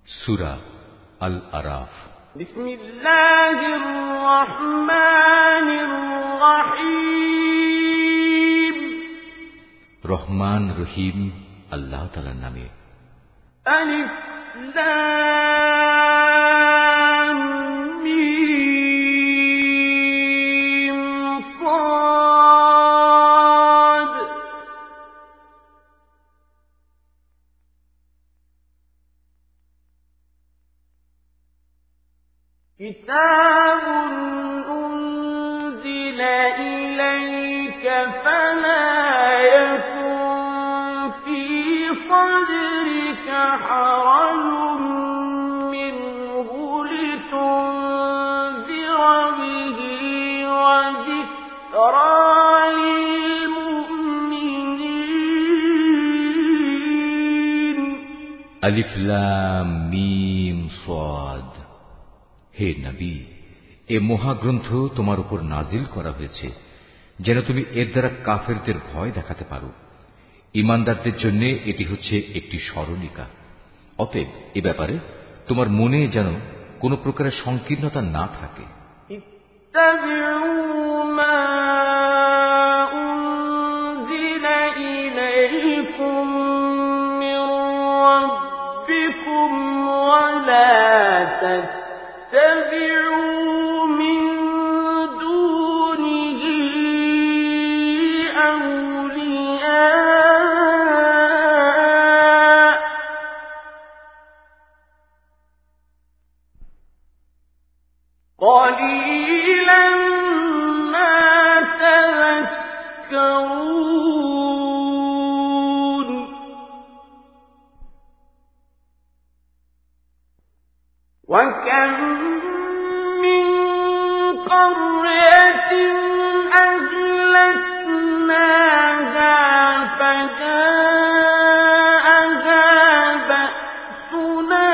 সূরা আল আরাফ। বিসমিল্লাহির রহমানির রহিম। রহমান রহিম আল্লাহ তাআলার নামে। আলিফ লাম মিম সাদ। كتاب أنزل إليك فلا يكن في صدرك حرج منه لتنذر به وذكرى للمؤمنين. আলিফ লাম মিম সাদ। হে নবী, এ মহাগ্রন্থ তোমার উপর নাজিল করা হয়েছে যেন তুমি এর দ্বারা কাফেরদের ভয় দেখাতে পারো। ঈমানদারদের জন্য এটি হচ্ছে একটি স্মরণিকা। অতএব এ ব্যাপারে তোমার মনে যেন কোন প্রকারের সংকীর্ণতা না থাকে। اتبعوا من دونه أولياء قليلا ما تذكرون. وكم من قرية أهلكناها فجاءها بأسنا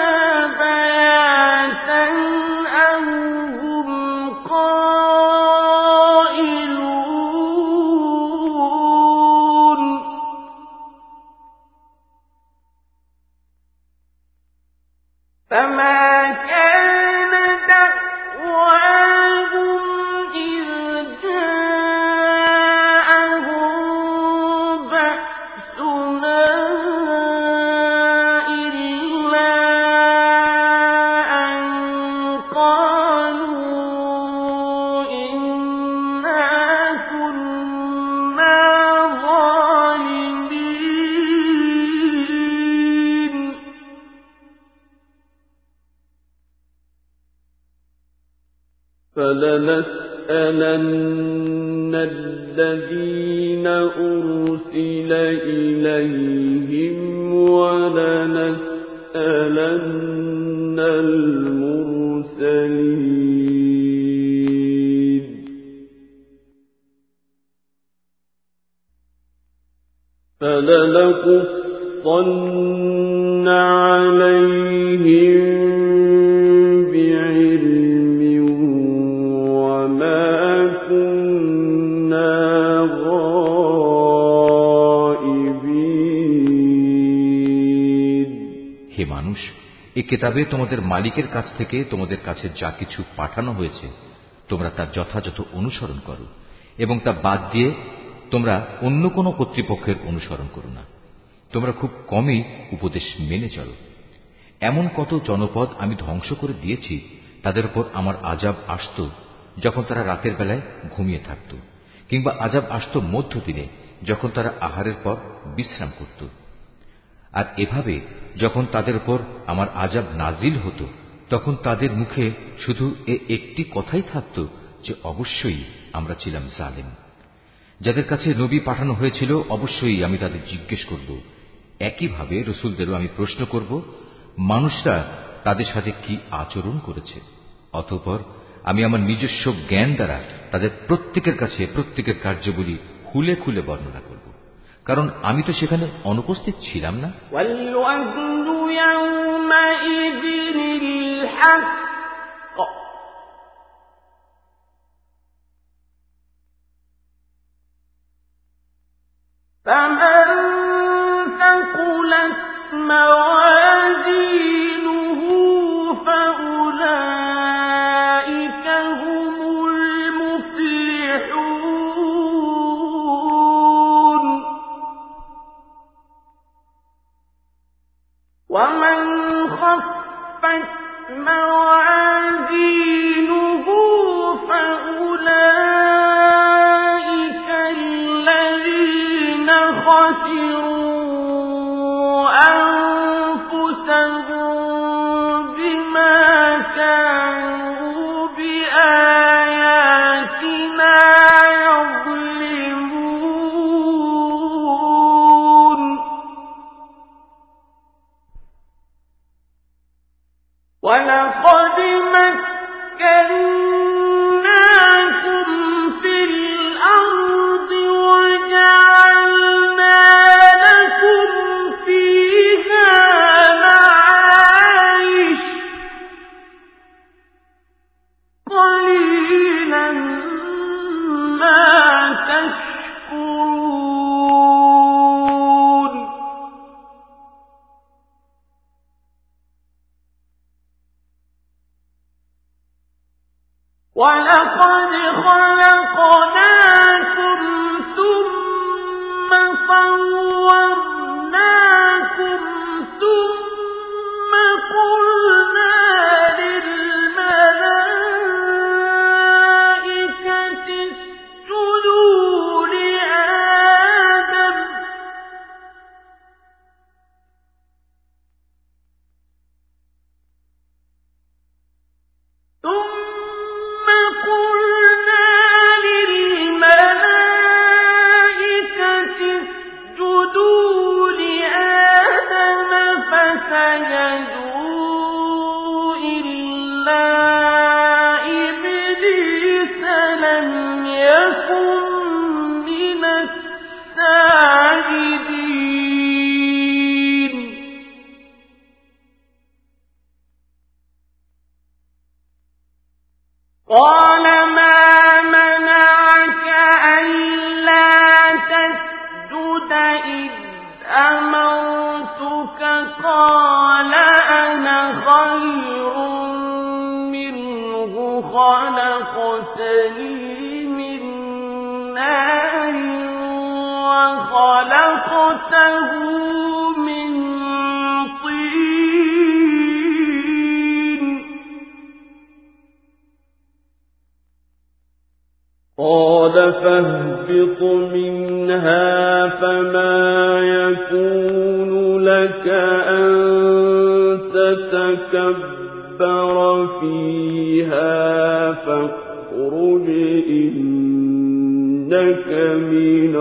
بياتا أو هم قائلون. فما كان دعواهم إذ جاءهم بأسنا إلا أن قالوا إنا كنا ظالمين. فلنسألن الذين أرسل إليهم ولنسألن المرسلين. فلنقصن عليهم بعلم وما كنا غائبين. হে মানুষ, এ কিতাবে তোমাদের মালিকের কাছ থেকে তোমাদের কাছে যা কিছু পাঠানো হয়েছে তোমরা তার যথাযথ অনুসরণ করো এবং তা বাদ দিয়ে তোমরা অন্য কোন কর্তৃপক্ষের অনুসরণ করো না। তোমরা খুব কমই উপদেশ মেনে চলো। এমন কত জনপদ আমি ধ্বংস করে দিয়েছি তাদের উপর আমার আযাব আসত যখন তারা রাতের বেলায় ঘুমিয়ে থাকত, কিংবা আযাব আসত মধ্যদিনে যখন তারা আহারের পর বিশ্রাম করত। আর এভাবে যখন তাদের উপর আমার আযাব নাজিল হতো তখন তাদের মুখে শুধু একটি কথাই থাকত যে অবশ্যই আমরা ছিলাম জালেম। যাদের কাছে নবী পাঠানো হয়েছিল অবশ্যই আমি তাদের জিজ্ঞেস করব, একইভাবে রসুলদেরও আমি প্রশ্ন করব মানুষরা তাদের সাথে কি আচরণ করেছে। অতঃপর আমি আমার নিজস্ব জ্ঞান দ্বারা তাদের প্রত্যেকের কাছে প্রত্যেকের কার্যবলী খুলে খুলে বর্ণনা করব, কারণ আমি তো সেখানে অনুপস্থিত ছিলাম না। فمن ثقلت موازينه ومن خفت موازينه فأولئك الذين خسروا أنفسهم بما كانوا بآياتنا يظلمون ولقد مكناكم في الأرض وجعلنا لكم فيها معايش قليلا ما تشكرون ولقد خلقناكم ثم صورناكم ثم قلنا للملائكة اسجدوا لآدم ثم قلنا للملائكة اسجدوا لآدم فسجدوا إلا إبليس لم يكن من الساجدين قال ما منعك ألا تسجد إذ أمرتك قال أنا خير منه خلقتني من نار وخلقته من طين قال فاهبط منها فما يكون لك أن تتكبر فيها فاخرج إنك من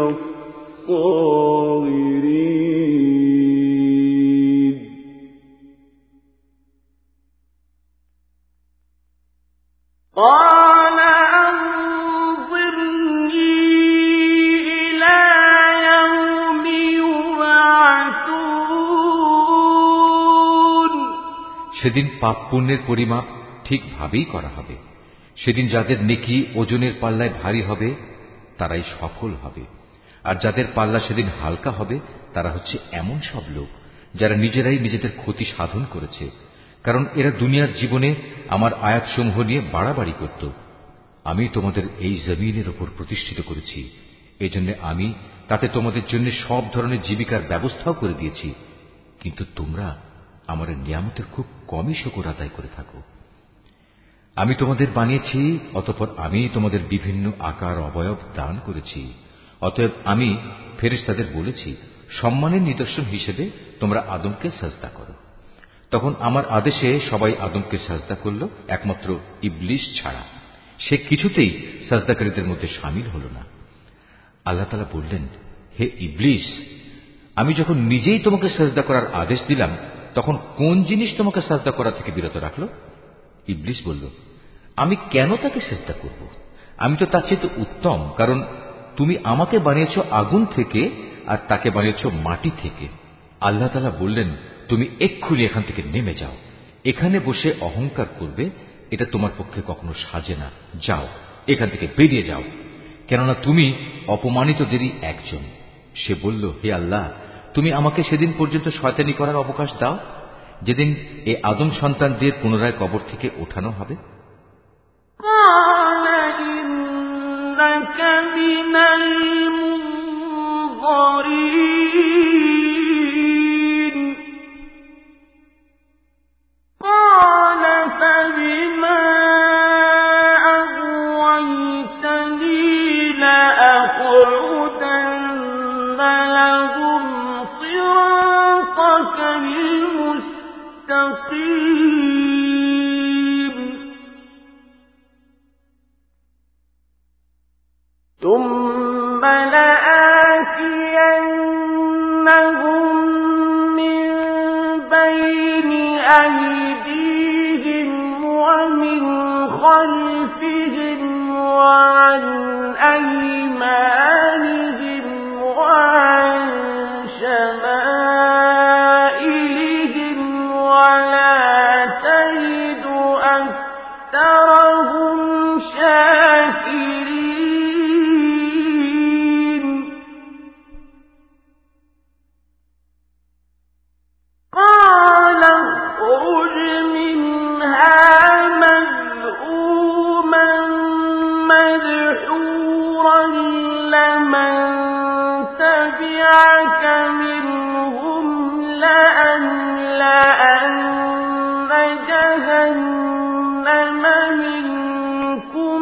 الصاغرين قال أنظرني إلى يوم يبعثون সেদিন পাপ পুণ্যের পরিমাপ ঠিকভাবেই করা হবে। সেদিন যাদের নেকি ওজনের পাল্লায় ভারী হবে তারাই সফল হবে, আর যাদের পাল্লা সেদিন হালকা হবে তারা হচ্ছে এমন সব লোক যারা নিজেরাই নিজেদের ক্ষতি সাধন করেছে, কারণ এরা দুনিয়ার জীবনে আমার আয়াতসমূহ নিয়ে বাড়াবাড়ি করত। আমি তোমাদের এই জমিনের ওপর প্রতিষ্ঠিত করেছি, এজন্য আমি তাতে তোমাদের জন্য সব ধরনের জীবিকার ব্যবস্থাও করে দিয়েছি, কিন্তু তোমরা আমার নিয়ামতের খুব কমই শুকর আদায় করে থাকো। আমি তোমাদের বানিয়েছি, অতঃপর আমি তোমাদের বিভিন্ন আকার অবয়ব দান করেছি। অতএব আমি ফেরেশতাদের বলেছি, সম্মানের নিদর্শন হিসেবে তোমরা আদমকে সাজদা করো। তখন আমার আদেশে সবাই আদমকে সাজদা করল, একমাত্র ইবলিস ছাড়া। সে কিছুতেই সাজদাকারীদের মধ্যে শামিল হল না। আল্লাহ তাআলা বললেন, হে ইবলিস, আমি যখন নিজেই তোমাকে সাজদা করার আদেশ দিলাম তখন কোন জিনিস তোমাকে সাজদা করা থেকে বিরত রাখল? ইবলিস বলল, আমি কেন তাকে সাজদা করব? আমি তো তার চেয়ে উত্তম, কারণ তুমি আমাকে বানিয়েছ আগুন থেকে আর তাকে বানিয়েছ মাটি থেকে। আল্লাহ তাআলা বললেন, তুমি এক্ষুনি এখান থেকে নেমে যাও। এখানে বসে অহংকার করবে এটা তোমার পক্ষে কখনো সাজে না। যাও, এখান থেকে বেরিয়ে যাও, কেননা তুমি অপমানিতদেরই একজন। সে বলল, হে আল্লাহ, তুমি আমাকে সেদিন পর্যন্ত শয়তানি করার অবকাশ দাও, যেদিন এই আদম সন্তানদের পুনরায় কবর থেকে ওঠানো হবে। قال إنك من المنظرين। مستقيم ثم لآتينهم من بين أيديهم ومن خلفهم وعن أيمانهم وعن شمائلهم ولا تجد أكثرهم شاكرين قال اخرج منها مذءوما مدحورا لمن تبعك منهم لأملأن جهنم منكم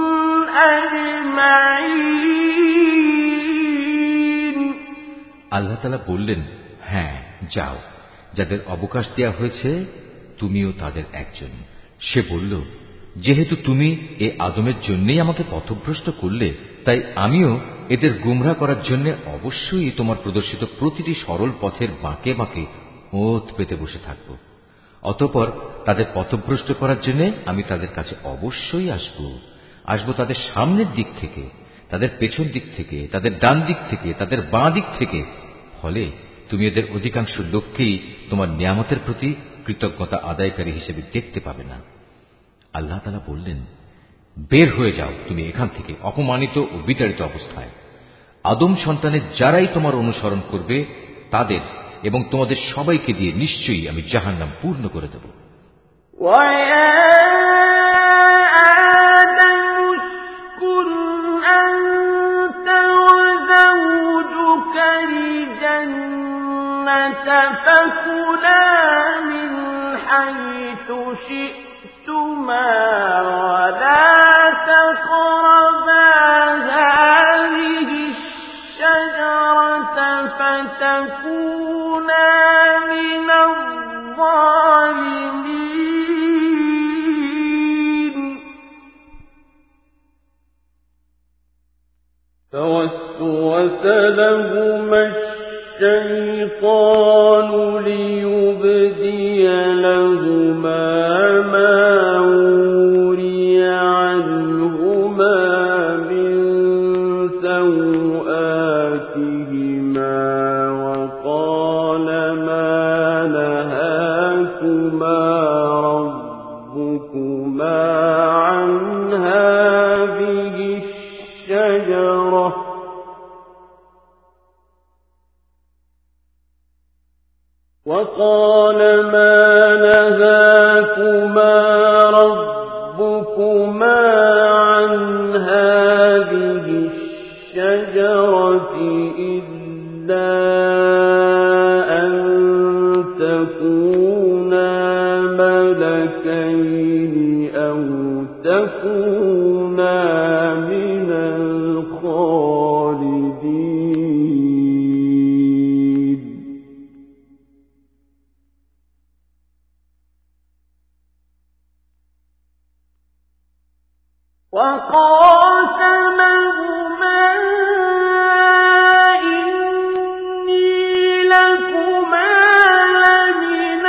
أجمعين আল্লাহ তাআলা বললেন, হ্যাঁ যাও, যাদের অবকাশ দেয়া হয়েছে তুমিও তাদের একজন। সে বলল, যেহেতু তুমি এ আদমের জন্যই আমাকে পথভ্রষ্ট করলে, তাই আমিও এদের গুমরাহ করার জন্য অবশ্যই তোমার প্রদর্শিত প্রতিটি সরল পথের বাঁকে বাঁকে ওত পেতে বসে থাকব। অতঃপর তাদের পথভ্রষ্ট করার জন্য আমি তাদের কাছে অবশ্যই আসব তাদের সামনের দিক থেকে, তাদের পেছন দিক থেকে, তাদের ডান দিক থেকে, তাদের বাঁ দিক থেকে। ফলে তুমি এদের অধিকাংশ লোককেই তোমার নিয়ামতের প্রতি কৃতজ্ঞতা আদায়কারী হিসেবে দেখতে পাবে না। আল্লাহ তাআলা বললেন, বের হয়ে যাও তুমি এখান থেকে অপমানিত ও বিতাড়িত অবস্থায়। আদম সন্তানের যারাই তোমার অনুসরণ করবে তাদের এবং তোমাদের সবাইকে দিয়ে নিশ্চয়ই আমি জাহান্নাম পূর্ণ করে দেব। فكلا من حيث شئتما ولا تقربا هذه الشجرة فتكونا من الظالمين فوسوس لهما الشيطان ليبدي لهما ما وري عنهما من سوآتهما وقال ما نهاكما ربكما عن هذه الشجرة وقال ما نهاكما ربكما عن هذه الشجرة إلا أن تكونا ملكين أو تكونا من الخالدين وقاسمهما إني لكما لمن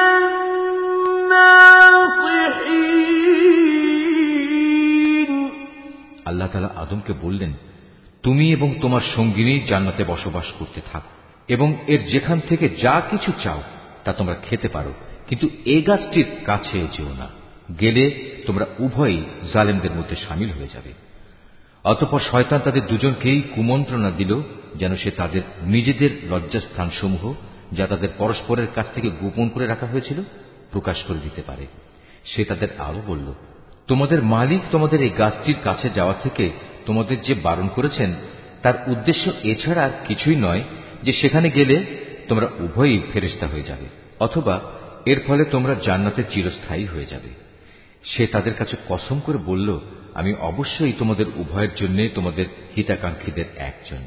الناصحين আল্লাহ তাআলা আদমকে বললেন, তুমি এবং তোমার সঙ্গিনী জান্নাতে বসবাস করতে থাকো এবং এর যেখান থেকে যা কিছু চাও তা তোমরা খেতে পারো, কিন্তু এই গাছটির কাছে যেও না, গেলে তোমরা উভয়ই জালেমদের মধ্যে শামিল হয়ে যাবে। অতঃপর শয়তান তাদের দুজনকেই কুমন্ত্রণা দিল যেন সে তাদের নিজেদের লজ্জাস্থানসমূহ, যা তাদের পরস্পরের কাছ থেকে গোপন করে রাখা হয়েছিল, প্রকাশ করে দিতে পারে। সে তাদের আরো বলল, তোমাদের মালিক তোমাদের এই গাছটির কাছে যাওয়া থেকে তোমাদের যে বারণ করেছেন তার উদ্দেশ্য এছাড়া আর কিছুই নয় যে সেখানে গেলে তোমরা উভয়ই ফেরেশতা হয়ে যাবে, অথবা এর ফলে তোমরা জান্নাতে চিরস্থায়ী হয়ে যাবে। সে তাদের কাছে কসম করে বলল, আমি অবশ্যই তোমাদের উভয়ের জন্য তোমাদের হিতাকাঙ্ক্ষীদের একজন।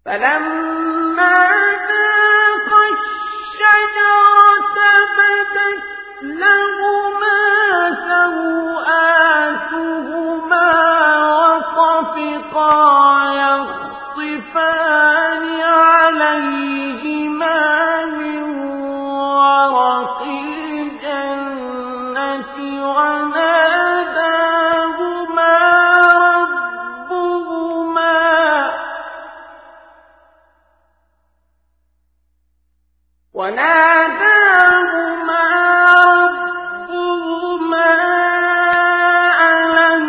فلما ذاقا الشجرة بدت لهما سوآتهما وطفقا يخصفان عليهما من ورق الجنة وناداهما ربهما ألم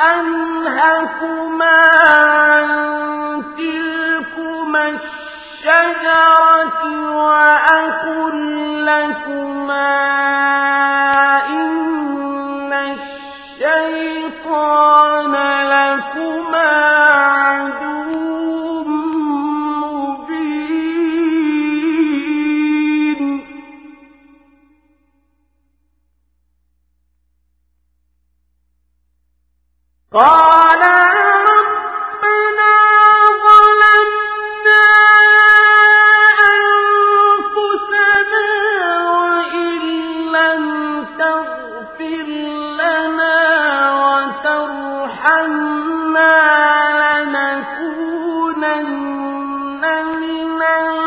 أنهكما عن تلكما الشجرة وأقل لكما إن الشيطان لكما قال ربنا ظلمنا أنفسنا وإن لم تغفر لنا وترحمنا لنكونن من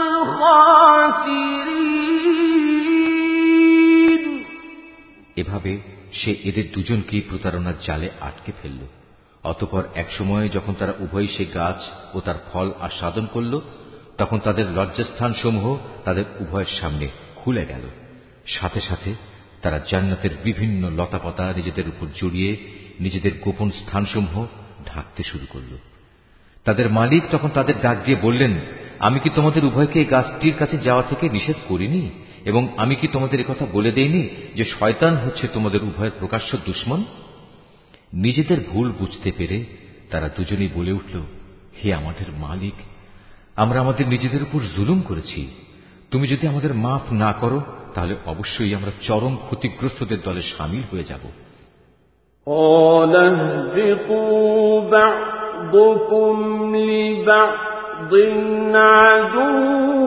الخاسرين এভাবে সে এদের দুজনকেই প্রতারণার জালে আটকে ফেলল। অতঃপর এক সময়ে যখন তারা উভয় সে গাছ ও তার ফল আস্বাদন করল, তখন তাদের লজ্জাস্থান সমূহ তাদের উভয়ের সামনে খুলে গেল। সাথে সাথে তারা জান্নাতের বিভিন্ন লতাপাতা নিজেদের উপর জড়িয়ে নিজেদের গোপন স্থানসমূহ ঢাকতে শুরু করল। তাদের মালিক তখন তাদের ডাক দিয়ে বললেন, আমি কি তোমাদের উভয়কে এই গাছটির কাছে যাওয়া থেকে নিষেধ করিনি? এবং আমি কি তোমাদের একথা বলে দেইনি যে শয়তান হচ্ছে তোমাদের উভয়ের প্রকাশ্য দুশমন? নিজেদের ভুল বুঝতে পেরে তারা দুজনেই বলে উঠল, হে আমাদের মালিক, আমরা আমাদের নিজেদের উপর জুলুম করেছি। তুমি যদি আমাদের মাফ না করো তাহলে অবশ্যই আমরা চরম ক্ষতিগ্রস্তদের দলে শামিল হয়ে যাব। قَالَ اهْبِطُوا بَعْضُكُمْ لِبَعْضٍ عَدُوٌّ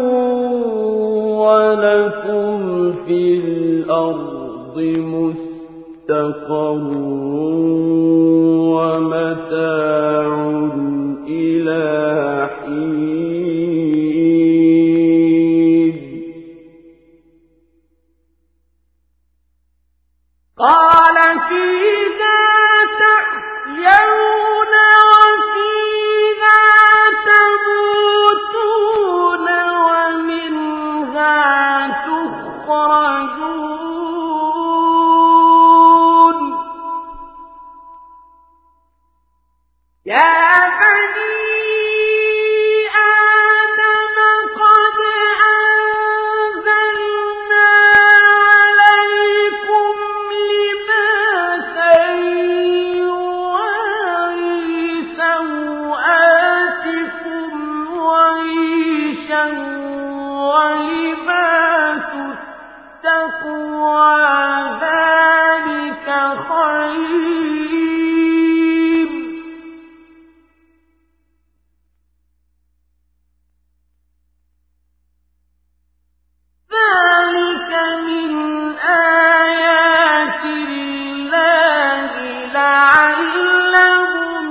وَلَكُمْ فِي الْأَرْضِ مُسْتَقَرٌّ وَمَتَاعٌ إِلَى حِينٍ قال فيها تحيون وفيها تموتون ومنها تخرجون يا بني آدم قد أنزلنا عليكم لباسا يواري سوآتكم وريشا ولباس التقوى ذلك خير ذلك من آيات الله لعلهم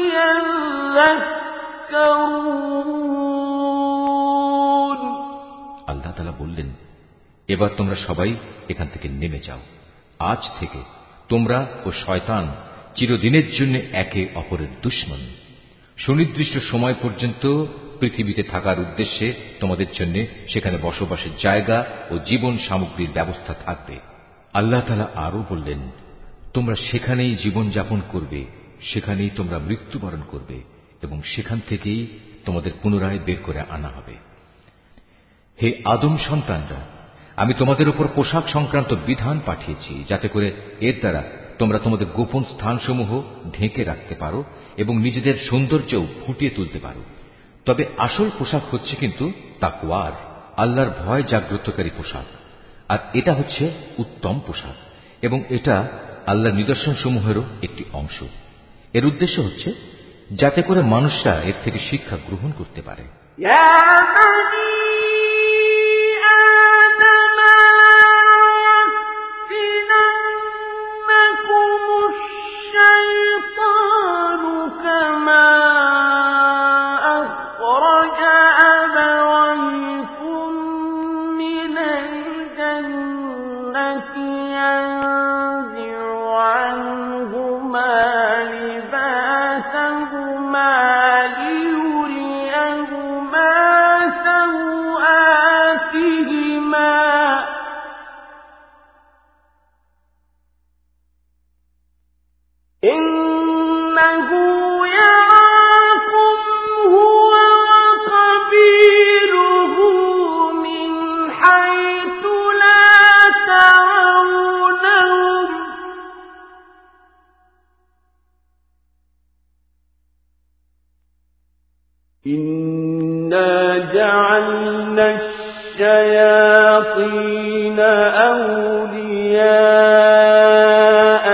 يذكرون আল্লাহ তাআলা বললেন, এবার তোমরা সবাই এখান থেকে নেমে যাও। আজ থেকে তোমরা ও শয়তান চিরদিনের জন্য একে অপরের দুশমন। সুনির্দিষ্ট সময় পর্যন্ত পৃথিবীতে থাকার উদ্দেশ্যে তোমাদের জন্য সেখানে বসবাসের জায়গা ও জীবন সামগ্রীর ব্যবস্থা থাকবে। আল্লাহ তাআলা আরো বললেন, তোমরা সেখানেই জীবন যাপন করবে, সেখানেই তোমরা মৃত্যুবরণ করবে এবং সেখান থেকেই তোমাদের পুনরায় বের করে আনা হবে। হে আদম সন্তানরা, আমি তোমাদের উপর পোশাক সংক্রান্ত বিধান পাঠিয়েছি, যাতে করে এর দ্বারা তোমরা তোমাদের গোপন স্থানসমূহ ঢেকে রাখতে পারো এবং নিজেদের সৌন্দর্যও ফুটিয়ে তুলতে পারো। তবে আসল পোশাক হচ্ছে কিন্তু তাকওয়ার, আল্লাহর ভয় জাগ্রতকারী পোশাক। আর এটা হচ্ছে উত্তম পোশাক এবং এটা আল্লাহর নিদর্শনসমূহেরও একটি অংশ। এর উদ্দেশ্য হচ্ছে যাতে করে মানুষরা এর থেকে শিক্ষা গ্রহণ করতে পারে। الشياطين أولياء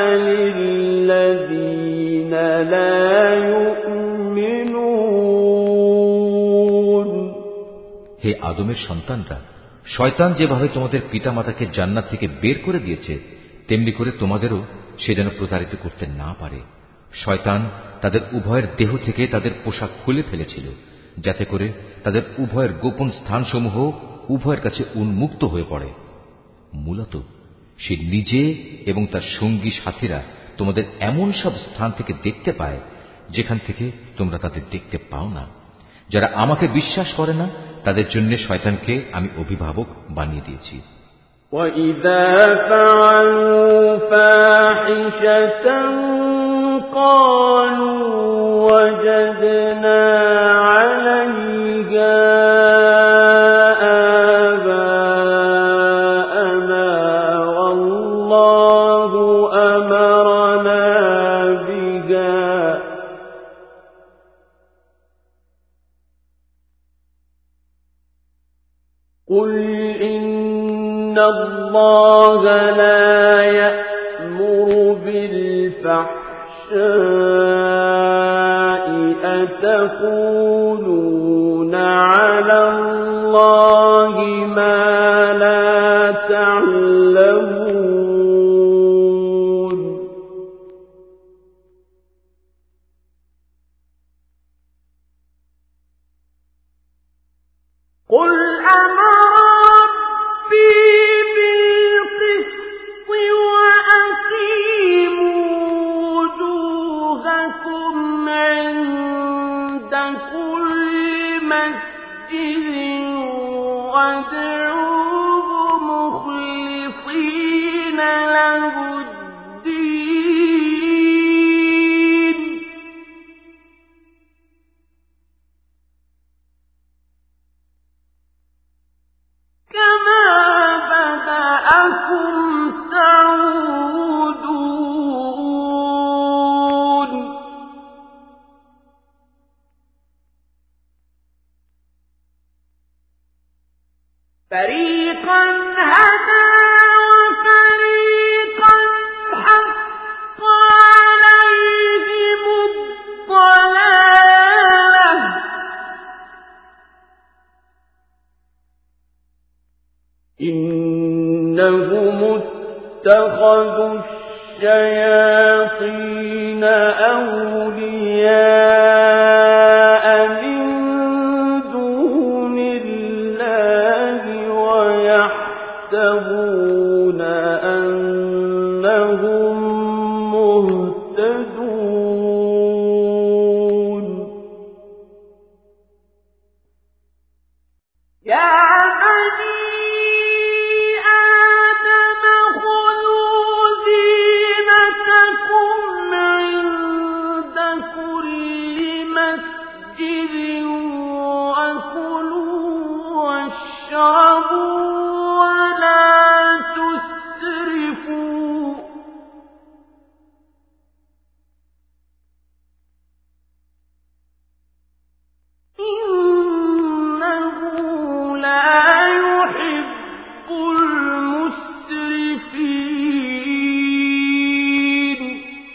للذين لا يؤمنون হে আদমের সন্তানরা, শয়তান যেভাবে তোমাদের পিতামাতাকে জান্নাত থেকে বের করে দিয়েছে, তেমনি করে তোমাদেরও সে যেন প্রতারিত করতে না পারে। শয়তান তাদের উভয়ের দেহ থেকে তাদের পোশাক খুলে ফেলেছিল, যাতে করে তাদের উভয়ের গোপন স্থানসমূহ উভয়ের কাছে উন্মুক্ত হয়ে পড়ে। মূলত সে নিজে এবং তার সঙ্গী সাথীরা তোমাদের এমন সব স্থান থেকে দেখতে পায় যেখান থেকে তোমরা তাদের দেখতে পাও না। যারা আমাকে বিশ্বাস করে না তাদের জন্য শয়তানকে আমি অভিভাবক বানিয়ে দিয়েছি। وَإِذَا فَعَلُوا فَاحِشَةً قَالُوا وَجَدْنَا عَلَيْهَا آبَاءَنَا وَاللَّهُ أَمَرَنَا بِهَا قُلْ إِنَّ اللَّهَ لَا يَأْمُرُ بِالْفَحْشَاءِ أَتَقُولُونَ عَلَى اللَّهِ مَا لَا تَعْلَمُونَ قُلْ أَمَرَ رَبِّي بِالْقِسْطِ وَأَقِيمُوا وُجُوهَكُمْ عِندَ كُلِّ مَسْجِدٍ وَادْعُوهُ مُخْلِصِينَ لَهُ الدِّينَ كَمَا بَدَأَكُمْ تَعُودُونَ فَرِيقًا هَدَىٰ وَفَرِيقًا حَقَّ عَلَيْهِمُ الضَّلَالَةُ إِنَّهُمُ اتَّخَذُوا الشَّيَاطِينَ أَوْلِيَاءَ مِن دُونِ اللَّهِ وَيَحْسَبُونَ أَنَّهُم مُّهْتَدُونَ يَا بَنِي آدَمَ خُذُوا زِينَتَكُمْ عِندَ كُلِّ مَسْجِدٍ وَكُلُوا وَاشْرَبُوا وَلَا تُسْرِفُوا إِنَّهُ لَا يُحِبُّ الْمُسْرِفِينَ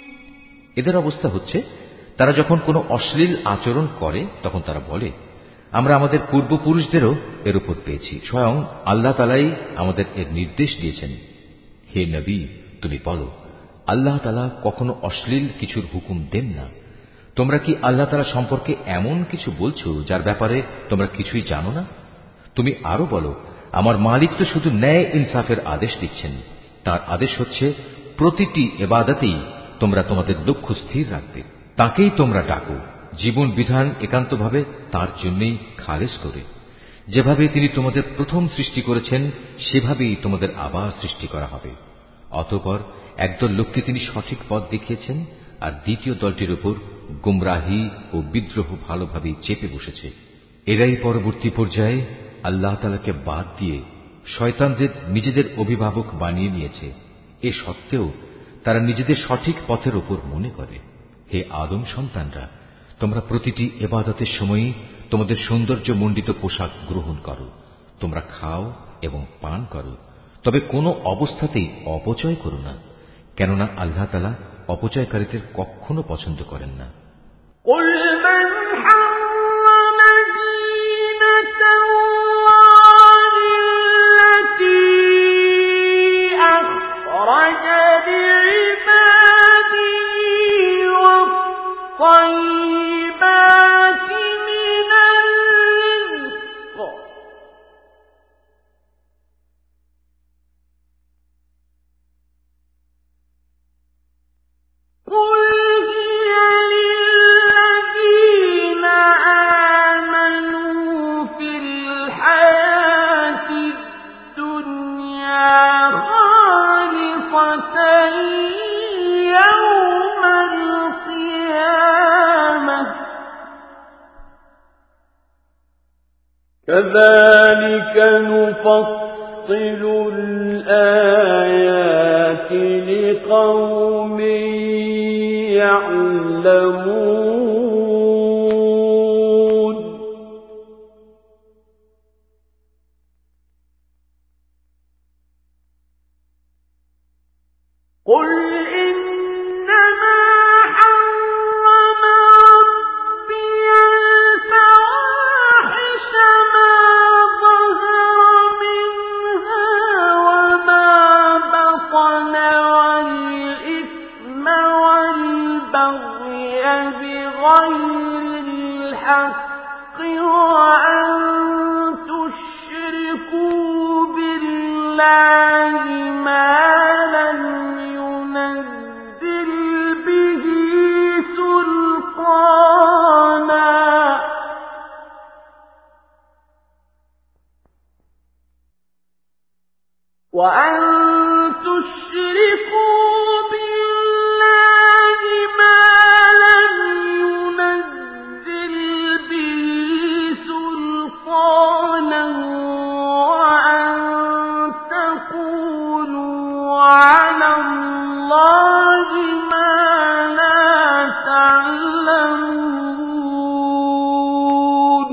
এদের অবস্থা হচ্ছে, তারা যখন কোনো অশ্লীল আচরণ করে তখন তারা বলে, আমরা আমাদের পূর্বপুরুষদেরও এর উপর পেয়েছি। স্বয়ং আল্লাহ তাআলাই আমাদের এর নির্দেশ দিয়েছেন। হে নবী, তুমি বলো, আল্লাহ তাআলা কখনো অশ্লীল কিছুর হুকুম দেন না। তোমরা কি আল্লাহ তাআলা সম্পর্কে এমন কিছু বলছো যার ব্যাপারে তোমরা কিছুই জানো না? তুমি আরো বলো, আমার মালিক তো শুধু ন্যায় ইনসাফের আদেশ দিচ্ছেন। তার আদেশ হচ্ছে প্রতিটি ইবাদতেই তোমরা তোমাদের লক্ষ্য স্থির রাখবে, তাকেই তোমরা ডাকো, জীবন বিধান একান্তভাবে তার জন্যই খালেস করে। যেভাবে তিনি তোমাদের প্রথম সৃষ্টি করেছেন সেভাবেই তোমাদের আবার সৃষ্টি করা হবে। অতঃপর একদল লোককে তিনি সঠিক পথ দেখিয়েছেন, আর দ্বিতীয় দলটির উপর গুমরাহি ও বিদ্রোহ ভালোভাবেই চেপে বসেছে। এরাই পরবর্তী পর্যায়ে আল্লাহ তাআলাকে বাদ দিয়ে শয়তানদের নিজেদের অভিভাবক বানিয়ে নিয়েছে। এ সত্ত্বেও তারা নিজেদের সঠিক পথের উপর মনে করে। হে আদম সন্তানরা, তোমরা প্রতিটি ইবাদতের সময়ই তোমাদের সৌন্দর্যমণ্ডিত পোশাক গ্রহণ করো, তোমরা খাও এবং পান করো, তবে কোনো অবস্থাতেই অপচয় করো না, কেননা আল্লাহ তাআলা অপচয়কারীদের কখনো পছন্দ করেন না। والطيبات من الرزق قل هي للذين آمنوا في الحياة الدنيا خالصة يوم القيامة كذلك نفصل الآيات لقوم يعلمون قل إنما حرم ربي الفواحش ما ظهر منها وما بطن والإثم والبغي بغير الحق وأن تشركوا بالله ما لم ينزل به سلطانا وأن تشركوا بالله ما لم ينزل به سلطانا وأن تقولوا على الله ما لا تعلمون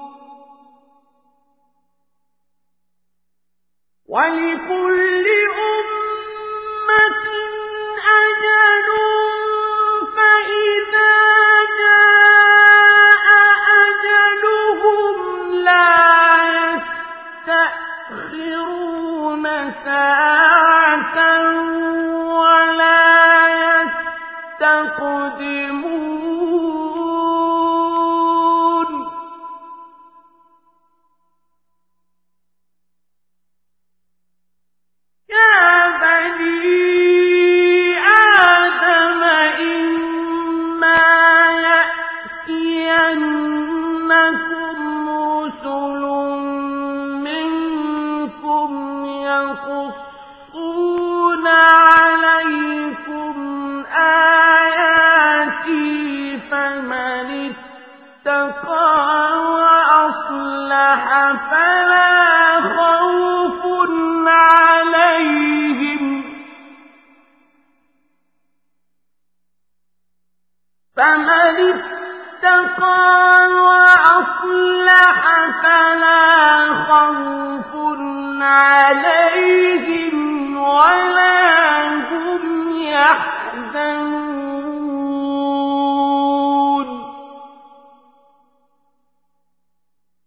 ولكل أمة أجل فإذا جاء أجلهم لا يستأخرون ساعة ولا يستقدمون يا بني آدم إما يأتينكم رسل منكم يقصون عليكم آياتي فمن اتقى وأصلح فلا خوف عليهم فمن اتقى وأصلح فلا خوف عليهم ولا هم يحزنون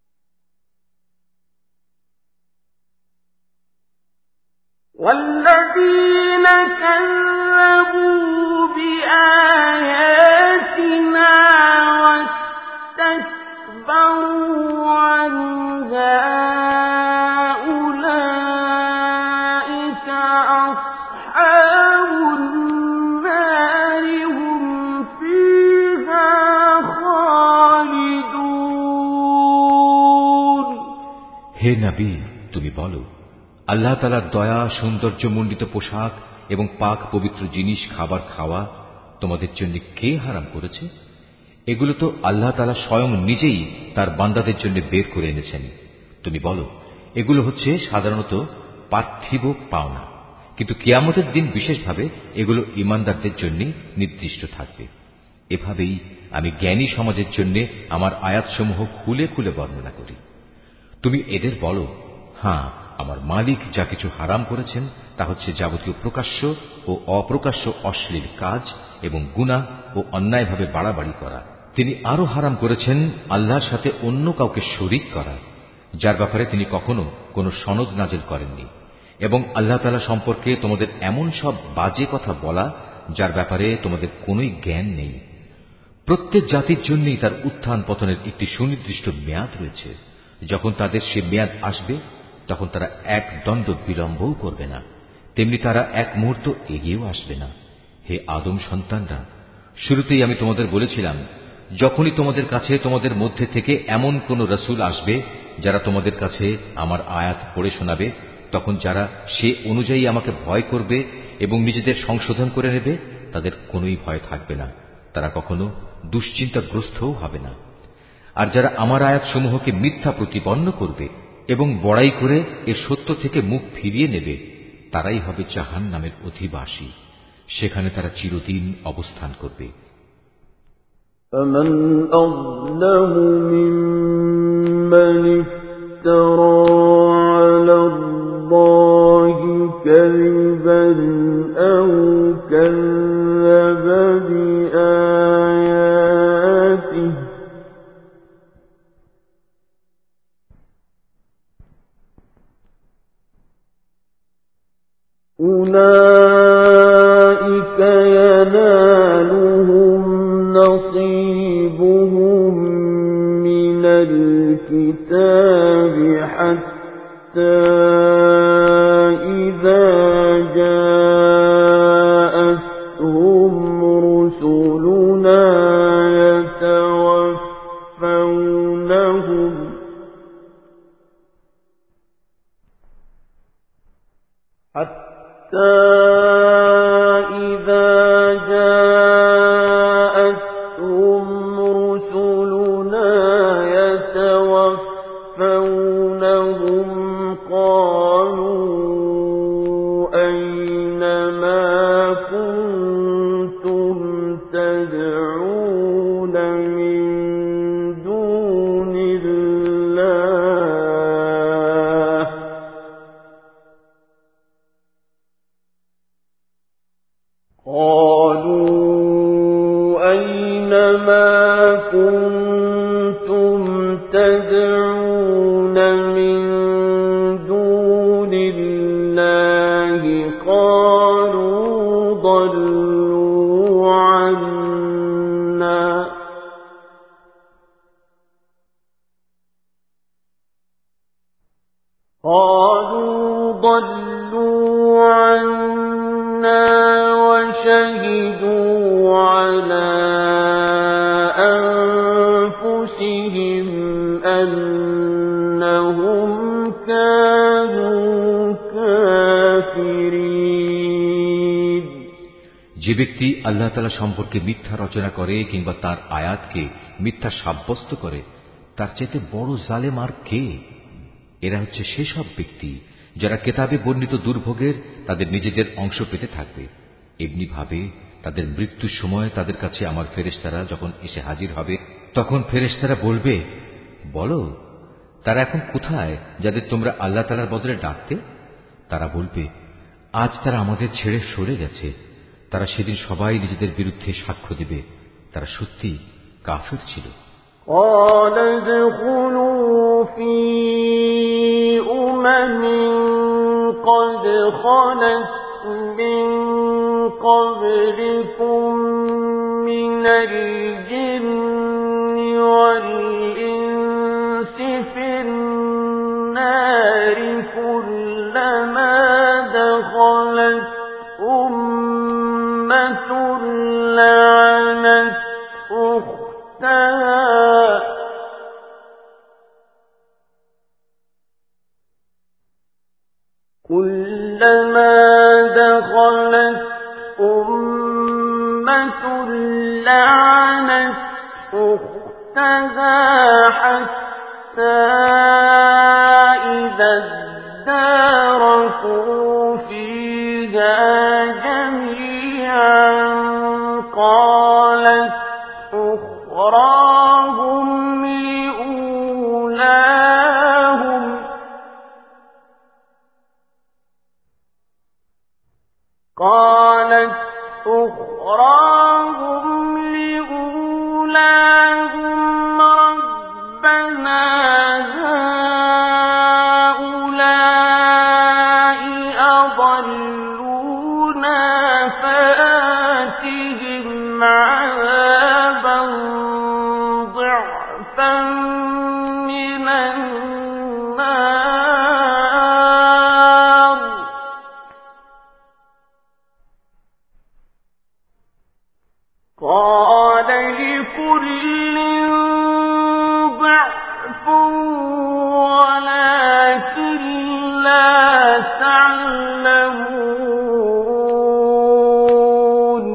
হে নবী, তুমি বলো, আল্লাহ তাআলার দয়া, সৌন্দর্যমণ্ডিত পোশাক এবং পাক পবিত্র জিনিস খাবার খাওয়া তোমাদের জন্য কে হারাম করেছে? এগুলো তো আল্লাহ তাআলা স্বয়ং নিজেই তার বান্দাদের জন্য বের করে এনেছেন। তুমি বলো, এগুলো হচ্ছে সাধারণত পার্থিব পাওনা, কিন্তু কিয়ামতের দিন বিশেষভাবে এগুলো ঈমানদারদের জন্য নির্দিষ্ট থাকবে। এভাবেই আমি জ্ঞানী সমাজের জন্য আমার আয়াতসমূহ খুলে খুলে বর্ণনা করি। তুমি এদের বলো, হ্যাঁ, আমার মালিক যা কিছু হারাম করেছেন তা হচ্ছে যাবতীয় প্রকাশ্য ও অপ্রকাশ্য অশ্লীল কাজ এবং গুনাহ ও অন্যায়ভাবে বাড়াবাড়ি করা। তিনি আরো হারাম করেছেন আল্লাহর সাথে অন্য কাউকে শরীক করা, যার ব্যাপারে তিনি কখনো কোনো সনদ নাজিল করেননি, এবং আল্লাহ তাআলা সম্পর্কে তোমাদের এমন সব বাজে কথা বলা যার ব্যাপারে তোমাদের কোনোই জ্ঞান নেই। প্রত্যেক জাতির জন্যই তার উত্থান পতনের একটি সুনির্দিষ্ট মেয়াদ রয়েছে। যখন তাদের সে মেয়াদ আসবে তখন তারা এক দণ্ড বিলম্বও করবে না, তেমনি তারা এক মুহূর্ত এগিয়েও আসবে না। হে আদম সন্তানরা, শুরুতেই আমি তোমাদের বলেছিলাম, যখনই তোমাদের কাছে তোমাদের মধ্যে থেকে এমন কোন রসুল আসবে যারা তোমাদের কাছে আমার আয়াত পড়ে শোনাবে, তখন যারা সে অনুযায়ী আমাকে ভয় করবে এবং নিজেদের সংশোধন করে নেবে তাদের কোনোই ভয় থাকবে না, তারা কখনো দুশ্চিন্তাগ্রস্তও হবে না। আর যারা আমার আয়াতসমূহকে মিথ্যা প্রতিপন্ন করবে এবং বড়াই করে এর সত্য থেকে মুখ ফিরিয়ে নেবে, তারাই হবে জাহান্নামের অধিবাসী। সেখানে তারা চিরদিন অবস্থান করবে। فمن أظلم ممن افترى على الله كذبا أو كذب بآياته أولئك ينالهم نصيبهم من الكتاب حتى إذا جاءتهم رسلنا يتوفونهم قالوا أين ما كنتم تدعون من دون الله قالوا ضلوا عنا وشهدوا على أنفسهم أنهم كانوا كافرين। যে ব্যক্তি আল্লাহ তাআলা সম্পর্কে মিথ্যা রচনা করে কিংবা তার আয়াতকে মিথ্যা সাব্যস্ত করে, তার চাইতে বড় জালেম আর কে? এরা হচ্ছে সেসব ব্যক্তি যারা কেতাবে বর্ণিত দুর্ভোগের তাদের নিজেদের অংশ পেতে থাকবে। এমনি ভাবে তাদের মৃত্যুর সময় তাদের কাছে আমার ফেরেশতারা যখন এসে হাজির হবে, তখন ফেরেশতারা বলবে, বলো তারা এখন কোথায় যাদের তোমরা আল্লাহ তাআলার বদলে ডাকতে? তারা বলবে, আজ তারা আমাদের ছেড়ে সরে গেছে। তারা সেদিন সবাই নিজেদের বিরুদ্ধে সাক্ষ্য দেবে তারা সত্যি কাফির ছিল। قال ادخلوا في أمم قد خلت من قبلكم من الجن والإنس في النار كلما دخلت أمة لعنت أختها لعنت أختها حتى إذا اداركوا فيها جميعا قالت أخراهم لأولاهم ربنا هؤلاء أضلونا فآتهم عذابا ضعفا من النار قال لكل ضعف ولكن لا تعلمون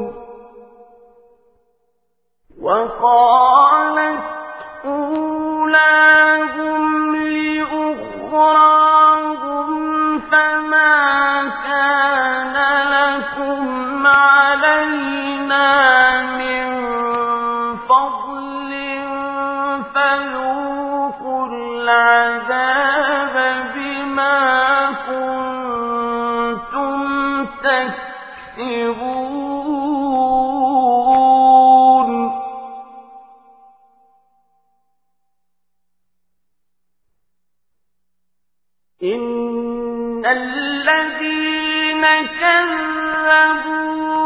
وقالت أولاهم لأخراهم فما كان لكم علينا فذوقوا العذاب بما كنتم تكسبون إن الذين كذبوا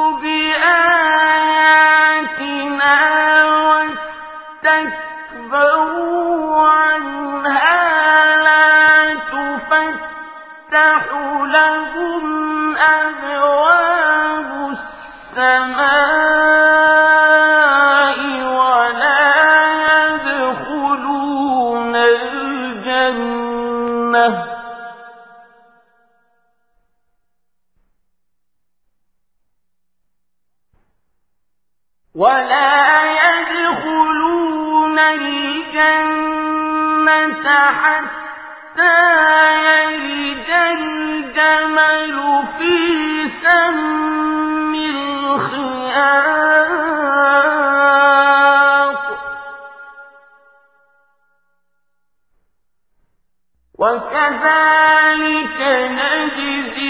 بآياتنا واستكبروا عنها لا تفتح لهم أبواب السماء ولا يدخلون الجنة حتى يلج الجمل في سم الخياط وكذلك نجزي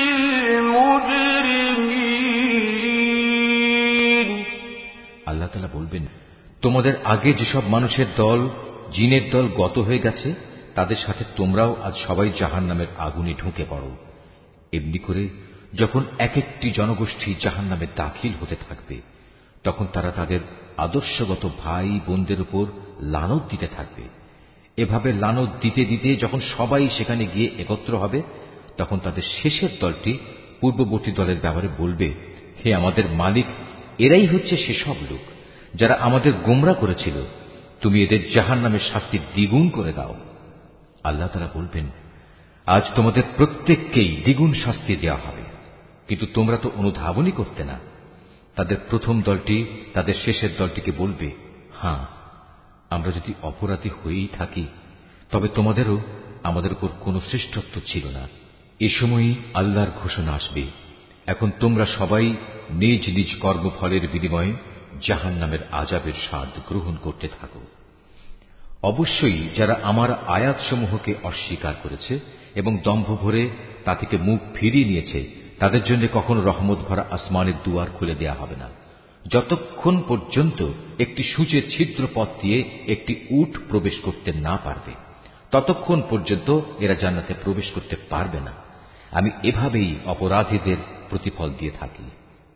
المجرمين আল্লাহ তাআলা বলবেন, তোমাদের আগে যেসব মানুষের দল জিনের দল গত হয়ে গেছে তাদের সাথে তোমরাও আজ সবাই জাহান্নামের আগুনে ঢুকে পড়ো। এমনি করে যখন এক একটি জনগোষ্ঠী জাহান্নামে দাখিল হতে থাকবে তখন তারা তাদের আদর্শগত ভাই বোনদের উপর লানত দিতে থাকবে। এভাবে লানত দিতে দিতে যখন সবাই সেখানে গিয়ে একত্র হবে তখন তাদের শেষের দলটি পূর্ববর্তী দলের ব্যাপারে বলবে, হে আমাদের মালিক, এরাই হচ্ছে সেসব লোক যারা আমাদের গোমরা করেছিল, তুমি এদের জাহান্নামের শাস্তি দ্বিগুণ করে দাও। আল্লাহ তাআলা বলবেন, আজ তোমাদের প্রত্যেককেই দ্বিগুণ শাস্তি দেওয়া হবে, কিন্তু তোমরা তো অনুধাবনই করতে না। তাদের প্রথম দলটি তাদের শেষের দলটিকে বলবে, হ্যাঁ, আমরা যদি অপরাধী হয়েই থাকি তবে তোমাদেরও আমাদের উপর কোনো শ্রেষ্ঠত্ব ছিল না। এ সময়ই আল্লাহর ঘোষণা আসবে, এখন তোমরা সবাই নিজ নিজ কর্মফলের বিনিময়ে জাহান্নামের আযাবের স্বাদ গ্রহণ করতে থাকো। অবশ্যই যারা আমার আয়াতসমূহকে অস্বীকার করেছে এবং দম্ভ ভরে তা থেকে মুখ ফিরিয়ে নিয়েছে তাদের জন্য কখনো রহমত ভরা আসমানের দুয়ার খুলে দেয়া হবে না, যতক্ষণ পর্যন্ত একটি সূচের ছিদ্র পথ দিয়ে একটি উট প্রবেশ করতে না পারবে ততক্ষণ পর্যন্ত এরা জান্নাতে প্রবেশ করতে পারবে না। আমি এভাবেই অপরাধীদের প্রতিফল দিয়ে থাকি।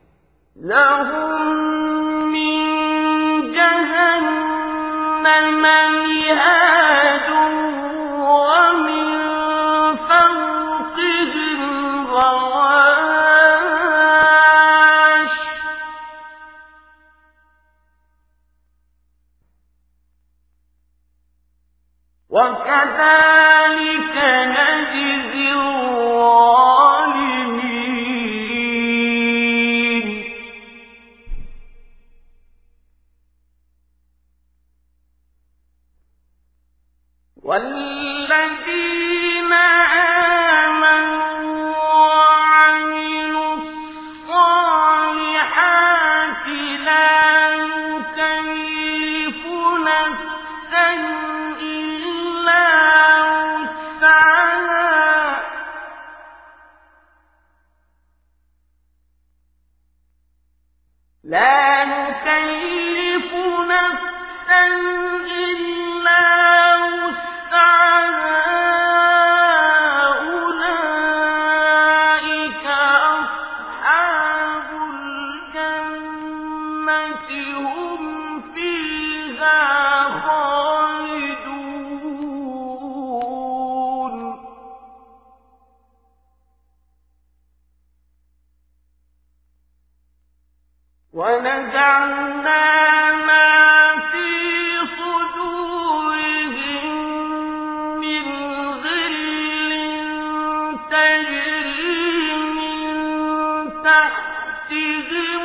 مهاد ومن فوقهم غواش وكذلك نجزي الظالمين। والذين آمنوا وعملوا الصالحات لا نكلف نفسا إلا وسعها أولئك أصحاب الجنة هم فيها خالدون ونزعنا ما في صدورهم من غل تجري من تحتهم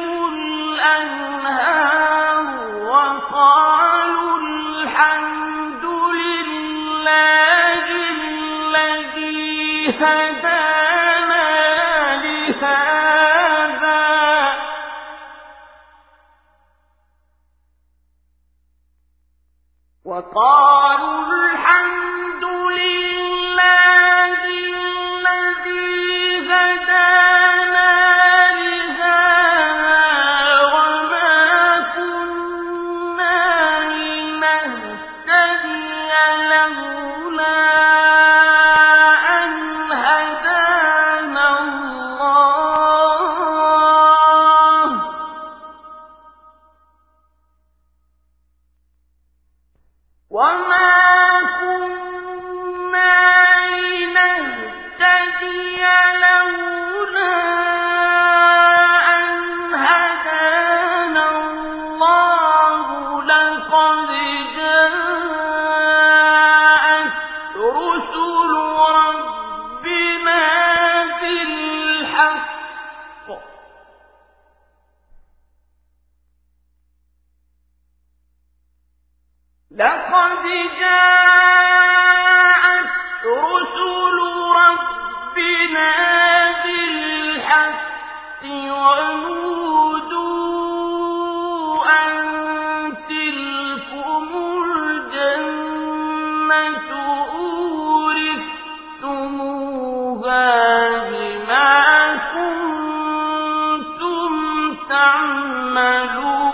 الأنهار وقالوا الحمد لله الذي هدانا لهذا وما كنا لنهتدي لولا أن هدانا الله وما كنا لنهتدي لولا أن هدانا الله لقد جاءت رسل ربنا بالحق لقد جاءت رسل ربنا بالحق ونودوا أن تلكم الجنة أورثتموها بما كنتم تعملون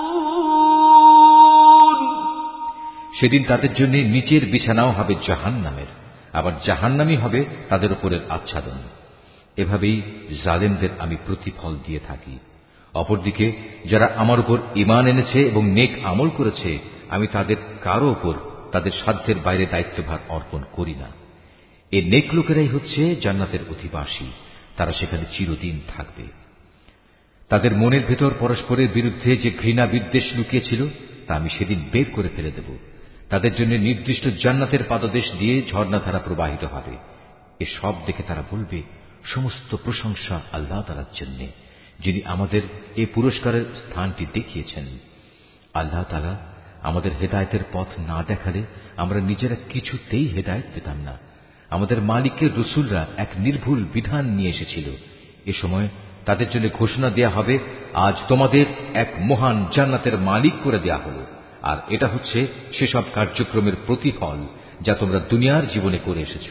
সেদিন তাদের জন্য নিচের বিছানাও হবে জাহান্নামের, আবার জাহান্নামই হবে তাদের উপরের আচ্ছাদন। এভাবেই জালেমদের আমি প্রতিফল দিয়ে থাকি। অপরদিকে যারা আমার উপর ঈমান এনেছে এবং নেক আমল করেছে, আমি তাদের কারো উপর তাদের সাধ্যের বাইরে দায়িত্বভার অর্পণ করি না। এ নেক লোকেরাই হচ্ছে জান্নাতের অধিবাসী, তারা সেখানে চিরদিন থাকবে। তাদের মনের ভেতর পরস্পরের বিরুদ্ধে যে ঘৃণা বিদ্বেষ লুকিয়েছিল তা আমি সেদিন বের করে ফেলে দেব। তাদের জন্য নির্দিষ্ট জান্নাতের পাদদেশ দিয়ে ঝর্ণাধারা প্রবাহিত হবে। এসব দেখে তারা বলবে, সমস্ত প্রশংসা আল্লাহ তাআলার জন্য, যিনি আমাদের এই পুরস্কারের স্থানটি দেখিয়েছেন। আল্লাহ তাআলা আমাদের হেদায়েতের পথ না দেখালে আমরা নিজেরা কিছুতেই হেদায়েত পেতাম না। আমাদের মালিকের রাসূলরা এক নির্ভুল বিধান নিয়ে এসেছিল। এ সময় তাদের জন্য ঘোষণা দেয়া হবে, আজ তোমাদের এক মহান জান্নাতের মালিক করে দেয়া হলো, আর এটা হচ্ছে সেসব কার্যক্রমের প্রতিফল যা তোমরা দুনিয়ার জীবনে করে এসেছো।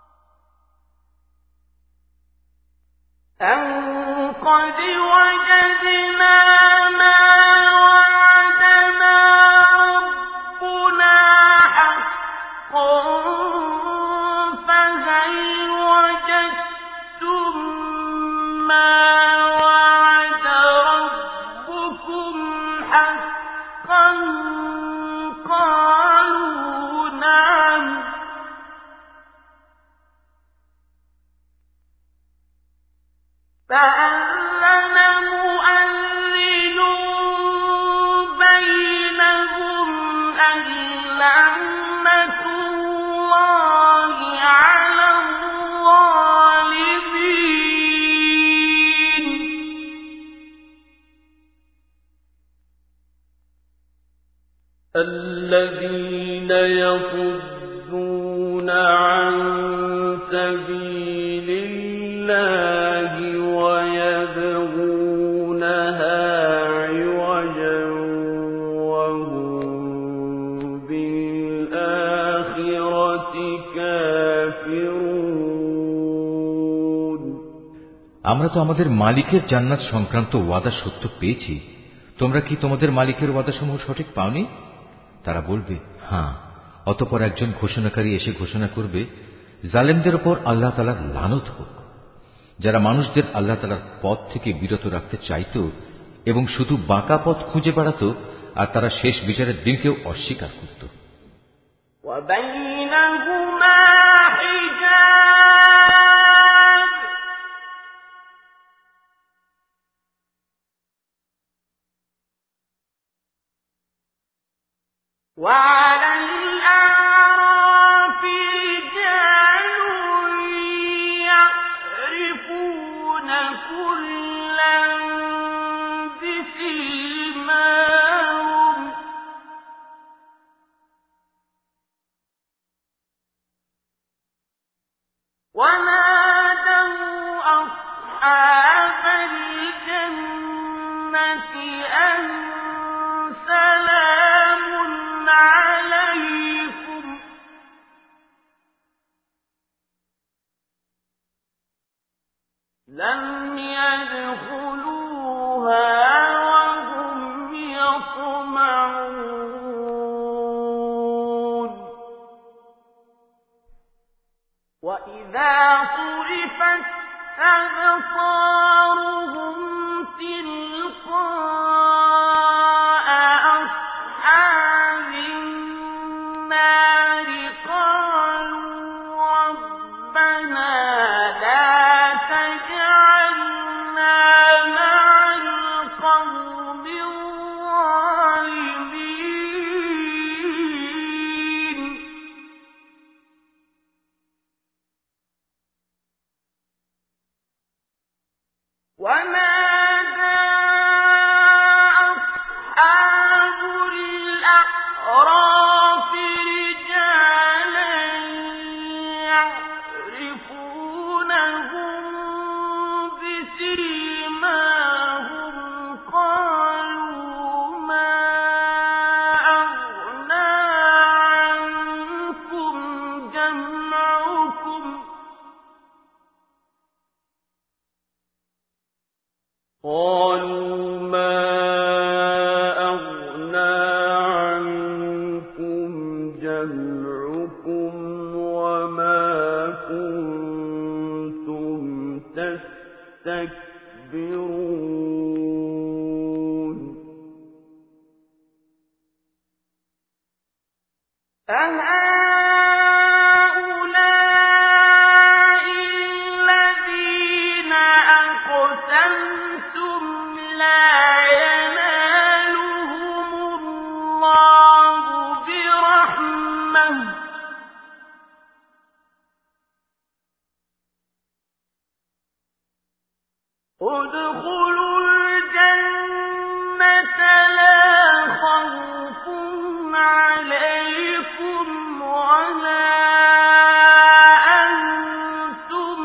قد وجدنا يصدون عن سبيل الله ويبغونها عوجا وهم بالآخرة كافرون। আমরা তো আমাদের মালিকের জান্নাত সংক্রান্ত ওয়াদা সত্য পেয়েছি, তোমরা কি তোমাদের মালিকের ওয়াদাসমূহ সঠিক পাওনি? তারা বলবে হ্যাঁ। অতঃপর একজন ঘোষণাকারী এসে ঘোষণা করবে, জালেমদের উপর আল্লাহ তাআলার লানত হোক। যারা মানুষদের আল্লাহ তাআলার পথ থেকে বিরত রাখতে চাইত এবং শুধু বাঁকা পথ খুঁজে বেড়াত, আর তারা শেষ বিচারের দিনকেও অস্বীকার করত। وعلى الأعراف رجال يعرفون كلا بسيماهم ونادوا أصحاب الجنة أن سلام عليكم لم يدخلوها وهم يطمعون وإذا صرفت أبصارهم تلقاء أصحاب النار قالوا ربنا لا تجعلنا مع القوم الظالمين ونادى أصحاب الأعراف رجالا يعرفونهم بسيماهم قالوا ما أغنى عنكم جمعكم قالوا ما أغنى عنكم جمعكم وما كنتم تستكبرون أهؤلاء الذين أقسمتم لا ينالهم الله برحمة ادخلوا الجنة لا خوف عليكم ولا أنتم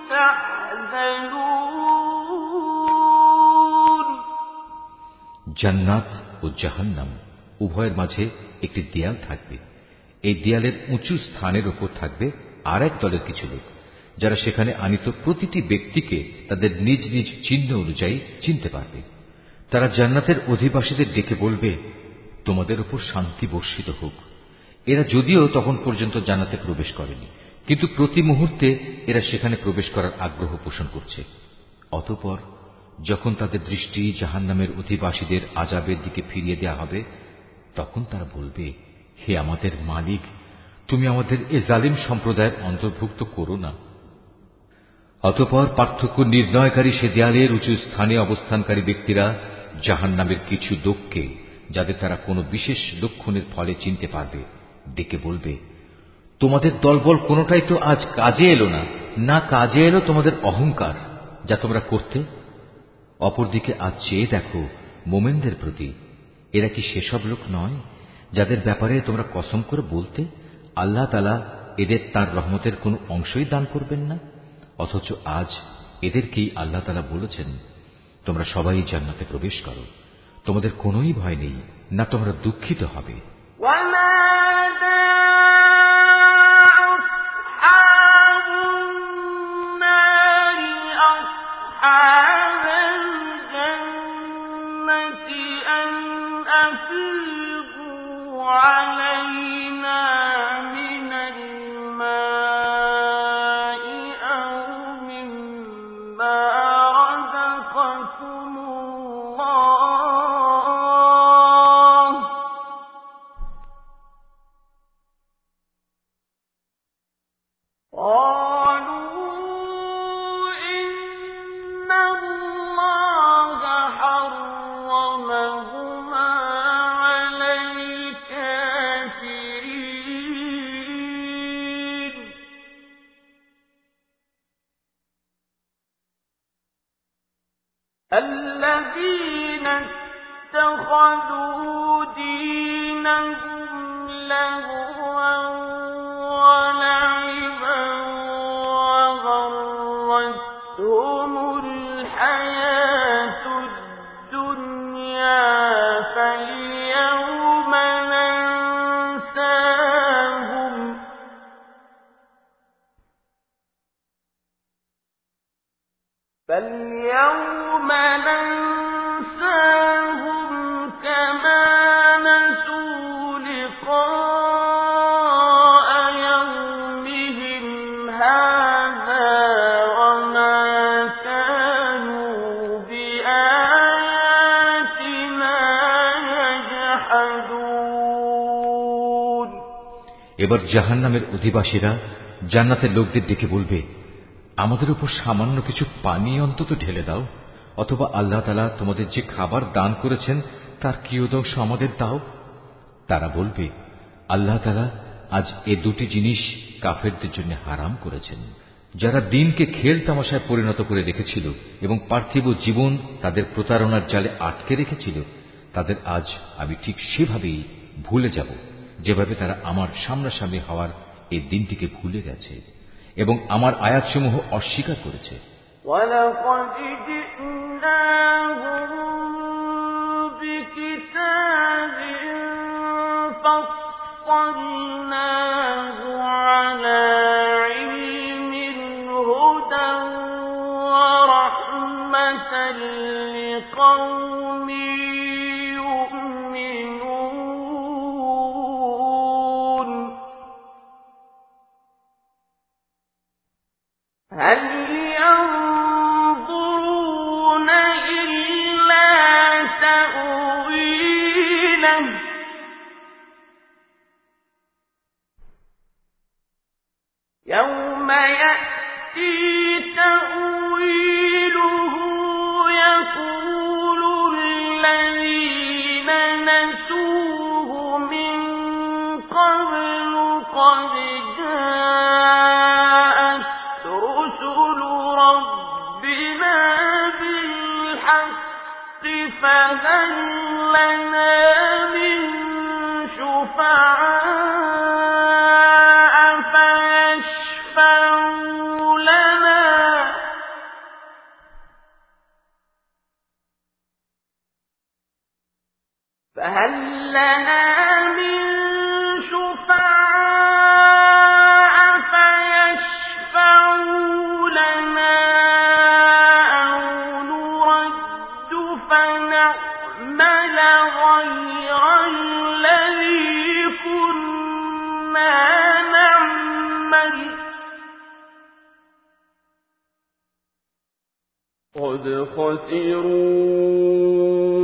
تحزنون জান্নাত ও জাহান্নাম উভয়ের মাঝে একটি দেয়াল থাকবে। এই দেয়ালের উঁচু স্থানের উপর থাকবে আর এক দলের কিছু লোক, যারা সেখানে আনিত প্রতিটি ব্যক্তিকে তাদের নিজ নিজ চিহ্ন অনুযায়ী চিনতে পারবে। তারা জান্নাতের অধিবাসীদের ডেকে বলবে, তোমাদের উপর শান্তি বর্ষিত হোক। এরা যদিও তখন পর্যন্ত জান্নাতে প্রবেশ করেনি, কিন্তু প্রতি মুহূর্তে এরা সেখানে প্রবেশ করার আগ্রহ পোষণ করছে। অতঃপর যখন তাদের দৃষ্টি জাহান্নামের অধিবাসীদের আযাবের দিকে ফিরিয়ে দেওয়া হবে, তখন তারা বলবে, হে আমাদের মালিক, তুমি আমাদের এ জালিম সম্প্রদায়ের অন্তর্ভুক্ত করো না। অতঃপর পার্থক্য নির্ণয়কারী সে দেয়ালের উঁচু স্থানে অবস্থানকারী ব্যক্তিরা জাহান্নামের কিছু লোককে, যাদের তারা কোনো বিশেষ লক্ষণের ফলে চিনতে পারবে, ডেকে বলবে, তোমাদের দলবল কোনোটাই তো আজ কাজে এলো না, না কাজে এলো তোমাদের অহংকার যা তোমরা করতে। অপরদিকে আজ চেয়ে দেখো মোমেনদের প্রতি, এরা কি সেসব লোক নয় যাদের ব্যাপারে তোমরা কসম করে বলতে আল্লাহ তাআলা এদের তার রহমতের কোনো অংশই দান করবেন না, অথচ আজ এদেরকেই আল্লাহ তাআলা বলেছেন তোমরা সবাই জান্নাতে প্রবেশ করো, তোমাদের কোনোই ভয় নেই, না তোমরা দুঃখিত হবে। الذين اتخذوا دينهم لهوا ولعبا وغرتهم الحياة الدنيا فاليوم ننساهم كما نسوا لقاء يومهم هذا وما كانوا بآياتنا يجحدون। এবার জাহান্নামের অধিবাসীরা জান্নাতের লোকদের ডেকে বলবে, আমাদের উপর সামান্য কিছু পানি অন্তত ঢেলে দাও, অথবা আল্লাহ তাআলা তোমাদের যে খাবার দান করেছেন তার কিয়দংশ আমাদের দাও। তারা বলবে, আল্লাহ তাআলা আজ এ দুটি জিনিস কাফেরদের জন্য হারাম করেছেন। যারা দিনকে খেল তামাশায় পরিণত করে রেখেছিল এবং পার্থিব জীবন তাদের প্রতারণার জালে আটকে রেখেছিল, তাদের আজ আমি ঠিক সেভাবেই ভুলে যাব যেভাবে তারা আমার সামনাসামনি হওয়ার এই দিনটিকে ভুলে গেছে এবং আমার আয়াতসমূহ অস্বীকার করেছে। وَلَقَدْ جِئْنَاهُم بِكِتَابٍ فَصَّلْنَاهُ عَلَىٰ عِلْمٍ هُدًى وَرَحْمَةً لِّقَوْمٍ يُؤْمِنُونَ هل ينظرون إلا تأويله يوم يأتي تأويله يقول الذين نسوه من قبل قد جاءت رسل ربنا بالحق فهل لنا من شفعاء فيشفعوا لنا أو نرد فنعمل غير الذي كنا نعمل قد خسروا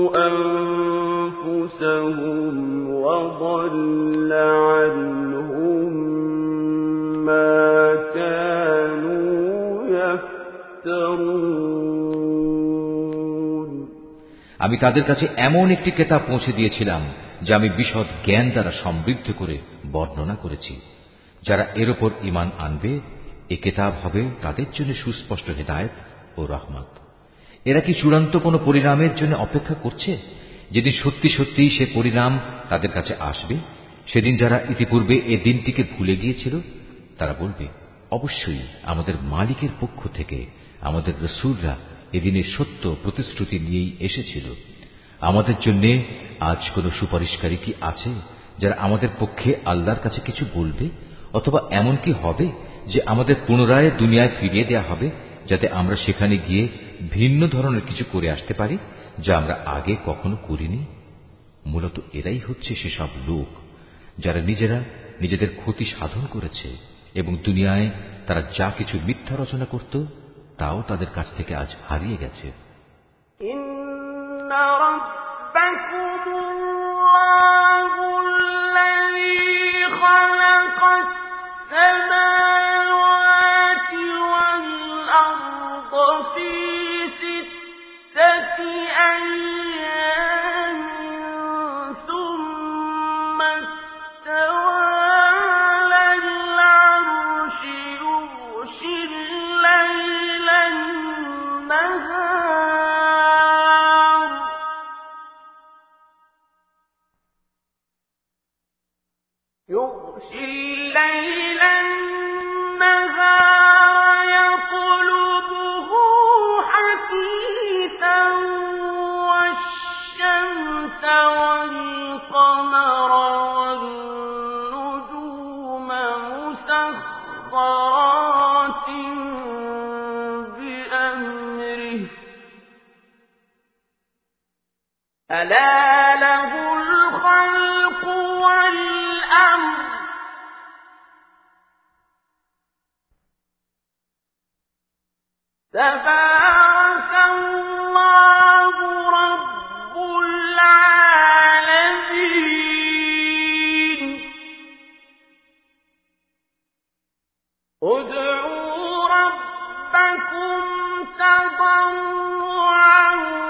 أنفسهم وضل عنهم ما كانوا يفترون। আমি তাদের কাছে এমন একটি কিতাব পৌঁছে দিয়েছিলাম যা আমি বিশদ জ্ঞান দ্বারা সমৃদ্ধ করে বর্ণনা করেছি। যারা এর উপর ঈমান আনবে, এই কিতাব হবে তাদের জন্য সুস্পষ্ট হিদায়াত ও রহমত। এরা কি চূড়ান্ত কোনো পরিণামের জন্য অপেক্ষা করছে, যেদিন সত্যি সত্যি সে পরিণাম তাদের কাছে আসবে, সেদিন যারা ইতিপূর্বে এ দিনটিকে ভুলে গিয়েছিল তারা বলবে, অবশ্যই আমাদের মালিকের পক্ষ থেকে আমাদের রাসূলরা এদিনের সত্য প্রতিশ্রুতি নিয়েই এসেছিল। আমাদের জন্য আজ কোন সুপারিশকারী কি আছে যারা আমাদের পক্ষে আল্লাহর কাছে কিছু বলবে? অথবা এমন কি হবে যে আমাদের পুনরায় দুনিয়ায় ফিরিয়ে দেয়া হবে, যাতে আমরা সেখানে গিয়ে ভিন্ন ধরনের কিছু করে আসতে পারি যা আমরা আগে কখনো করিনি? মূলত এরাই হচ্ছে সেসব লোক যারা নিজেরা নিজেদের ক্ষতি সাধন করেছে এবং দুনিয়ায় তারা যা কিছু মিথ্যা রচনা করত তাও তাদের কাছ থেকে আজ হারিয়ে গেছে। ألا له الخلق والأمر تبارك الله رب العالمين ادعوا ربكم تضرعا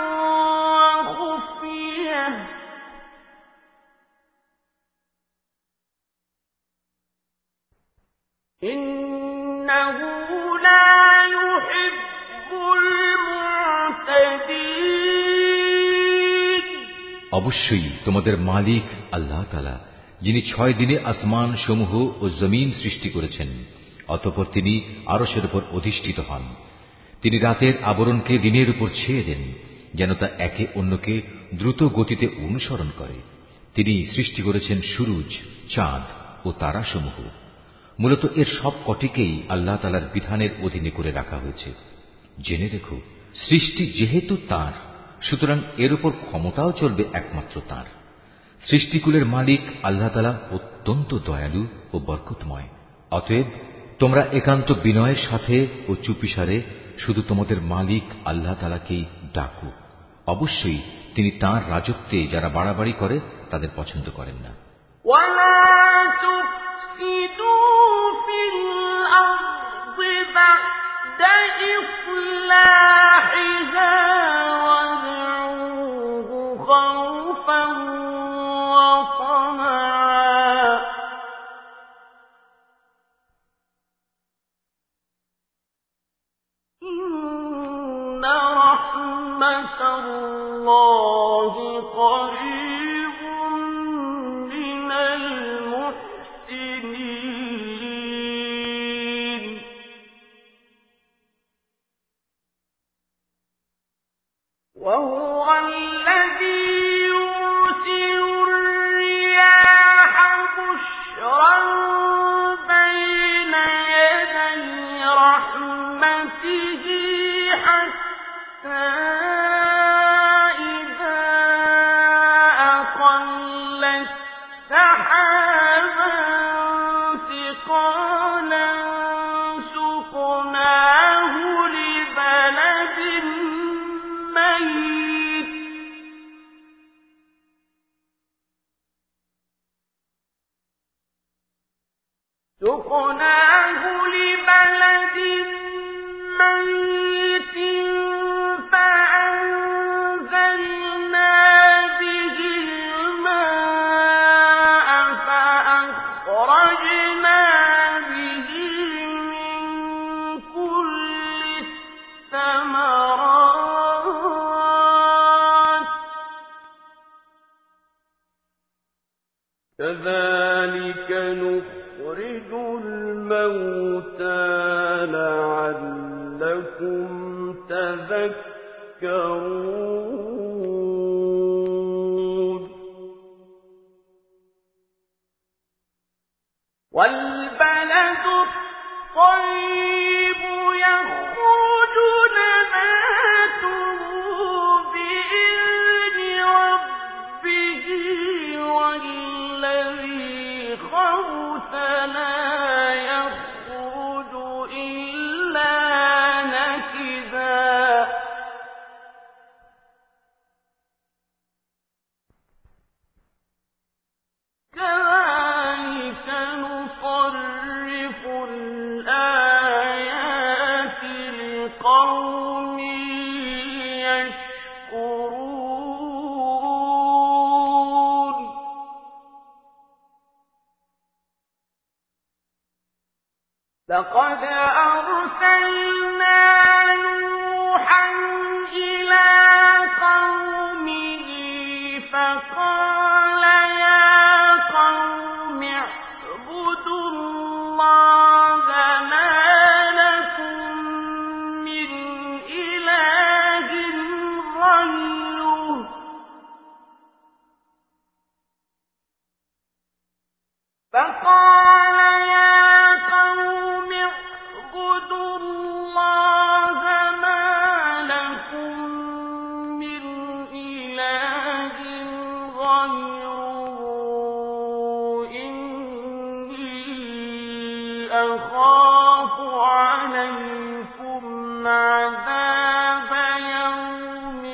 إنه لا يحب المعتدين অবশ্যই তোমাদের মালিক আল্লাহ তাআলা, যিনি 6 দিনে আসমান সমূহ ও জমিন সৃষ্টি করেছেন, অতঃপর তিনি আরশের উপর অধিষ্ঠিত হন। তিনি রাতের আবরণকে দিনের উপর ছেয়ে দেন যেন তা একে অন্যকে দ্রুত গতিতে অনুসরণ করে। তিনি সৃষ্টি করেছেন সূরজ, চাঁদ ও তারাসমূহ। মূলত এর সব কটিকেই আল্লাহ তাআলার বিধানের অধীনে করে রাখা হয়েছে। জেনে রেখো, সৃষ্টি যেহেতু তাঁর, সুতরাং এর উপর ক্ষমতাও চলবে একমাত্র তাঁর। সৃষ্টিকুলের মালিক আল্লাহ তাআলা অত্যন্ত দয়ালু ও বরকতময়। অতএব তোমরা একান্ত বিনয়ের সাথে ও চুপিসারে শুধু তোমাদের মালিক আল্লাহ তাআলাকেই ডাকো। অবশ্যই তিনি তাঁর রাজত্বে যারা বাড়াবাড়ি করে তাদের পছন্দ করেন না। وهو الذي يرسل الرياح بشرا بين يدي رحمته حتى إذا أقلت سحابا ثقالا سقناه لبلد ميت فأنزلنا به الماء فأخرجنا به من يتذكرون والبلد الطيب يخرج نباته بإذن ربه والذي خبث لا يخرج إلا نكدا كذلك نصرف الآيات لقوم يشكرون لقد أرسلنا نوحا إلى قومه فقال يا قوم اعبدوا الله ما لكم من إله غيره فقال يا قوم اعبدوا الله ما لكم من إله غيره إني أخاف عليكم عذاب يوم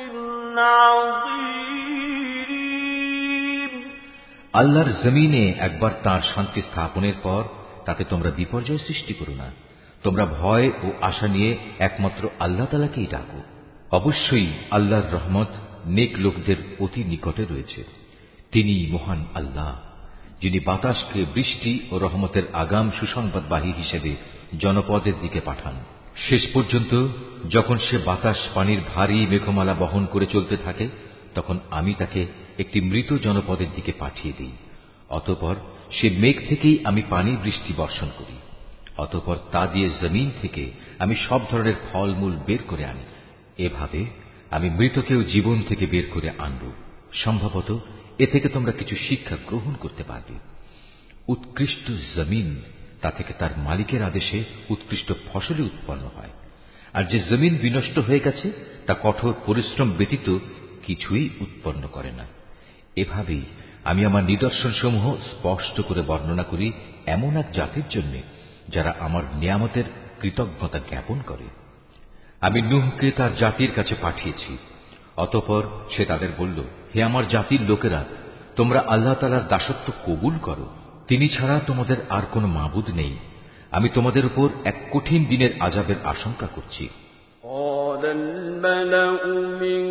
عظيم আল্লাহর জমিনে একবার তাঁর শান্তি স্থাপনের পর তাতে তোমরা বিপর্যয় সৃষ্টি করো না। তোমরা ভয় ও আশা নিয়ে একমাত্র আল্লাহ তাআলাকেই ডাকো। অবশ্যই আল্লাহর রহমত নেক লোকদের অতি নিকটে রয়েছে। তিনি মহান আল্লাহ, যিনি বাতাসকে বৃষ্টি ও রহমতের আগাম সুসংবাদবাহী হিসেবে জনপদের দিকে পাঠান। শেষ পর্যন্ত যখন সে বাতাস পানির ভারী মেঘমালা বহন করে চলতে থাকে, তখন আমি তাকে একটি মৃত জনপদের দিকে পাঠিয়ে দিই। অতঃপর সে মেঘ থেকেই আমি পানি বৃষ্টি বর্ষণ করি। অতঃপর তা দিয়ে জমিন থেকে আমি সব ধরনের ফলমূল বের করে আনি। এভাবে আমি মৃতকেও জীবন থেকে বের করে আনব। সম্ভবত এ থেকে তোমরা কিছু শিক্ষা গ্রহণ করতে পারবে। উৎকৃষ্ট জমিন, তা থেকে তার মালিকের আদেশে উৎকৃষ্ট ফসলই উৎপন্ন হয়। আর যে জমিন বিনষ্ট হয়ে গেছে, তা কঠোর পরিশ্রম ব্যতীত কিছুই উৎপন্ন করে না। এভাবেই আমি আমার নিদর্শনসমূহ স্পষ্ট করে বর্ণনা করি এমন এক জাতির জন্য, যারা আমার নিয়ামতের কৃতজ্ঞতা জ্ঞাপন করে। আমি নূহকে তার জাতির কাছে পাঠিয়েছি। অতঃপর সে তাদের বলল, হে আমার জাতির লোকেরা, তোমরা আল্লাহ তাআলার দাসত্ব কবুল করো। তিনি ছাড়া তোমাদের আর কোনো মাবুদ নেই। আমি তোমাদের উপর এক কঠিন দিনের আযাবের আশঙ্কা করছি। قال الملأ من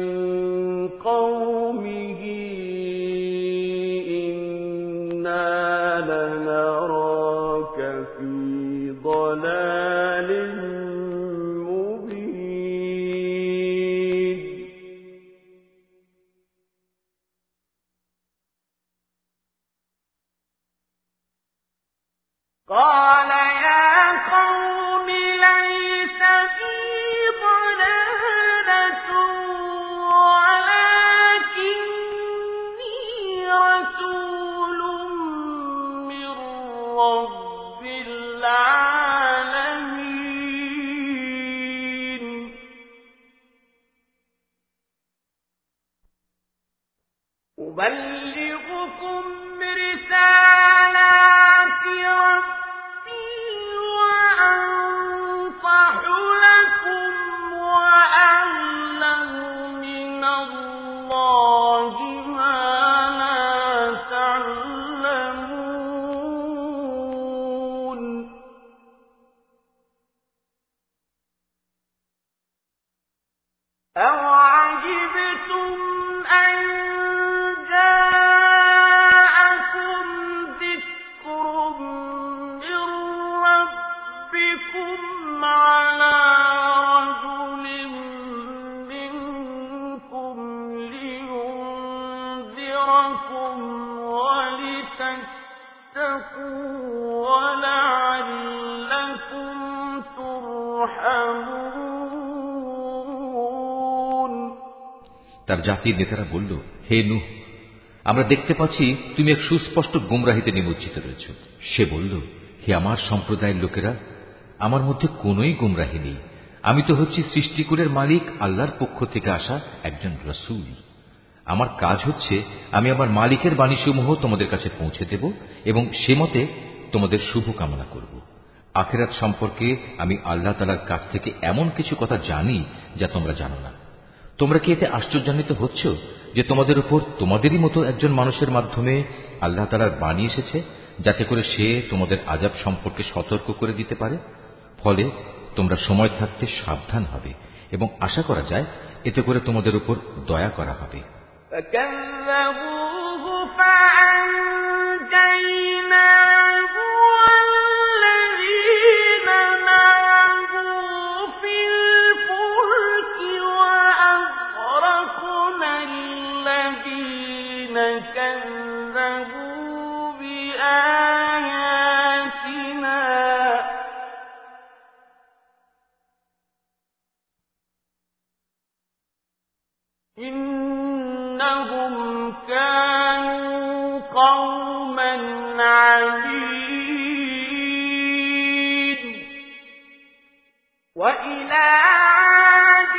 قومه إنا لنراك في ضلال مبين قال يا قوم ليس بي ضلالة ولكني رسول من رب العالمين أبلغكم رسالات ربي وأنصح لكم وأعلم من الله ما لا تعلمون أوعجبتم أن جاءكم ذكر من ربكم على رجل منكم لينذركم ولتتقوا ولعلكم ترحمون তার জাতির নেতারা বলল, হে নূহ, আমরা দেখতে পাচ্ছি তুমি এক সুস্পষ্ট গুমরাহিতে নিমজ্জিত রয়েছ। সে বলল, হে আমার সম্প্রদায়ের লোকেরা, আমার মধ্যে কোনই গুমরাহি নেই। আমি তো হচ্ছি সৃষ্টিকুলের মালিক আল্লাহর পক্ষ থেকে আসা একজন রাসূল। আমার কাজ হচ্ছে আমি আমার মালিকের বাণীসমূহ তোমাদের কাছে পৌঁছে দেব এবং সে মতে তোমাদের শুভ কামনা করব। আখিরাত সম্পর্কে আমি আল্লাহ তাআলার কাছ থেকে এমন কিছু কথা জানি যা তোমরা জানো না। তোমরা কি এতে আশ্চর্যান্বিত হচ্ছ যে তোমাদের উপর তোমাদেরই মতো একজন মানুষের মাধ্যমে আল্লাহ তাআলার বাণী এসেছে, যাতে করে সে তোমাদের আযাব সম্পর্কে সতর্ক করে দিতে পারে? ফলে তোমরা সময় থাকতে সাবধান হবে এবং আশা করা যায় এতে করে তোমাদের উপর দয়া করা হবে। فكذبوه فأنجيناه والذين معه في الفلك وأغرقنا الذين كذبوا بآياتنا إنهم كانوا قوما عمين. وإلى عاد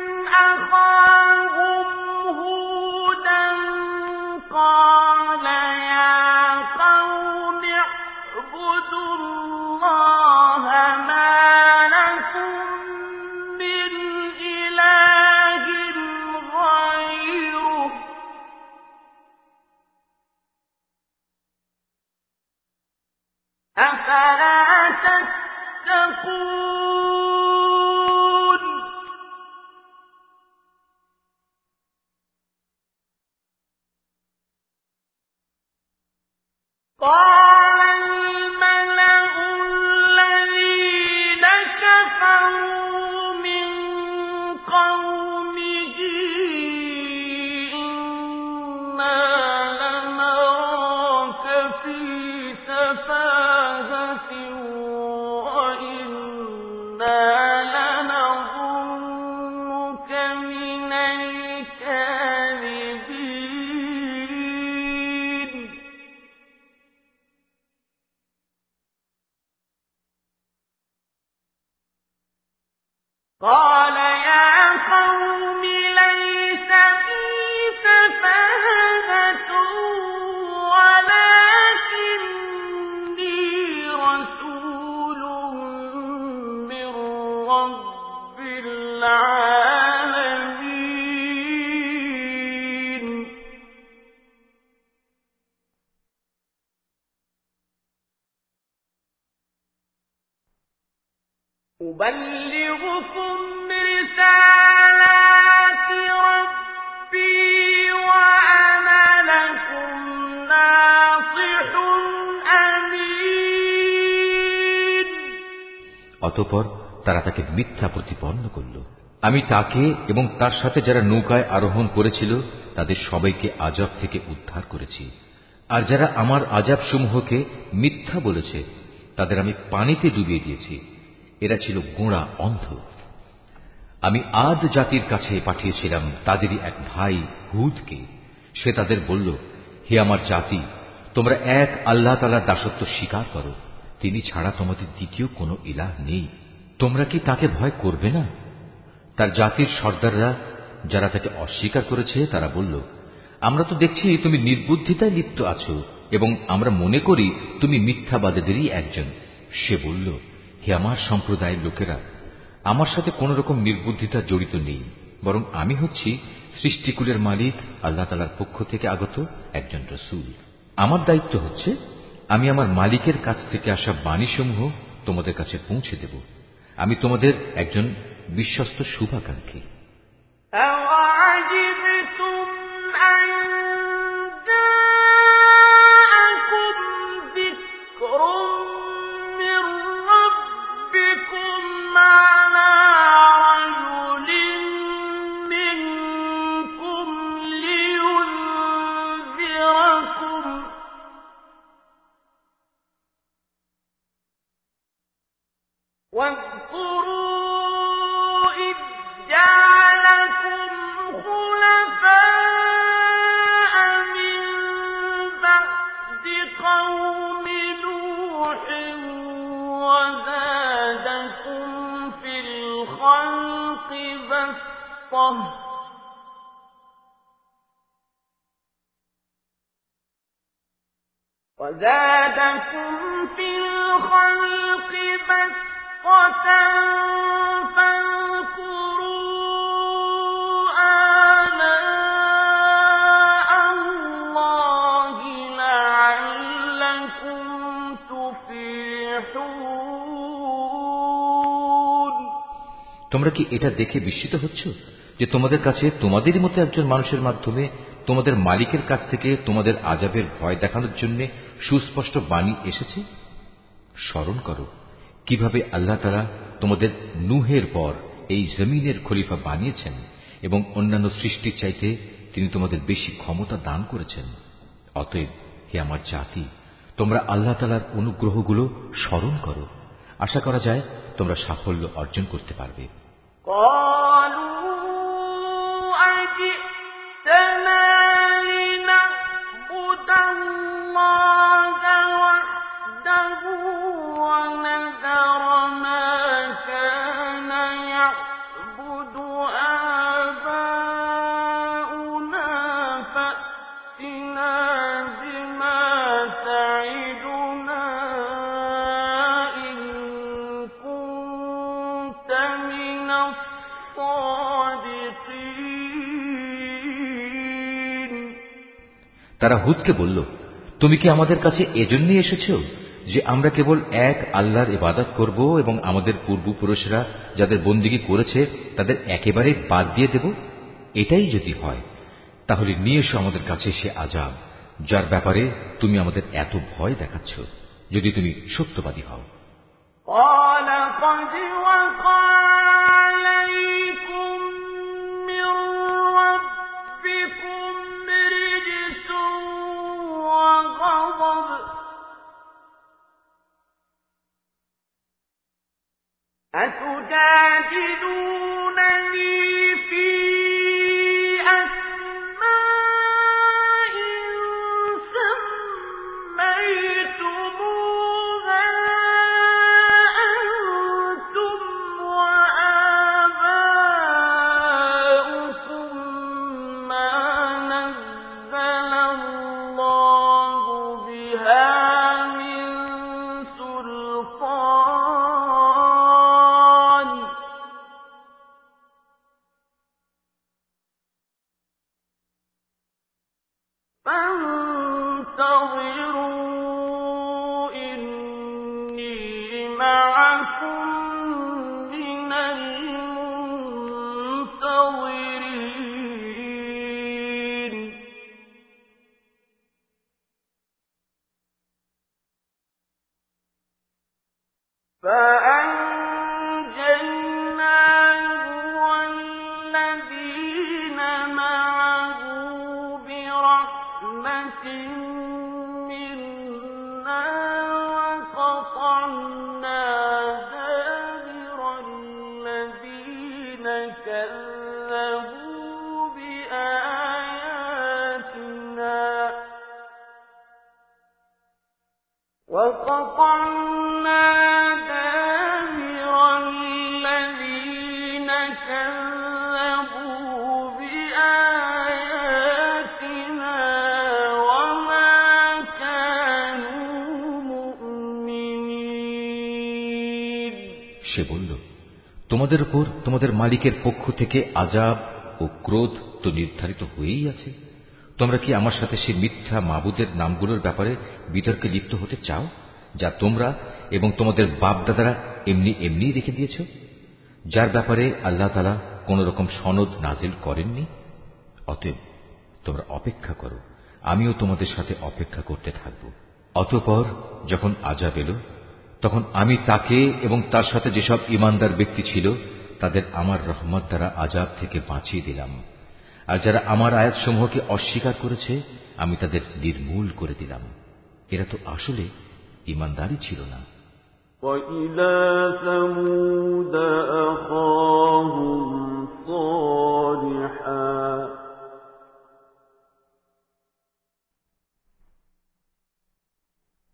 أخاهم هودا قال يا قوم اعبدوا الله ما لكم من إله غيره أفلا تتقون. قال الملأ الذين كفروا من قومه إنا لنراك في سفاهة وإنا لنظنك من الكاذبين. قال يا قوم ليس بي سفاهة ولكني رسول من رب العالمين. أبلغكم رسالات ربي وأنا لكم ناصح أمين. অতঃপর তারা তাকে মিথ্যা প্রতিপন্ন করল। আমি তাকে এবং তার সাথে যারা নৌকায় আরোহণ করেছিল তাদের সবাইকে আযাব থেকে উদ্ধার করেছি। আর যারা আমার আযাব সমূহকে মিথ্যা বলেছে তাদের আমি পানিতে ডুবিয়ে দিয়েছি। এরা ছিল গোঁড়া অন্ধ। আমি আদ জাতির কাছে পাঠিয়েছিলাম তাদেরই এক ভাই হুদকে। সে তাদের বলল, হে আমার জাতি, তোমরা এক আল্লাহ তাআলার দাসত্ব স্বীকার করো, তিনি ছাড়া তোমাদের দ্বিতীয় কোনো ইলাহ নেই। তোমরা কি তাকে ভয় করবে না? তার জাতির সর্দাররা যারা তাকে অস্বীকার করেছে তারা বলল, আমরা তো দেখছি তুমি নির্বুদ্ধিতায় লিপ্ত আছো এবং আমরা মনে করি তুমি মিথ্যাবাদীদেরই একজন। সে বলল, হে আমার সম্প্রদায়ের লোকেরা, আমার সাথে কোন রকম নির্বুদ্ধিতা জড়িত নেই, বরং আমি হচ্ছি সৃষ্টিকুলের মালিক আল্লাহ তাআলার পক্ষ থেকে আগত একজন রাসূল। আমার দায়িত্ব হচ্ছে আমি আমার মালিকের কাছ থেকে আসা বাণীসমূহ তোমাদের কাছে পৌঁছে দেব। আমি তোমাদের একজন বিশ্বস্ত শুভাকাঙ্ক্ষী। أَوَعَجِبْتُمْ أَن جَاءَكُمْ ذِكْرٌ مِّن رَّبِّكُمْ عَلَىٰ رَجُلٍ مِّنكُمْ لِيُنذِرَكُمْ ۚ واذكروا إذ جعلكم خلفاء الخلق بسطة وزادكم في الخلق بسطة فاذكروا آلاء الله لعلكم تفلحون। তোমরা কি এটা দেখে বিস্মিত হচ্ছ যে তোমাদের কাছে তোমাদেরই মতো একজন মানুষের মাধ্যমে তোমাদের মালিকের কাছ থেকে তোমাদের আযাবের ভয় দেখানোর জন্য সুস্পষ্ট বাণী এসেছে? স্মরণ করো কিভাবে আল্লাহ তাআলা তোমাদের নূহের পর এই জমিনের খলিফা বানিয়েছেন এবং অন্যান্য সৃষ্টির চাইতে তিনি তোমাদের বেশি ক্ষমতা দান করেছেন। অতএব হে আমার জাতি, তোমরা আল্লাহ তাআলার অনুগ্রহগুলো স্মরণ করো। আশা করা যায় তোমরা সাফল্য অর্জন করতে পারবে। তারা হুদকে বলল, তুমি কি আমাদের কাছে এজন্যই এসেছো যে আমরা কেবল এক আল্লাহর ইবাদত করব এবং আমাদের পূর্বপুরুষরা যাদের বন্দেগী করেছে তাদের একেবারে বাদ দিয়ে দেব? এটাই যদি হয় তাহলে নিয়ে এসো আমাদের কাছে সে আযাব যার ব্যাপারে তুমি আমাদের এত ভয় দেখাচ্ছ, যদি তুমি সত্যবাদী হও। أتجادلونني في أسماء سميتموها أنتم وآباؤكم ما نزل الله بها من سلطان فانتظروا إني معكم من المنتظرين فأنجيناه والذين معه برحمة منا وقطعنا دابر الذين كذبوا بآياتنا وقطعنا دابر الذين كذبوا بآياتنا وما كانوا مؤمنين। সে বলল, তোমাদের উপর তোমাদের মালিকের পক্ষ থেকে আযাব ও ক্রোধ তো নির্ধারিত হয়েই আছে। তোমরা কি আমার সাথে সে মিথ্যা মাবুদের নামগুলোর ব্যাপারে বিতর্কে লিপ্ত হতে চাও যা তোমরা এবং তোমাদের বাপ দাদারা এমনি এমনি রেখে দিয়েছ, যার ব্যাপারে আল্লাহ তাআলা কোন রকম সনদ নাজিল করেননি? অতএব তোমরা অপেক্ষা করো, আমিও তোমাদের সাথে অপেক্ষা করতে থাকব। অতঃপর যখন আযাব এলো তখন আমি তাকে এবং তার সাথে যেসব ঈমানদার ব্যক্তি ছিল তাদের আমার রহমত দ্বারা আযাব থেকে বাঁচিয়ে দিলাম, আর যারা আমার আয়াতসমূহকে অস্বীকার করেছে আমি তাদের নির্মূল করে দিলাম। এরা তো আসলে ঈমানদারই ছিল না। وَإِلَى ثَمُودَ أَخَاهُمْ صَالِحًا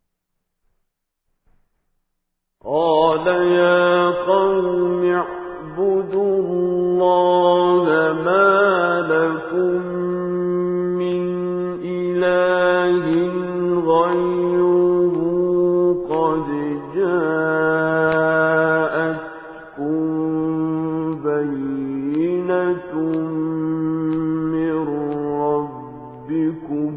قَالَ يَا قَوْمِ اعبدوا الله ما لكم من إله غيره قد جاءتكم بينة من ربكم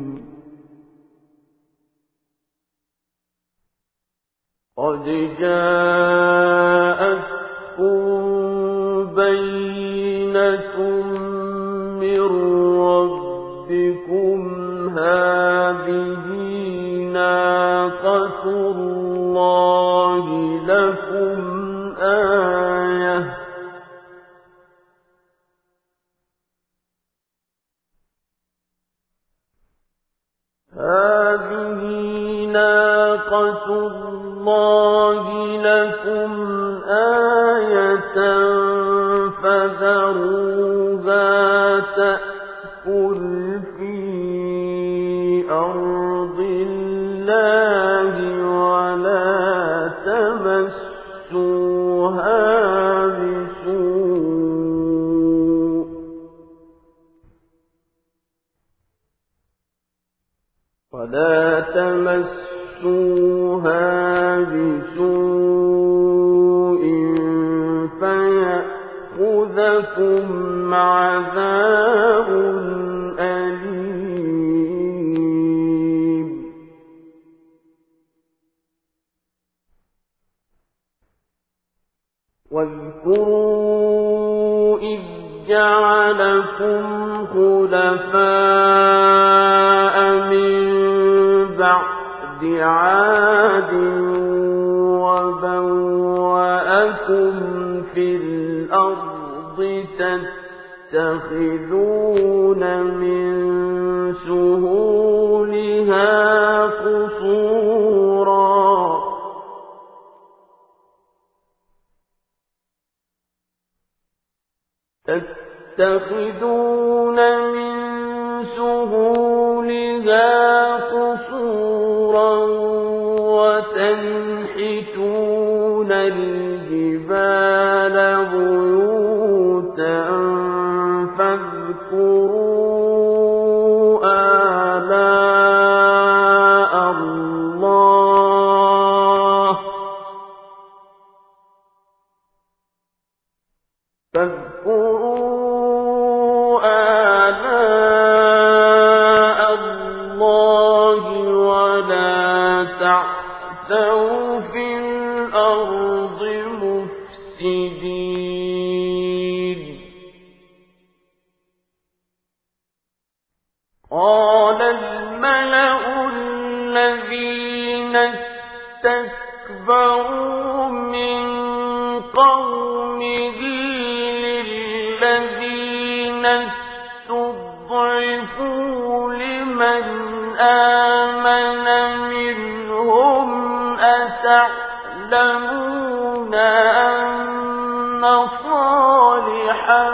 هذه ناقة الله لكم آية فذروها تأكل في أرض الله ولا تمسوها بسوء فيأخذكم عذاب أليم. واذكروا إذ جعلكم خلفاء من بعد عاد وبوأكم في الأرض تتخذون من سهولها قصورا وتنحتون الجبال بيوتا فاذكروا آلاء الله ولا تعثوا في الأرض مفسدين. قال الملأ الذين استكبروا من قومه للذين استضعفوا لمن آمن منهم أتعلمون أن صالحا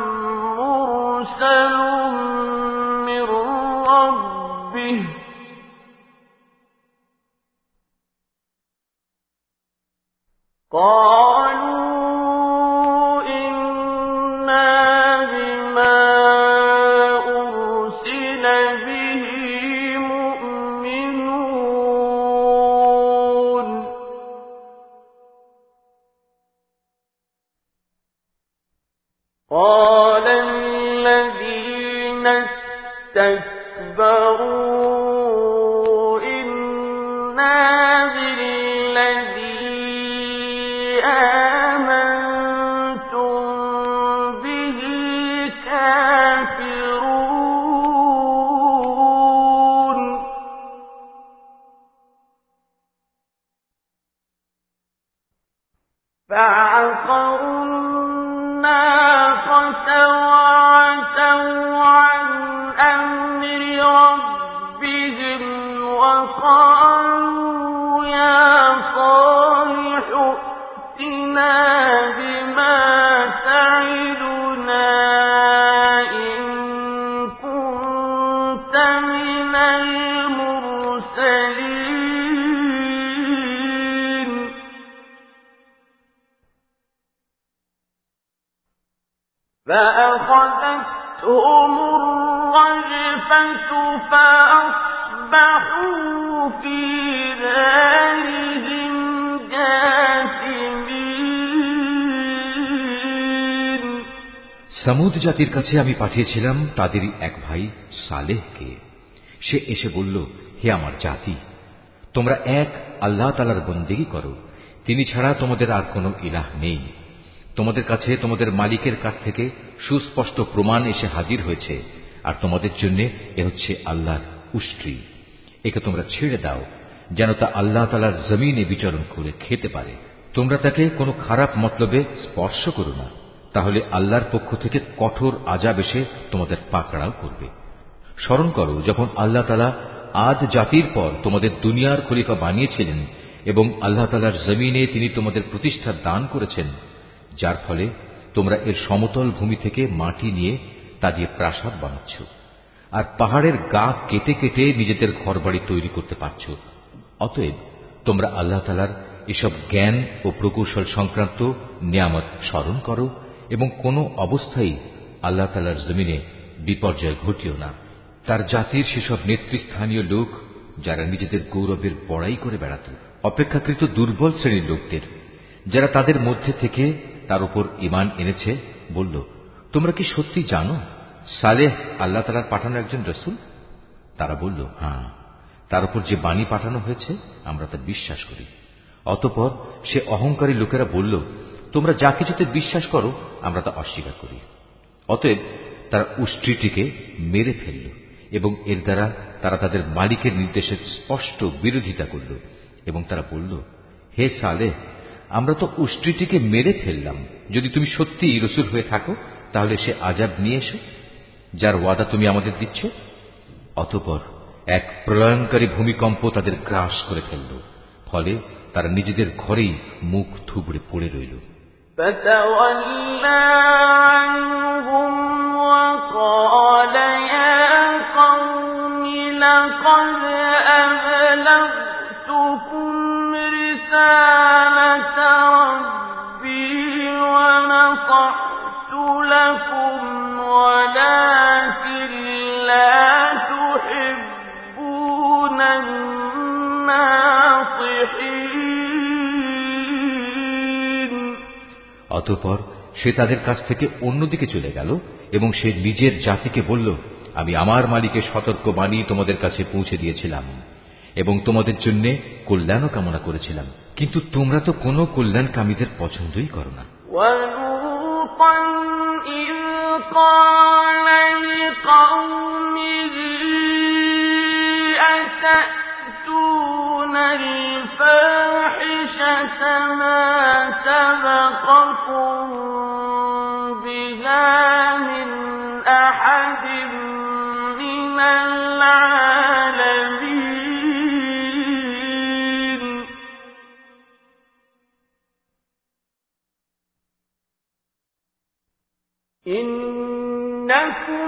مرسل من ربه قالوا إنا بما أرسل به مؤمنون. قال الذين استكبروا إنا بالذي آمنتم به كافرون. فعقروا الناقة وعتوا عن أمر ربهم وقالوا يا صالح ائتنا بما تعدنا إن كنت من المرسلين. فأخذتهم الرجفة فأصبحوا في دارهم جاثمين সামুদ জাতির কাছে আমি পাঠিয়েছিলাম তাদেরই এক ভাই সালেহকে। সে এসে বলল, হে আমার জাতি, তোমরা এক আল্লাহ তাআলার বন্দেগী করো, তিনি ছাড়া তোমাদের আর কোনো ইলাহ নেই। তোমাদের কাছে তোমাদের মালিকের কাছ থেকে সুস্পষ্ট প্রমাণ এসে হাজির হয়েছে, আর তোমাদের জন্য এ হচ্ছে আল্লাহর উষ্ট্রি। একে তোমরা ছেড়ে দাও, যেন তা আল্লাহ তাআলার জমিনে বিচরণ করে খেতে পারে। তোমরা তাকে কোনো খারাপ মতলবে স্পর্শ করো না, তাহলে আল্লাহর পক্ষ থেকে কঠোর আযাব এসে তোমাদের পাকড়াও করবে। স্মরণ করো, যখন আল্লাহ তাআলা আদ জাতির পর তোমাদের দুনিয়ার খলিফা বানিয়েছিলেন এবং আল্লাহ তাআলার জমিনে তিনি তোমাদের প্রতিষ্ঠা দান করেছেন, যার ফলে তোমরা এর সমতল ভূমি থেকে মাটি নিয়ে তা দিয়ে প্রাসাদ বানাচ্ছ, আর পাহাড়ের গা কেটে কেটে নিজেদের ঘরবাড়ি তৈরি করতে পারছ। অতএব তোমরা আল্লাহ তাআলার এসব জ্ঞান ও প্রকৌশল সংক্রান্ত নিয়ামত স্মরণ করো এবং কোনো অবস্থায় আল্লাহ তাআলার জমিনে বিপর্যয় ঘটিও না। তার জাতির সেসব নেতৃস্থানীয় লোক যারা নিজেদের গৌরবের বড়াই করে বেড়াত, অপেক্ষাকৃত দুর্বল শ্রেণীর লোকদের, যারা তাদের মধ্যে থেকে তার উপর ঈমান এনেছে, বলল, তোমরা কি সত্যি জানো সালেহ আল্লাহ তাআলার পাঠানো একজন রাসূল? তারা বলল, হ্যাঁ, তার উপর যে বাণী পাঠানো হয়েছে আমরা তা বিশ্বাস করি। অতঃপর সে অহংকারী লোকেরা বলল, তোমরা যা কিছুতে বিশ্বাস করো আমরা তা অস্বীকার করি। অতএব তারা উষ্ট্রিটিকে মেরে ফেলল এবং এর দ্বারা তারা তাদের মালিকের নির্দেশের স্পষ্ট বিরোধিতা করল এবং তারা বলল, হে সালেহ, আমরা তো উষ্ট্রিটিকে মেরে ফেললাম। যদি তুমি সত্যিই রাসূল হয়ে থাকো তাহলে সে আযাব নিয়ে এসো, যার ওয়াদা তুমি আমাদের দিচ্ছ। অতঃপর এক প্রলয়ঙ্কারী ভূমিকম্প তাদের গ্রাস করে ফেলল, ফলে তারা নিজেদের ঘরেই মুখ থুবড়ে পড়ে রইল। فتولى عنهم وقال يا قوم لقد أبلغتكم رسالة ربي ونصحت لكم ولكن لا تحبون الناصحين। অতঃপর সে তাদের কাছ থেকে অন্যদিকে চলে গেল এবং সে নিজের জাতিকে বলল, আমি আমার মালিকের সতর্ক বাণী তোমাদের কাছে পৌঁছে দিয়েছিলাম এবং তোমাদের জন্য কল্যাণও কামনা করেছিলাম, কিন্তু তোমরা তো কোনো কল্যাণকামীদের পছন্দই করো না। وَلُوطًا إِذْ قَالَ لِقَوْمِهِ أَتَأْتُونَ الْفَاحِشَةَ مَا سَبَقَكُم بِهَا مِنْ أَحَدٍ مِّنَ الْعَالَمِينَ إِنَّكُمْ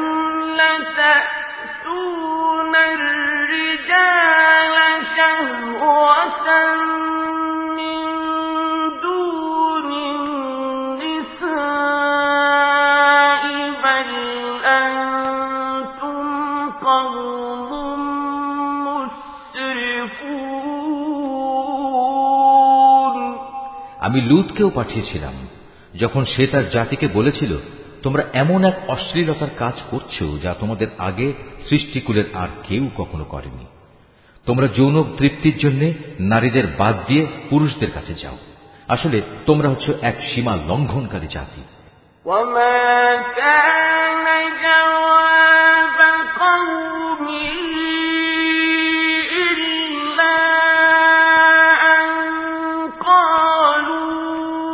لَتَأْتُونَ الرِّجَالَ شَهْوَةً مِّن دُونِ النِّسَاءِ بَلْ أَنتُمْ قَوْمٌ مُسْرِفُونَ। আমি লূতকেও পাঠিয়েছিলাম, যখন সে তার জাতিকে বলেছিল, তোমরা এমন এক অশ্লীলতার কাজ করছো যা তোমাদের আগে সৃষ্টিকুলের আর কেউ কখনো করেনি। তোমরা যৌন তৃপ্তির জন্য নারীদের বাদ দিয়ে পুরুষদের কাছে যাও। আসলে তোমরা হচ্ছে এক সীমা লঙ্ঘনকারী জাতি। وَمَا كَانَ جَوَابَ قَوْمِهِ إِلَّا أَن قَالُوا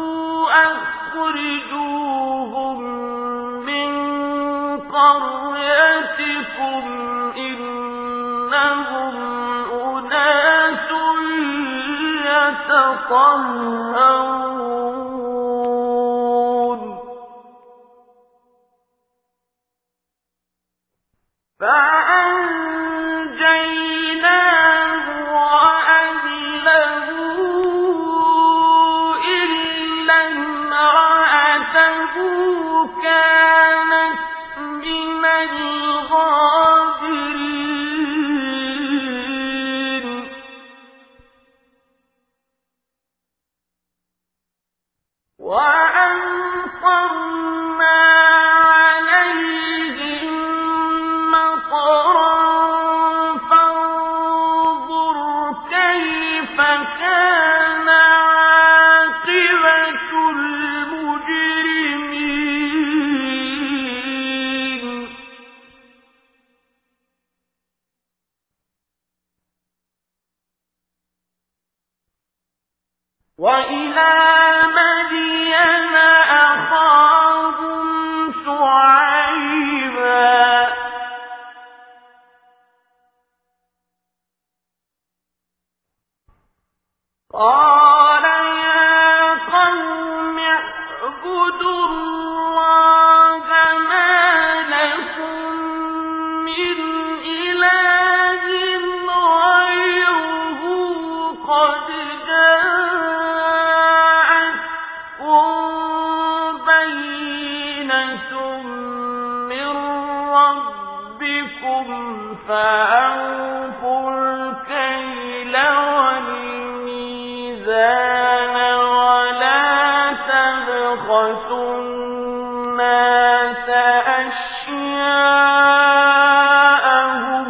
أَخْرِجُوهُم مِّن قَرْيَتِكُمْ إِنَّهُمْ أُنَاسٌ يَتَطَهَّرُونَ فَأَنجَيْنَاهُ وَأَهْلَهُ إِلَّا امْرَأَتَهُ كَانَتْ وإلى مدين أخاهم شعيبا قال يا قوم اعبدوا الله ما لكم من إله غيره قد جاءتكم بينة من ربكم فأوفوا الكيل والميزان ولا تبخسوا الناس أشياءهم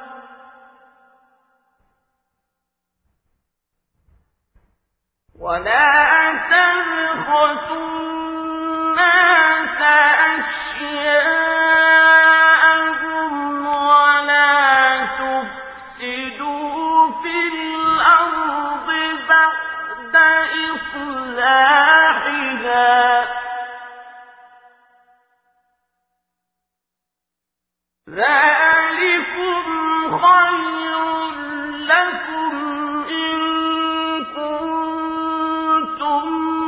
ولا تفسدوا في الأرض بعد إصلاحها ذلكم خير لكم إن كنتم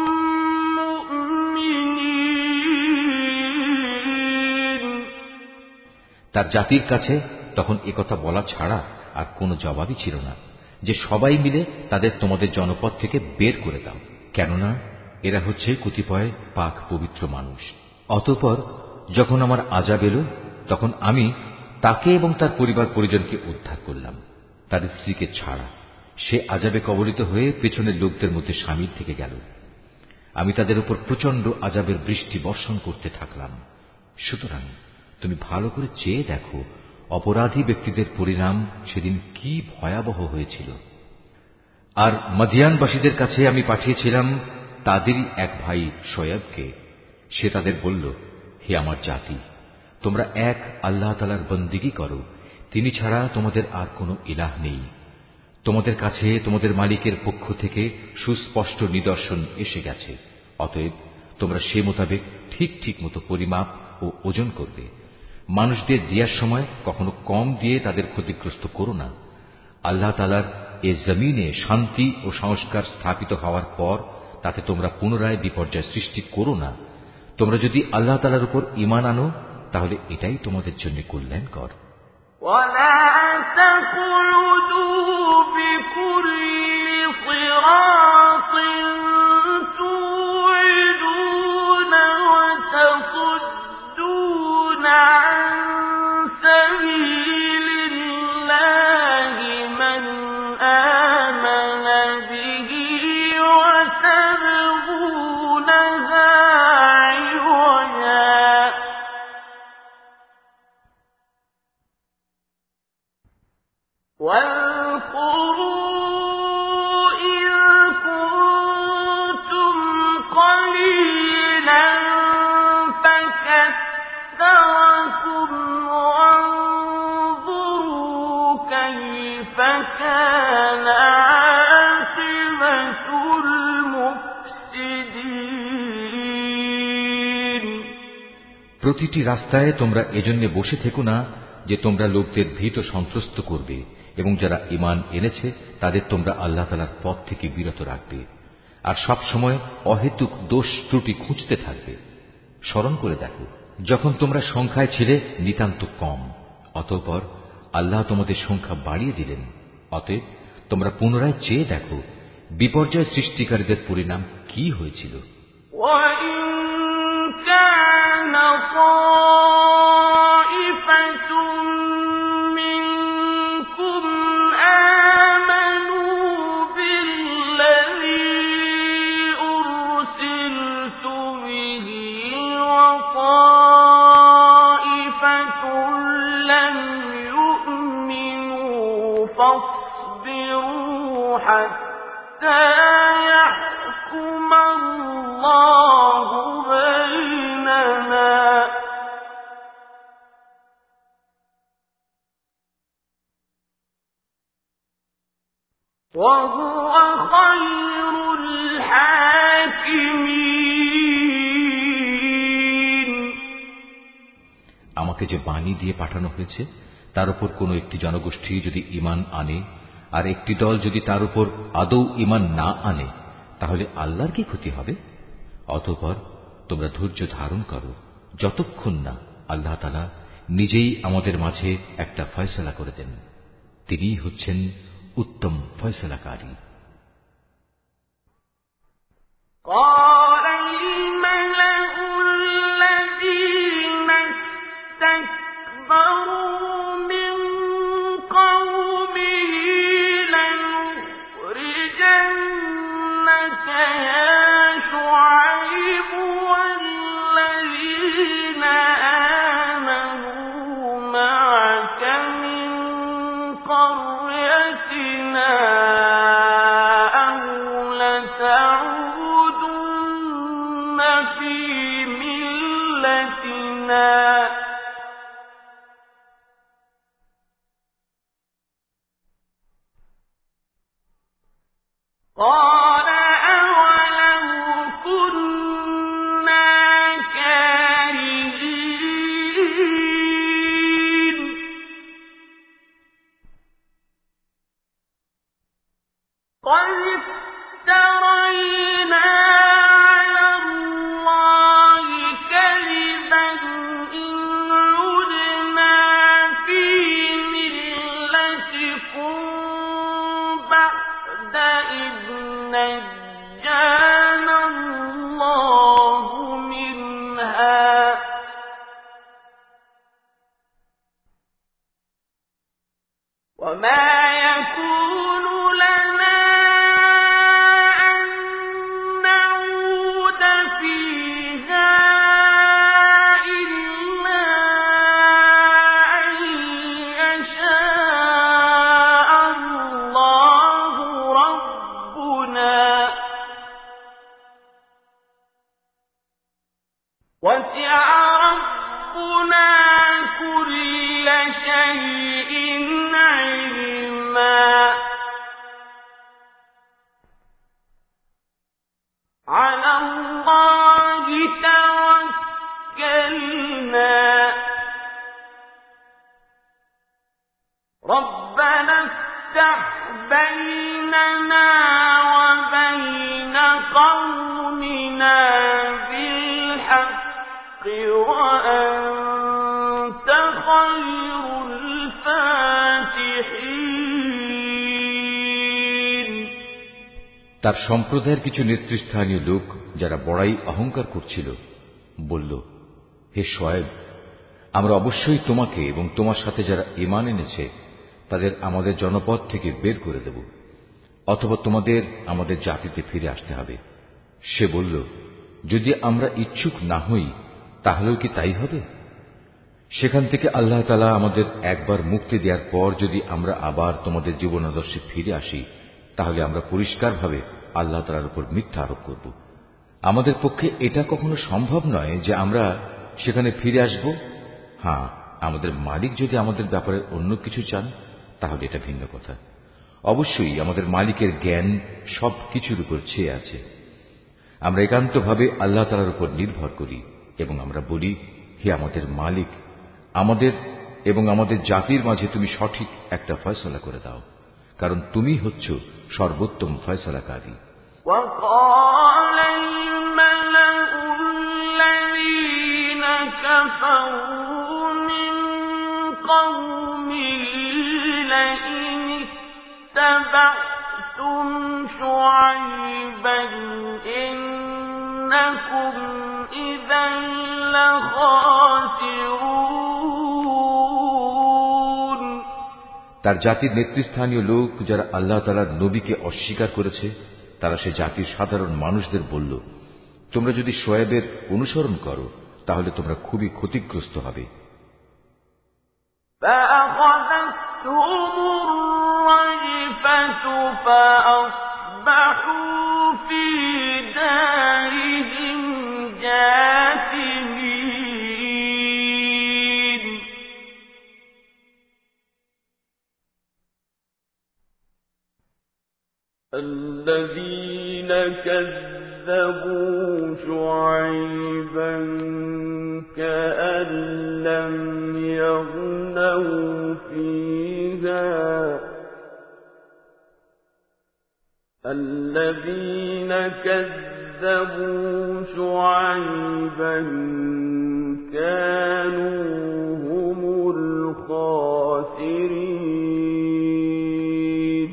مؤمنين। তার জাতির কাছে তখন একথা বলা ছাড়া আর কোনো জবাবই ছিল না যে সবাই মিলে তাদের তোমাদের জনপদ থেকে বের করে দাও, কেননা এরা হচ্ছে কতিপয় পাক পবিত্র মানুষ। অতঃপর যখন আমার আযাব এলো তখন আমি তাকে এবং তার পরিবার পরিজনকে উদ্ধার করলাম, তার স্ত্রীকে ছাড়া। সে আযাবে কবলিত হয়ে পেছনের লোকদের মধ্যে শামিল থেকে গেল। আমি তাদের উপর প্রচন্ড আযাবের বৃষ্টি বর্ষণ করতে থাকলাম। সুতরাং তুমি ভালো করে চেয়ে দেখো অপরাধী ব্যক্তিদের পরিণাম সেদিন কি ভয়াবহ হয়েছিল। আর মদিয়ানবাসীদের কাছে আমি পাঠিয়েছিলাম তাদেরই এক ভাই শোয়েবকে। সে তাদের বলল, হে আমার জাতি, তোমরা এক আল্লাহ তাআলার বন্দেগী করো, তিনি ছাড়া তোমাদের আর কোনো ইলাহ নেই। তোমাদের কাছে তোমাদের মালিকের পক্ষ থেকে সুস্পষ্ট নিদর্শন এসে গেছে, অতএব তোমরা সে মোতাবেক ঠিক ঠিক মতো পরিমাপ ও ওজন করবে। মানুষদের দেওয়ার সময় কখনো কম দিয়ে তাদের ক্ষতিগ্রস্ত করো না। আল্লাহ তাআলার এ জমিনে শান্তি ও সংস্কার স্থাপিত হওয়ার পর তাতে তোমরা পুনরায় বিপর্যয় সৃষ্টি করো না। তোমরা যদি আল্লাহ তাআলার উপর ঈমান আনো তাহলে এটাই তোমাদের জন্য কল্যাণকর। ولا تقعدوا بكل صراط توعدون وتصدون عن سبيل الله من آمن به وتبغونها عوجا واذكروا إذ كنتم قليلا فكثركم وانظروا كيف كان عاقبة المفسدين। প্রতিটি রাস্তায় তোমরা এজন্য বসে থেকো না যে তোমরা লোকদের ভীত সন্ত্রস্ত করবে এবং যারা ঈমান এনেছে তাদের তোমরা আল্লাহ তাআলার পথ থেকে বিরত রাখবে, আর সব সময় অহেতুক দোষ ত্রুটি খুঁজতে থাকবে। স্মরণ করে দেখো যখন তোমরা সংখ্যায় ছিলে নিতান্ত কম, অতঃপর আল্লাহ তোমাদের সংখ্যা বাড়িয়ে দিলেন। অতএব তোমরা পুনরায় চেয়ে দেখো বিপর্যয় সৃষ্টিকারীদের পরিণাম কি হয়েছিল। أرسلت به طَائِفَةٌ لَّمْ يُؤْمِنُوا فَاصْبِرُوا حَتَّىٰ يَحْكُمَ اللَّهُ بَيْنَنَا ۚ وَهُوَ خَيْرُ الْحَاكِمِينَ। আমাকে যে বাণী দিয়ে পাঠানো হয়েছে তার উপর কোন একটি জনগোষ্ঠী যদি ঈমান আনে আর একটি দল যদি তার উপর আদৌ ঈমান না আনে, তাহলে আল্লাহর কি ক্ষতি হবে? অতঃপর তোমরা ধৈর্য ধারণ করো যতক্ষণ না আল্লাহ তাআলা নিজেই আমাদের মাঝে একটা ফয়সালা করে দেন। তিনিই হচ্ছেন উত্তম ফয়সালাকারী। قَالَ الْمَلَأُ الَّذِينَ اسْتَكْبَرُوا مِنْ قَوْمِهِ لَنُخْرِجَنَّكَ يَا شُعَيْبُ وَالَّذِينَ آمَنُوا مَعَكَ مِنْ قَرْيَتِنَا أَوْ لَتَعُودُنَّ فِي مِلَّتِنَا ۚ قَالَ أَوَلَوْ كُنَّا كَارِهِينَ قَدِ افْتَرَيْنَا عَلَى اللَّهِ كَذِبًا إِنْ عُدْنَا فِي مِلَّتِكُمْ بَعْدَ إِذْ نَجَّانَا اللَّهُ مِنْهَا ۚ وَمَا يَكُونُ لَنَا أَن نَّعُودَ فِيهَا إِلَّا أَن يَشَاءَ اللَّهُ رَبُّنَا ۚ وَسِعَ رَبُّنَا كُلَّ شَيْءٍ عِلْمًا ۚ عَلَى اللَّهِ تَوَكَّلْنَا ۚ رَبَّنَا افْتَحْ بَيْنَنَا وَبَيْنَ قَوْمِنَا بِالْحَقِّ وَأَنْتَ خَيْرُ الْفَاتِحِينَ। তার সম্প্রদায়ের কিছু নেতৃস্থানীয় লোক যারা বড়াই অহংকার করছিল বলল, হে শুআয়ব, আমরা অবশ্যই তোমাকে এবং তোমার সাথে যারা ঈমান এনেছে তাদের আমাদের জনপদ থেকে বের করে দেব, অথবা তোমাদের আমাদের জাতিতে ফিরে আসতে হবে। সে বলল, যদি আমরা ইচ্ছুক না হই তাহলেও কি তাই হবে? সেখান থেকে আল্লাহ তাআলা আমাদের একবার মুক্তি দেওয়ার পর যদি আমরা আবার তোমাদের জীবনাদর্শে ফিরে আসি, তাহলে আমরা পরিষ্কারভাবে আল্লাহ তাআলার উপর মিথ্যা আরোপ করব। আমাদের পক্ষে এটা কখনো সম্ভব নয় যে আমরা সেখানে ফিরে আসব। হ্যাঁ, আমাদের মালিক যদি আমাদের ব্যাপারে অন্য কিছু চান তাহলে এটা ভিন্ন কথা। অবশ্যই আমাদের মালিকের জ্ঞান সব কিছুর উপর ছেয়ে আছে। আমরা একান্তভাবে আল্লাহ তাআলার উপর নির্ভর করি এবং আমরা বলি, হে আমাদের মালিক, আমাদের এবং আমাদের জাতির মাঝে তুমি সঠিক একটা ফয়সালা করে দাও, কারণ তুমি হচ্ছ সর্বোত্তম ফয়সালাকারী। وَقَالَ الْمَلَأُ الَّذِينَ كَفَرُوا مِنْ قَوْمِهِ لَئِنِ اتَّبَعْتُمْ شُعَيْبًا إِنَّكُمْ إِذًا لَخَاسِرُونَ। তার জাতির নেতৃস্থানীয় লোক যারা আল্লাহ তাআলার নবীকে অস্বীকার করেছে তারা সে জাতির সাধারণ মানুষদের বলল, তোমরা যদি শুআয়বের অনুসরণ করো তাহলে তোমরা খুবই ক্ষতিগ্রস্ত হবে। الذين كذبوا شعيبا كأن لم يغنوا فيها الذين كذبوا شعيبا كانوا هم الخاسرين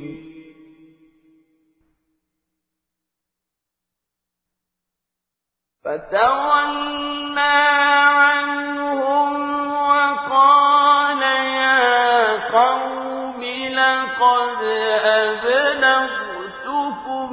فتولى عنهم وقال يا قوم لقد أبلغتكم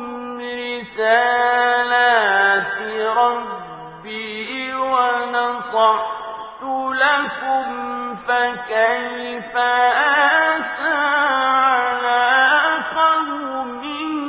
رسالات ربي ونصحت لكم فكيف آسى على قوم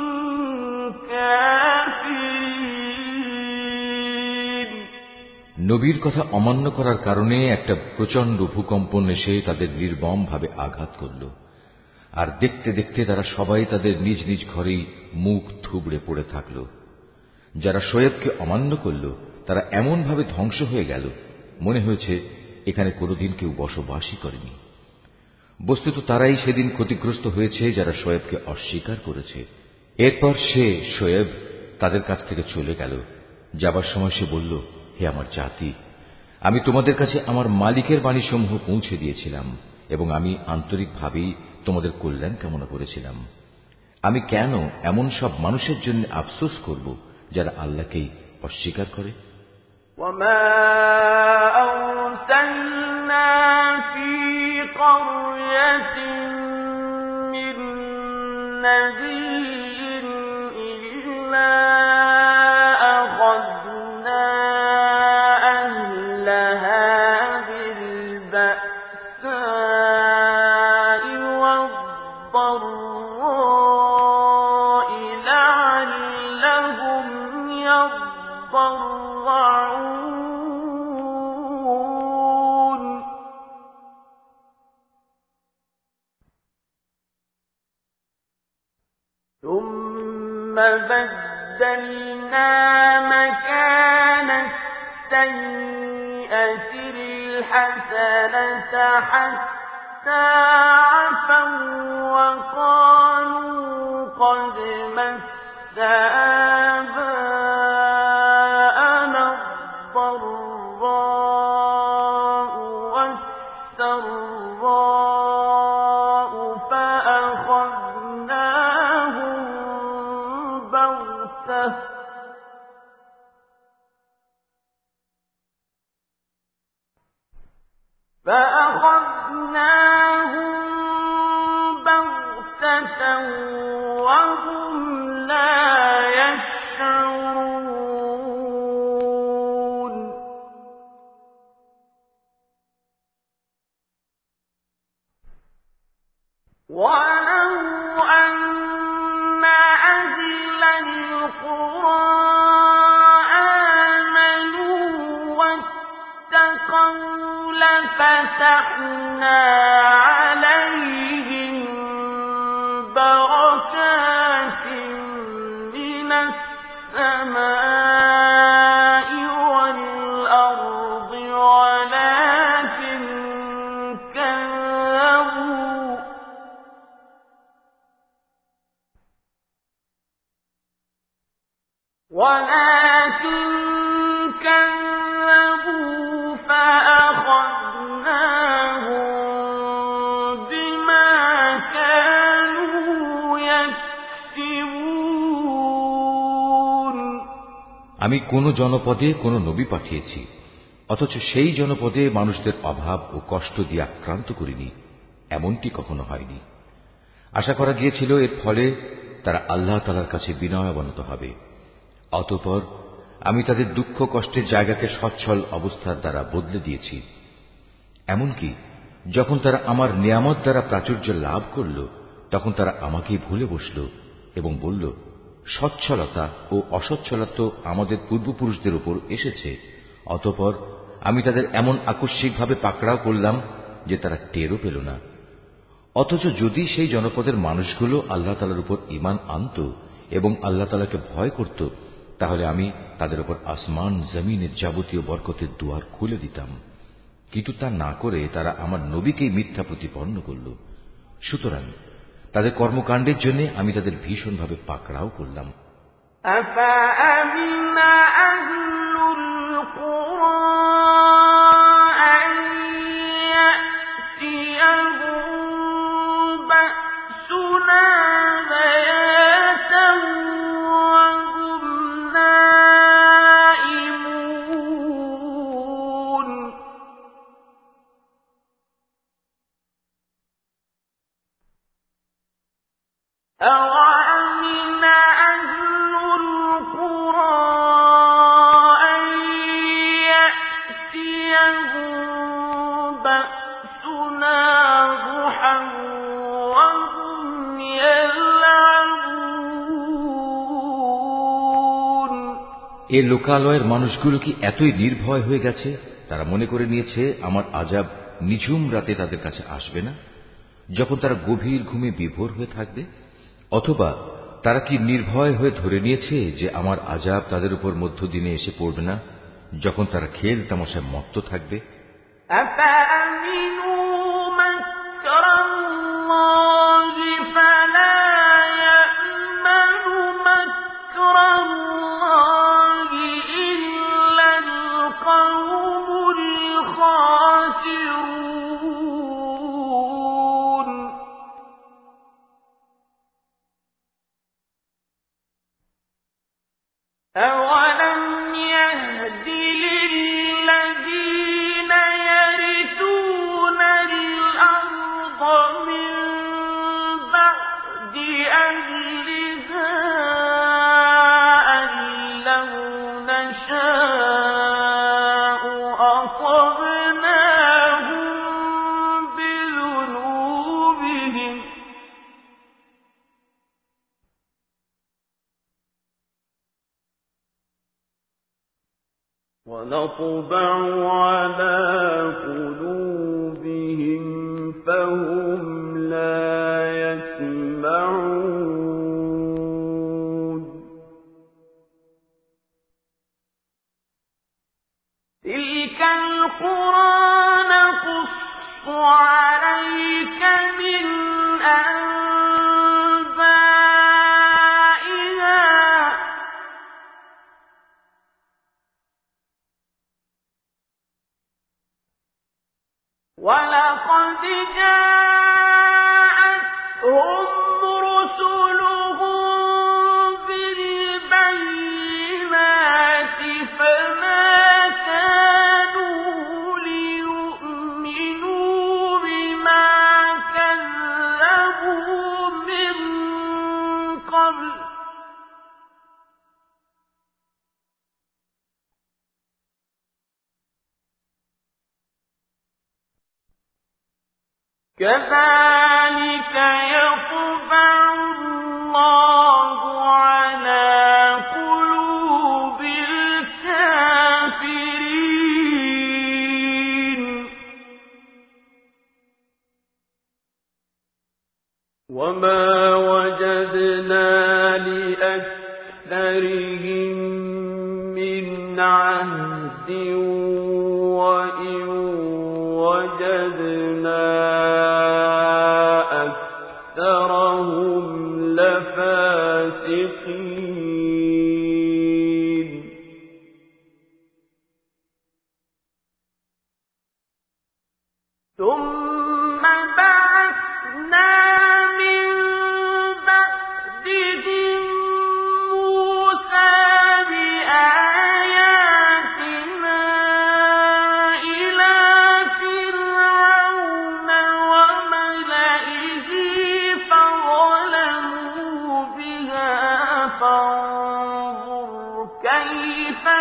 كافرين নবীর কথা অমান্য করার কারণে একটা প্রচন্ড ভূকম্পন এসে তাদের নির্মম ভাবে আঘাত করল। আর দেখতে দেখতে তারা সবাই তাদের নিজ নিজ ঘরেই মুখ থুবড়ে পড়ে থাকল। যারা শোয়েবকে অমান্য করল তারা এমন ভাবে ধ্বংস হয়ে গেল, মনে হয়েছে এখানে কোনোদিন কেউ বসবাসই করেনি। বস্তুত তারাই সেদিন ক্ষতিগ্রস্ত হয়েছে যারা শোয়েবকে অস্বীকার করেছে। এরপর শোয়েব তাদের কাছ থেকে চলে গেল। যাবার সময় সে বলল, হে আমার জাতি, আমি তোমাদের কাছে আমার মালিকের বাণীসমূহ পৌঁছে দিয়েছিলাম এবং আমি আন্তরিকভাবেই তোমাদের কল্যাণ কামনা করেছিলাম। আমি কেন এমন সব মানুষের জন্য আফসোস করব যারা আল্লাহকেই অস্বীকার করে? وما أرسلنا في قرية من نذير إلا أخذنا أهلها بالبأساء والضراء لعلهم يضرعون ثم بدلنا مكان السيئة الحسنة حتى عفوا وقالوا قد مس آباءنا الضراء والسراء فأخذناهم بغتة وهم لا يشعرون ولو أن أهل القرى آمنوا واتقوا لفتحنا عليهم بركات من السماء والأرض ولكن كذبوا فأخذناهم بما كانوا يكسبون আমি কোন জনপদে কোন নবী পাঠিয়েছি, অথচ সেই জনপদে মানুষদের অভাব ও কষ্ট দিয়ে আক্রান্ত করিনি, এমনটি কখনো হয়নি। আশা করা গিয়েছিল এর ফলে তারা আল্লাহ তাআলার কাছে বিনয় অবনত হবে। অতঃপর আমি তাদের দুঃখ কষ্টের জায়গাকে সচ্ছল অবস্থার দ্বারা বদলে দিয়েছি। এমনকি যখন তারা আমার নিয়ামত দ্বারা প্রাচুর্য লাভ করল, তখন তারা আমাকেই ভুলে বসল এবং বলল, সচ্ছলতা ও অসচ্ছলতা তো আমাদের পূর্বপুরুষদের উপর এসেছে। অতঃপর আমি তাদের এমন আকস্মিকভাবে পাকড়াও করলাম যে তারা টেরও পেল না। অথচ যদি সেই জনপদের মানুষগুলো আল্লাহ তাআলার উপর ঈমান আনত এবং আল্লাহ তাআলাকে ভয় করত, তাহলে আমি তাদের উপর আসমান জমিনের যাবতীয় বরকতের দুয়ার খুলে দিতাম। কিন্তু তা না করে তারা আমার নবীকেই মিথ্যা প্রতিপন্ন করল। সুতরাং তাদের কর্মকাণ্ডের জন্য আমি তাদের ভীষণভাবে পাকড়াও করলাম। এ লোকালয়ের মানুষগুলো কি এতই নির্ভয় হয়ে গেছে, তারা মনে করে নিয়েছে আমার আযাব নিঝুম রাতে তাদের কাছে আসবে না, যখন তারা গভীর ঘুমে বিভোর হয়ে থাকবে? অথবা তারা কি নির্ভয় হয়ে ধরে নিয়েছে যে আমার আযাব তাদের উপর মধ্যদিনে এসে পড়বে না, যখন তারা খেল তামাশায় মত্ত থাকবে? ونطبع على قلوبهم فهم لا يسمعون تلك القرى نقص عليك من ولقد جاءتهم رسلهم بالبينات فما كانوا ليؤمنوا بما كذبوا من قبل كذلك يطبع الله على قلوب الكافرين وما وجدنا لأكثرهم من عهد وإن وجدنا أكثرهم لفاسقين ثم بعثنا من بعدهم موسى بآياتنا إلى فرعون وملئه فظلموا بها فانظر كيف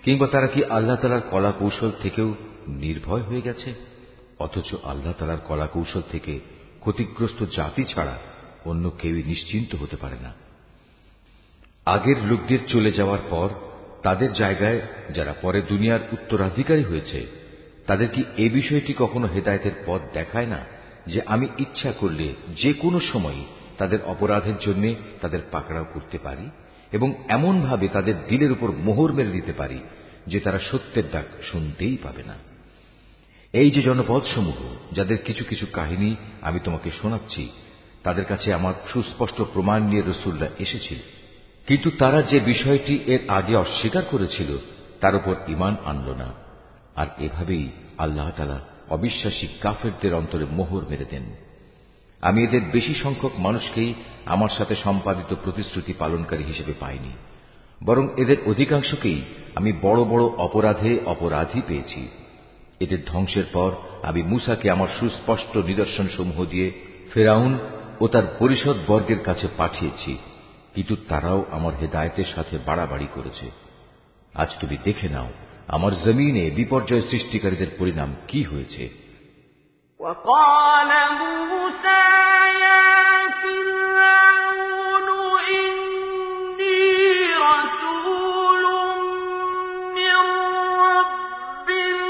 কিংবা তারা কি আল্লাহ তাআলার কলা কৌশল থেকেও নির্ভয় হয়ে গেছে? অথচ আল্লাহ তাআলার কলা কৌশল থেকে ক্ষতিগ্রস্ত জাতি ছাড়া অন্য কেউই নিশ্চিন্ত হতে পারে না। আগের লোকদের চলে যাওয়ার পর তাদের জায়গায় যারা পরে দুনিয়ার উত্তরাধিকারী হয়েছে, তাদের কি এ বিষয়টি কখনো হেদায়েতের পথ দেখায় না যে আমি ইচ্ছা করলে যে কোনো সময় তাদের অপরাধের জন্য তাদের পাকড়াও করতে পারি এবং এমন ভাবে তাদের দিলের উপর মোহর মেরে দিতে পারি যে তারা সত্যের ডাক শুনতেই পাবে না। এই যে জনপদ সমূহ যাদের কিছু কিছু কাহিনী আমি তোমাকে শোনাচ্ছি, তাদের কাছে আমার সুস্পষ্ট প্রমাণ নিয়ে রাসূলরা এসেছিল, কিন্তু তারা যে বিষয়টি এর আগে অস্বীকার করেছিল তার উপর ঈমান আনল না। আর এভাবেই আল্লাহ তাআলা অবিশ্বাসী কাফেরদের অন্তরে মোহর মেরে দেন। আমি এদের বেশি সংখ্যক মানুষকেই আমার সাথে সম্পাদিত প্রতিশ্রুতি পালনকারী হিসেবে পাইনি, বরং এদের অধিকাংশকেই আমি বড় বড় অপরাধে অপরাধী পেয়েছি। এদের ধ্বংসের পর আমি মূসাকে আমার সুস্পষ্ট নিদর্শন সমূহ দিয়ে ফিরআউন ও তার পরিষদ বর্গের কাছে পাঠিয়েছি, কিন্তু তারাও আমার হেদায়েতের সাথে বাড়াবাড়ি করেছে। আজ তুমি দেখে নাও আমার জমিনে বিপর্যয় সৃষ্টিকারীদের পরিণাম কি হয়েছে। وقال موسى يا فرعون إني رسول من رب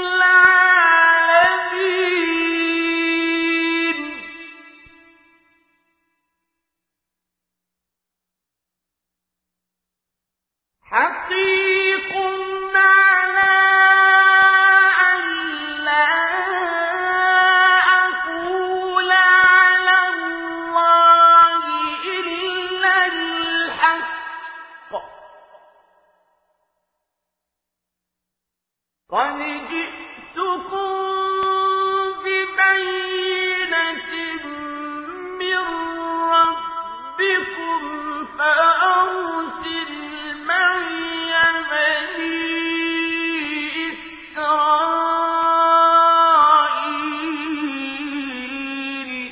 العالمين حقيق على قد جئتكم ببينة من ربكم فأرسل معي بني إسرائيل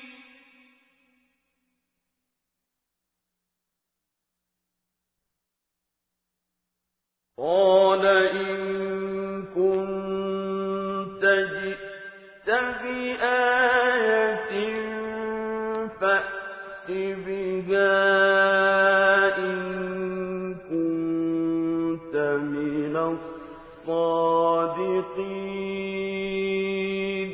قال إن كنت جئت بآية فأت بها إن كنت من الصادقين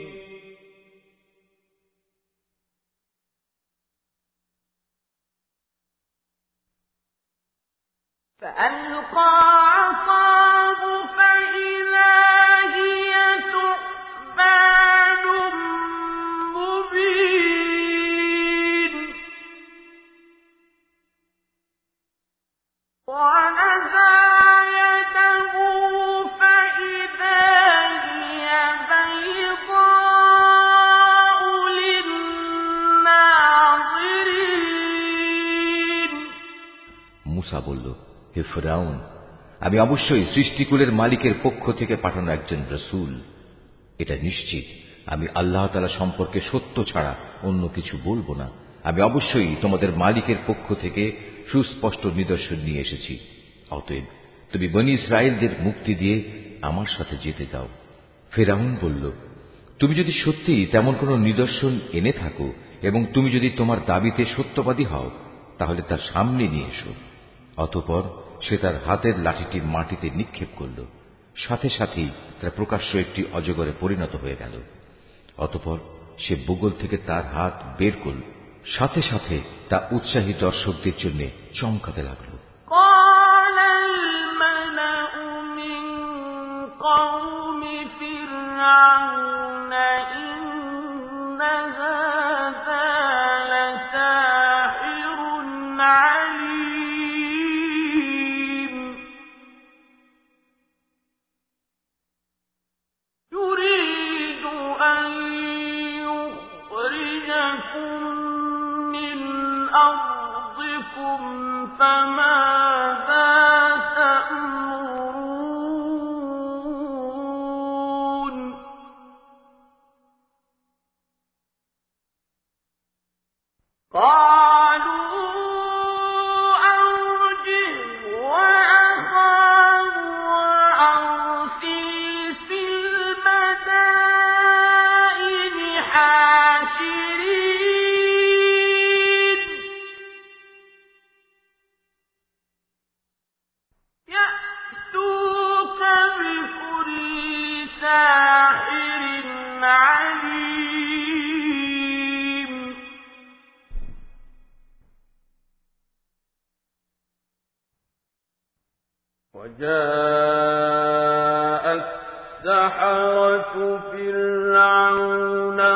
فألقى عصاه فإذا هي ثعبان مبين ونزع يده فإذا هي بيضاء للناظرين মূসা বলল, হে ফিরআউন, আমি অবশ্যই সৃষ্টিকুলের মালিকের পক্ষ থেকে পাঠানো একজন রাসূল। এটা নিশ্চিত আমি আল্লাহ তাআলা সম্পর্কে সত্য ছাড়া অন্য কিছু বলবো না। আমি অবশ্যই তোমাদের মালিকের পক্ষ থেকে সুস্পষ্ট নিদর্শন নিয়ে এসেছি। অতএব তুমি বনী ইসরাইলদের মুক্তি দিয়ে আমার সাথে যেতে দাও। ফিরআউন বলল, তুমি যদি সত্যি তেমন কোনো নিদর্শন এনে থাকো এবং তুমি যদি তোমার দাবিতে সত্যবাদী হও, তাহলে তার সামনে নিয়ে এসো। অতঃপর সে তার হাতের লাঠিটি মাটিতে নিক্ষেপ করল, সাথে সাথেই তার প্রকাশ্য একটি অজগরে পরিণত হয়ে গেল। অতঃপর সে বুগল থেকে তার হাত বের করল, সাথে সাথে তা উৎসাহী দর্শকদের জন্য চমকাতে লাগল। قال الملأ من قوم فرعون إن هذا لساحر عليم يريد أن يخرجكم من أرضكم فماذا تأمرون قالوا أرجه وأخاه وجاء السحرة فرعون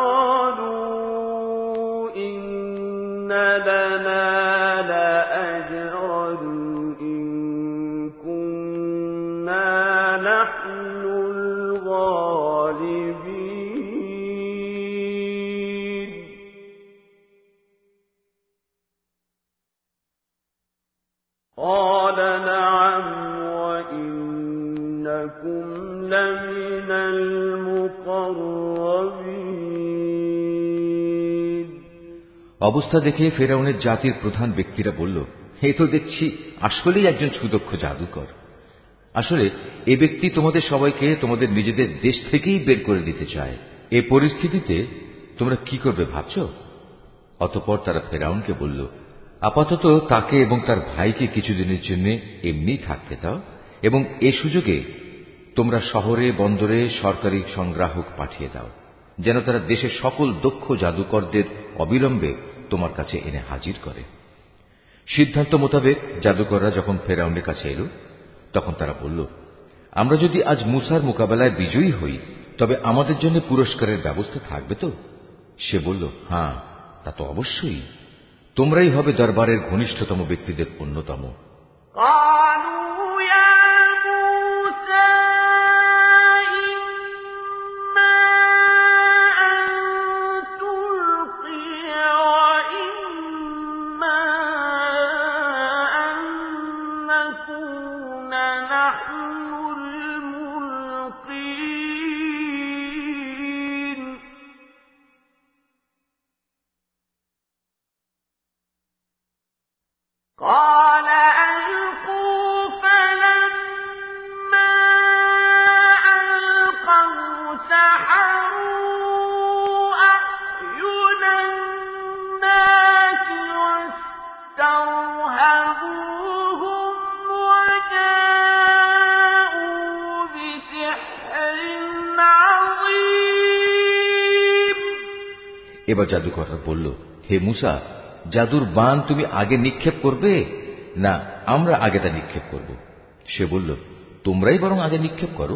قالوا إن لنا لأجرا إن كنا نحن الغالبين قال نعم وإنكم لمن المقربين অবস্থা দেখে ফেরাউনের জাতির প্রধান ব্যক্তিরা বলল, এই তো দেখছি আসলেই একজন সুদক্ষ জাদুকর। আসলে এ ব্যক্তি তোমাদের সবাইকে তোমাদের নিজেদের দেশ থেকেই বের করে দিতে চায়। এই পরিস্থিতিতে তোমরা কি করবে ভাবছ? অতঃপর তারা ফেরাউনকে বলল, আপাতত তাকে এবং তার ভাইকে কিছুদিনের জন্য এমনি থাকতে দাও, এবং এ সুযোগে তোমরা শহরে বন্দরে সরকারি সংগ্রাহক পাঠিয়ে দাও, যেন তারা দেশের সকল দক্ষ জাদুকরদের অবিলম্বে তোমার কাছে এনে হাজির করে। সিদ্ধান্ত মোতাবেক জাদুকররা যখন ফেরাউনের কাছে এল, তখন তারা বলল, আমরা যদি আজ মুসার মোকাবেলায় বিজয়ী হই, তবে আমাদের জন্য পুরস্কারের ব্যবস্থা থাকবে তো? সে বলল, হ্যাঁ, তা তো অবশ্যই। তোমরাই হবে দরবারের ঘনিষ্ঠতম ব্যক্তিদের অন্যতম। قال ألقوا فلما ألقوا سحروا أعين الناس واسترهبوهم وجاءوا بسحر عظيم এবার জাদুকররা বলল, হে মুসা, জাদুর বান তুমি আগে নিক্ষেপ করবে না আমরা আগে তা নিক্ষেপ করব? সে বলল, তোমরাই বরং আগে নিক্ষেপ করো।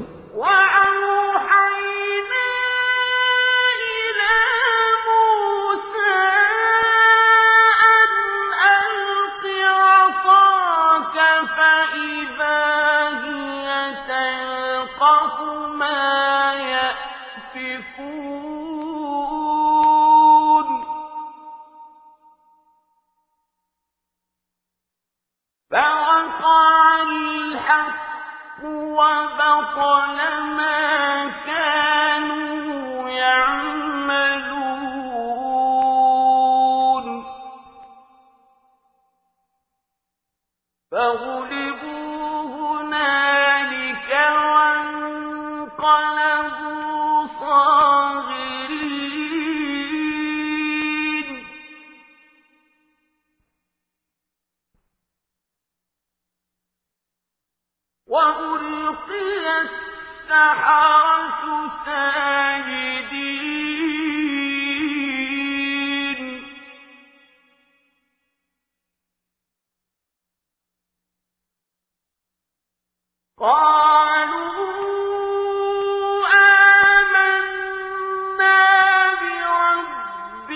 فوقع الحق وبطل ما كانوا يعملون فغلبوا هنالك وانقلبوا صاغرين وألقي السحرة ساجدين قالوا آمنا برب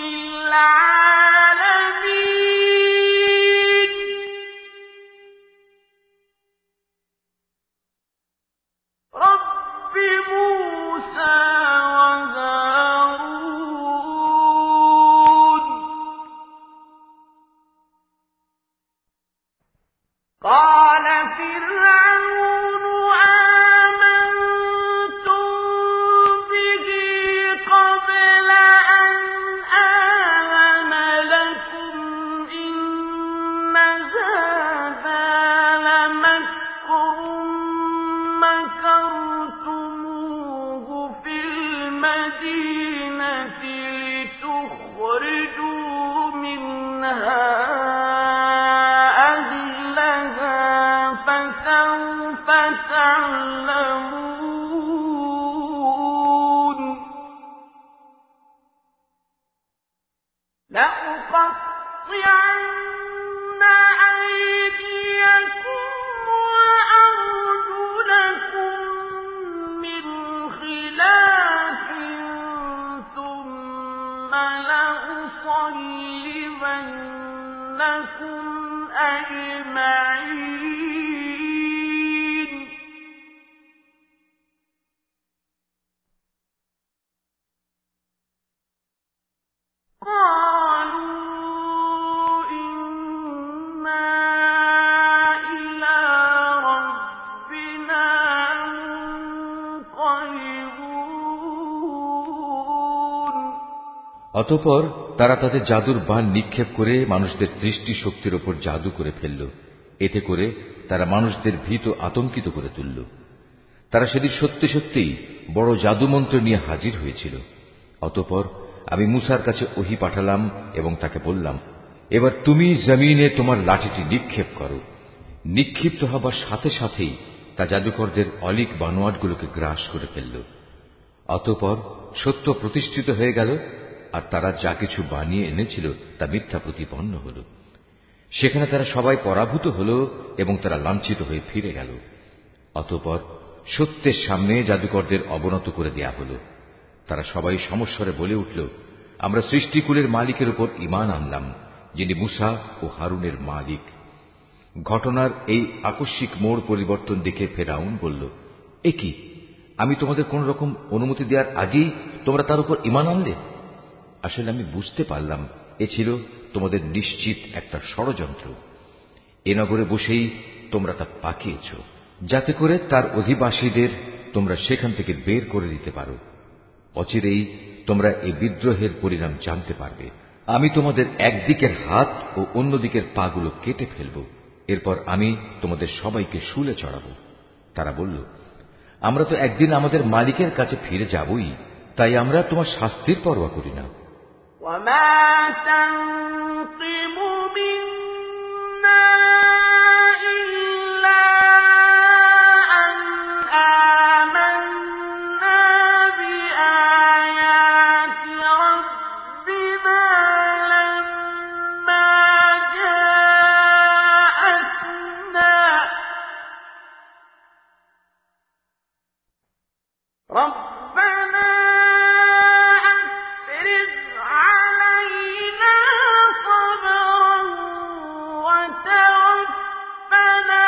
العالمين رب موسى وهارون قال فرعون آمنتم به قبل أن آذن لكم إن هذا لمكر مكرتموه في المدينة لتخرجوا منها فسوف تعلمون لأقطعن أيديكم وأرجلكم أجمعين قالوا إنا إلى ربنا منقلبون অতঃপর তারা তাদের জাদুর বাণ নিক্ষেপ করে মানুষদের দৃষ্টি শক্তির উপর জাদু করে ফেলল। এতে করে তারা মানুষদের ভীত আতঙ্কিত করে তুলল। তারা সেদিন সত্যি সত্যিই বড় জাদুমন্ত্র নিয়ে হাজির হয়েছিল। অতঃপর আমি মূসার কাছে ওহী পাঠালাম এবং তাকে বললাম, এবার তুমি জমিনে তোমার লাঠিটি নিক্ষেপ করো। নিক্ষিপ্ত হবার সাথে সাথেই তা জাদুকরদের অলিক বানোয়াটগুলোকে গ্রাস করে ফেলল। অতঃপর সত্য প্রতিষ্ঠিত হয়ে গেল, আর তারা যা কিছু বানিয়ে এনেছিল তা মিথ্যা প্রতিপন্ন হল। সেখানে তারা সবাই পরাভূত হল এবং তারা লাঞ্ছিত হয়ে ফিরে গেল। অতঃপর সত্যের সামনে জাদুকরদের অবনত করে দেয়া হল। তারা সবাই সমস্বরে বলে উঠল, আমরা সৃষ্টিকুলের মালিকের উপর ঈমান আনলাম, যিনি মূসা ও হারুনের মালিক। ঘটনার এই আকস্মিক মোড় পরিবর্তন দেখে ফেরাউন বলল, এ কি, আমি তোমাদের কোন রকম অনুমতি দেওয়ার আগেই তোমরা তার উপর ঈমান আনলে? আসলে আমি বুঝতে পারলাম এ ছিল তোমাদের নিশ্চিত একটা ষড়যন্ত্র। এ নগরে বসেই তোমরা তা পাকিয়েছ, যাতে করে তার অধিবাসীদের তোমরা সেখান থেকে বের করে দিতে পারো। অচিরেই তোমরা এই বিদ্রোহের পরিণাম জানতে পারবে। আমি তোমাদের একদিকের হাত ও অন্যদিকের পাগুলো কেটে ফেলব। এরপর আমি তোমাদের সবাইকে শুলে চড়াবো। তারা বলল, আমরা তো একদিন আমাদের মালিকের কাছে ফিরে যাবই, তাই আমরা তোমার শাস্তির পরোয়া করি না। وما تنقم منا إلا أن آمنا بآيات ربنا لما جاءتنا ربنا أفرغ علينا صبرا وتوفنا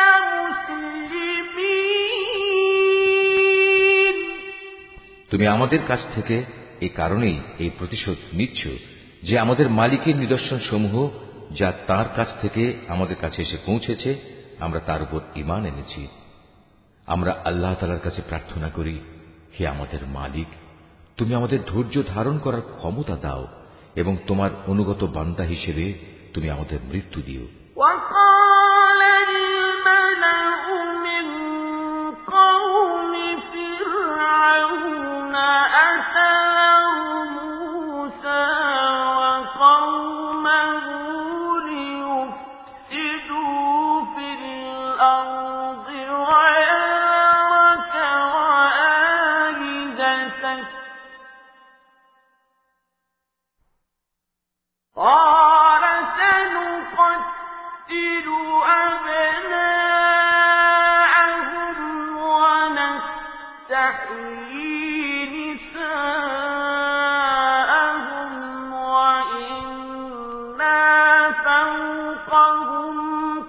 مسلمين তুমি আমাদের কাছ থেকে এই কারণেই এই প্রতিশোধ নিচ্ছ যে আমাদের মালিকের নিদর্শন সমূহ যা তার কাছ থেকে আমাদের কাছে এসে পৌঁছেছে আমরা তার উপর ঈমান এনেছি। আমরা আল্লাহ তাআলার কাছে প্রার্থনা করি, হে আমাদের মালিক, তুমি আমাদের ধৈর্য ধারণ করার ক্ষমতা দাও এবং তোমার অনুগত বান্দা হিসেবে তুমি আমাদের মৃত্যু দিও। وقال الملأ من قوم فرعون أتذر موسى وقومه ليفسدوا في الأرض ويذرك وآلهتك قال سنقتل أبناءهم ونستحيي نساءهم وإنا فوقهم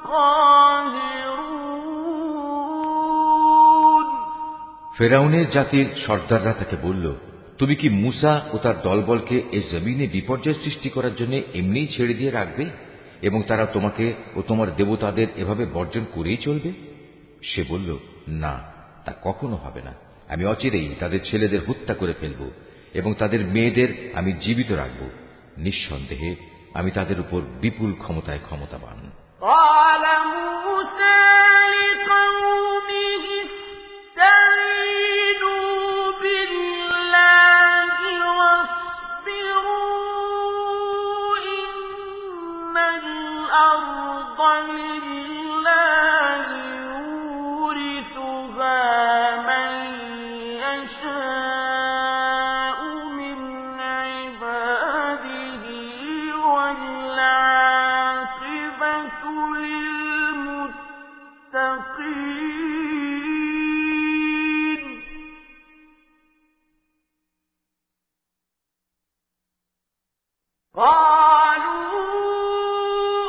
قاهرون ফেরাউনের জাতির সর্দাররা তাকে বলল, তুমি কি মূসা ও তার দলবলকে এ জমিনে বিপর্যয় সৃষ্টি করার জন্য এমনিই ছেড়ে দিয়ে রাখবে এবং তারা তোমাকে ও তোমার দেবতাদের এভাবে বর্জন করেই চলবে? সে বলল, না, তা কখনো হবে না। আমি অচিরেই তাদের ছেলেদের হত্যা করে ফেলব এবং তাদের মেয়েদের আমি জীবিত রাখব। নিঃসন্দেহে আমি তাদের উপর বিপুল ক্ষমতায় ক্ষমতাবান। قال موسى لقومه استعينوا بالله واصبروا إن الأرض لله يورثها من يشاء من عباده والعاقبة للمتقين قالوا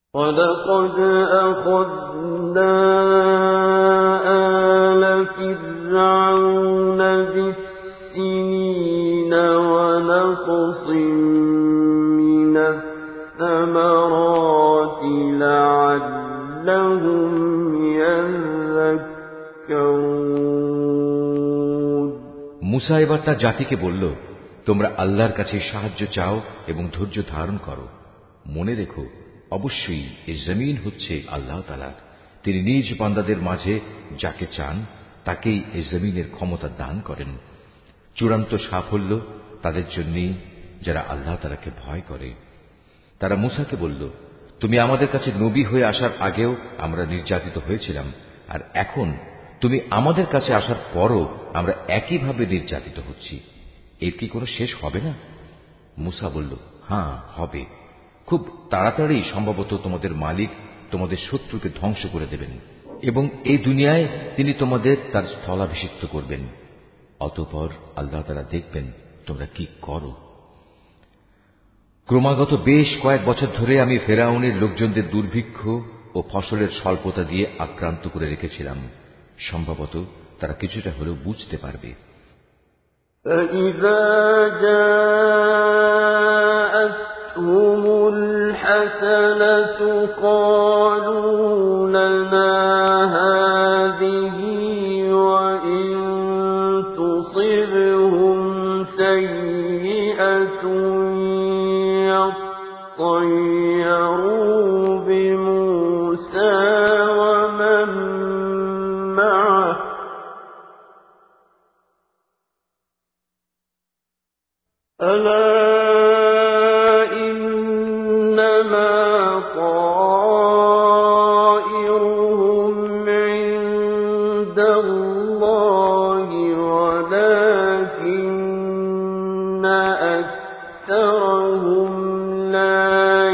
وَلَقَدْ أَخَذْنَا آلَ فِرْعَوْنَ بِالسِّنِينَ وَنَقْصٍ مِّنَ الثَّمَرَاتِ لَعَلَّهُمْ يَذَّكَّرُونَ। মুসা এবার তার জাতিকে বলল, তোমরা আল্লাহর কাছে সাহায্য চাও এবং ধৈর্য ধারণ করো। মনে রেখো, অবশ্যই এই জমিন হচ্ছে আল্লাহ তাআলার। তিনি নিজ বান্দাদের মাঝে যাকে চান তাকেই এই জমিনের ক্ষমতা দান করেন। চূড়ান্ত সাফল্য তাদের জন্যই যারা আল্লাহ তাআলাকে ভয় করে। তারা মুসাকে বলল, তুমি আমাদের কাছে নবী হয়ে আসার আগেও আমরা নির্যাতিত হয়েছিলাম, আর এখন তুমি আমাদের কাছে আসার পরও আমরা একইভাবে নির্যাতিত হচ্ছি। এর কি কোনো শেষ হবে না? মুসা বলল, হ্যাঁ হবে। খুব তাড়াতাড়ি সম্ভবত তোমাদের মালিক তোমাদের শত্রুকে ধ্বংস করে দেবেন এবং এই দুনিয়ায় তিনি তোমাদের তার স্থলাভিষিক্ত করবেন। অতঃপর আল্লাহ তাআলা দেখবেন তোমরা কি করো। ক্রমাগত বেশ কয়েক বছর ধরে আমি ফেরাউনের লোকজনদের দুর্ভিক্ষ ও ফসলের স্বল্পতা দিয়ে আক্রান্ত করে রেখেছিলাম। সম্ভবত তারা কিছুটা হলেও বুঝতে পারবে। فَإِذَا جَاءَتْهُمُ الْحَسَنَةُ قَالُوا لَنَا هَٰذِهِ وَإِن تُصِبْهُمْ سَيِّئَةٌ يَطَّيَّرُوا بِمُوسَىٰ وَمَن مَّعَهُ أَلَا إِنَّمَا طَائِرُهُمْ عِندَ اللَّهِ وَلَٰكِنَّ أَكْثَرَهُمْ لَا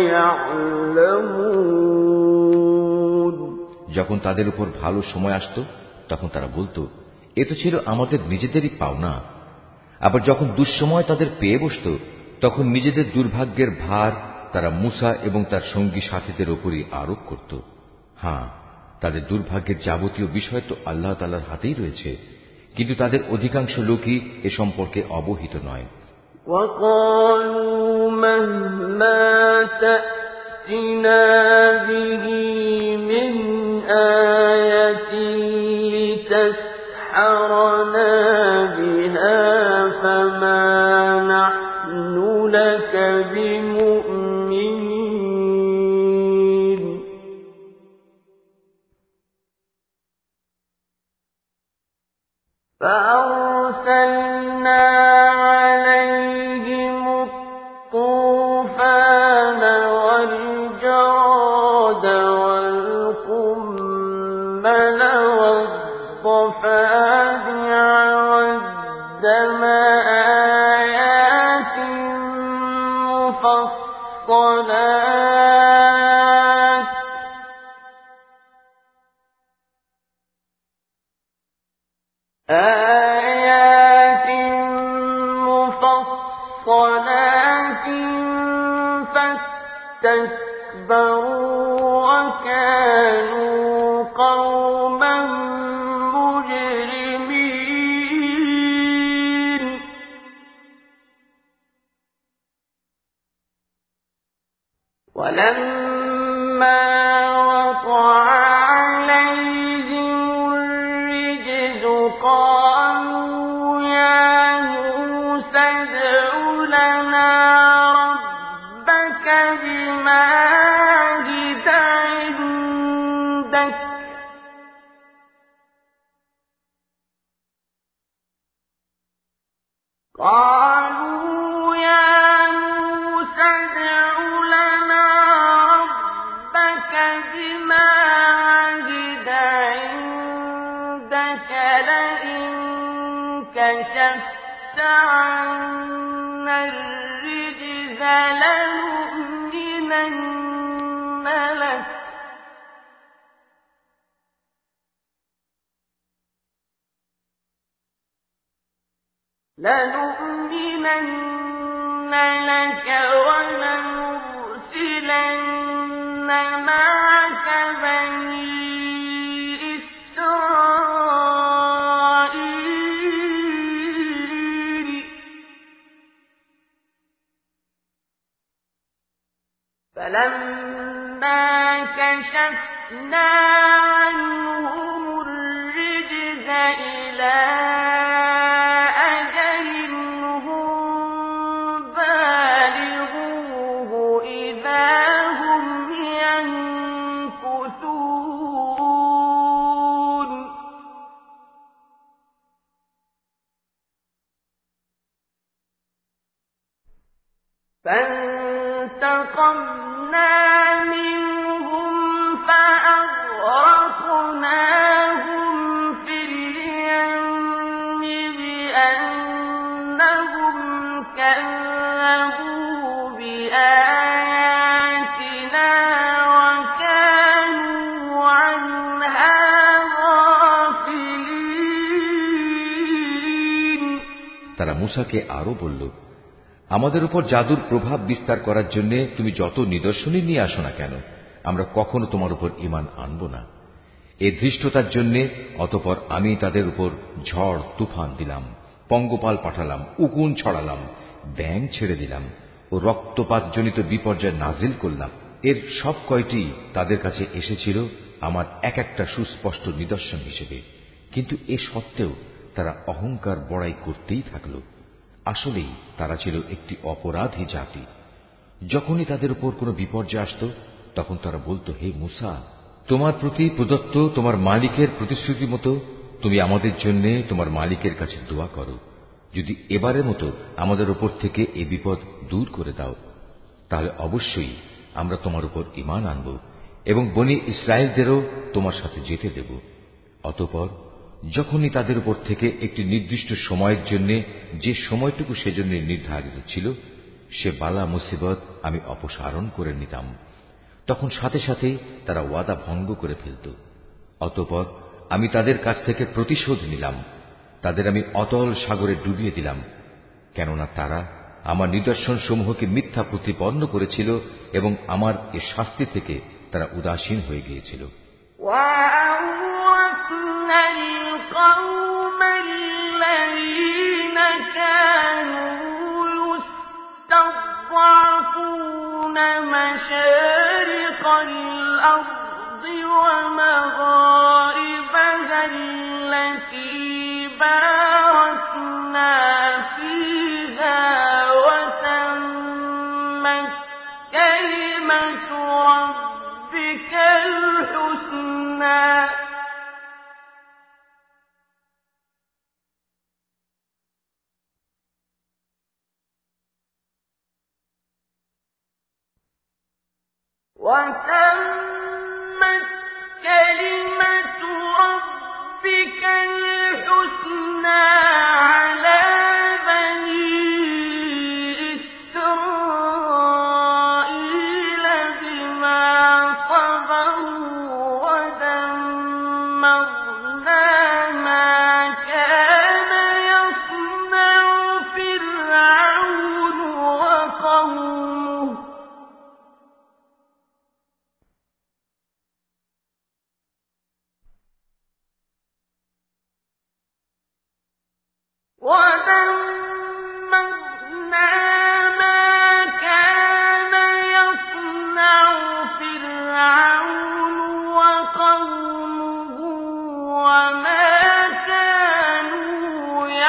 يَعْلَمُونَ। যখন তাদের উপর ভালো সময় আসতো তখন তারা বলতো, এ তো ছিল আমাদের নিজেদেরই পাওনা। আবার যখন দুঃসময় তাদের পেয়ে বসত তখন নিজেদের দুর্ভাগ্যের ভার তারা মুসা এবং তার সঙ্গী সাথীদের উপরই আরোপ করত। হ্যাঁ, তাদের দুর্ভাগ্যের যাবতীয় বিষয় তো আল্লাহ তাআলার হাতেই রয়েছে, কিন্তু তাদের অধিকাংশ লোকই এ সম্পর্কে অবহিত নয়। وَقَالُوا مَهْمَا تَأْتِنَا بِهِ مِنْ آيَةٍ لِتَسْحَرَنَا بِهَا فَمَا نَحْنُ لَكَ بِمُؤْمِنِينَ فَأَرْسَلْنَا عَلَيْهِمُ الطُّوفَانَ وَالْجَرَادَ وَالْقُمَّلَ وَالضَّفَادِعَ وَالدَّمَ آيَاتٍ مُفَصَّلَاتٍ فَاسْتَكْبَرُوا وَكَانُوا قَوْمًا مُجْرِمِينَ وَلَمَّا وَقَعَ عَلَيْهِمُ الرِّجْزُ قَالُوا يَا مُوسَى ادْعُ لَنَا رَبَّكَ بِمَا عَهِدَ عِندَكَ لَئِن كَشَفْتَ عَنَّا الرِّجْزَ لَنُؤْمِنَنَّ لَكَ وَلَنُرْسِلَنَّ معك بني إسرائيل فلما كشفنا عنهم الرجز إلى أجل هم بالغوه إذا هم ينكثون فانتقمنا منهم فأغرقناهم في اليم بأنهم كذبوا بآياتنا وكانوا عنها غافلين তারা মূসাকে আরো বলল, আমাদের উপর জাদুর প্রভাব বিস্তার করার জন্য তুমি যত নিদর্শনই নিয়ে আসো না কেন, আমরা কখনো তোমার উপর ঈমান আনব না। এ ধৃষ্টতার জন্য অতঃপর আমি তাদের উপর ঝড় তুফান দিলাম, পঙ্গপাল পাঠালাম, উকুন ছড়ালাম, ব্যাঙ ছেড়ে দিলাম ও রক্তপাতজনিত বিপর্যয় নাজিল করলাম। এর সব কয়টি তাদের কাছে এসেছিল আমার এক একটা সুস্পষ্ট নিদর্শন হিসেবে, কিন্তু এ সত্ত্বেও তারা অহংকার বড়াই করতেই থাকল। আসলেই তারা ছিল একটি অপরাধী জাতি। যখনই তাদের উপর কোনো বিপর্যয় আসত তখন তারা বলতো, হে মূসা, তোমার প্রতি প্রদত্ত তোমার মালিকের প্রতিশ্রুতি মতো তুমি আমাদের জন্য তোমার মালিকের কাছে দোয়া করো। যদি এবারের মতো আমাদের উপর থেকে এই বিপদ দূর করে দাও, তাহলে অবশ্যই আমরা তোমার উপর ঈমান আনব এবং বনী ইসরায়েলদেরও তোমার সাথে যেতে দেব। অতঃপর যখনই তাদের উপর থেকে একটি নির্দিষ্ট সময়ের জন্য যে সময়টুকু সেজন্য নির্ধারিত ছিল সে বালা মুসিবত আমি অপসারণ করে নিতাম, তখন সাথে সাথে তারা ওয়াদা ভঙ্গ করে ফেলত। অতঃপর আমি তাদের কাছ থেকে প্রতিশোধ নিলাম, তাদের আমি অতল সাগরে ডুবিয়ে দিলাম, কেননা তারা আমার নিদর্শন সমূহকে মিথ্যা প্রতিপন্ন করেছিল এবং আমার এ শাস্তি থেকে তারা উদাসীন হয়ে গিয়েছিল। وأورثنا القوم الذين كانوا يستضعفون مشارق الأرض ومغاربها التي باركنا فيها وتمت كلمة ربك الحسنى وتمت كلمة ربك الحسنى على بني إسرائيل بما صبروا ودمرنا ما كان يصنع فرعون وقومه ودمرنا ما كان يصنع فرعون وقومه وما كانوا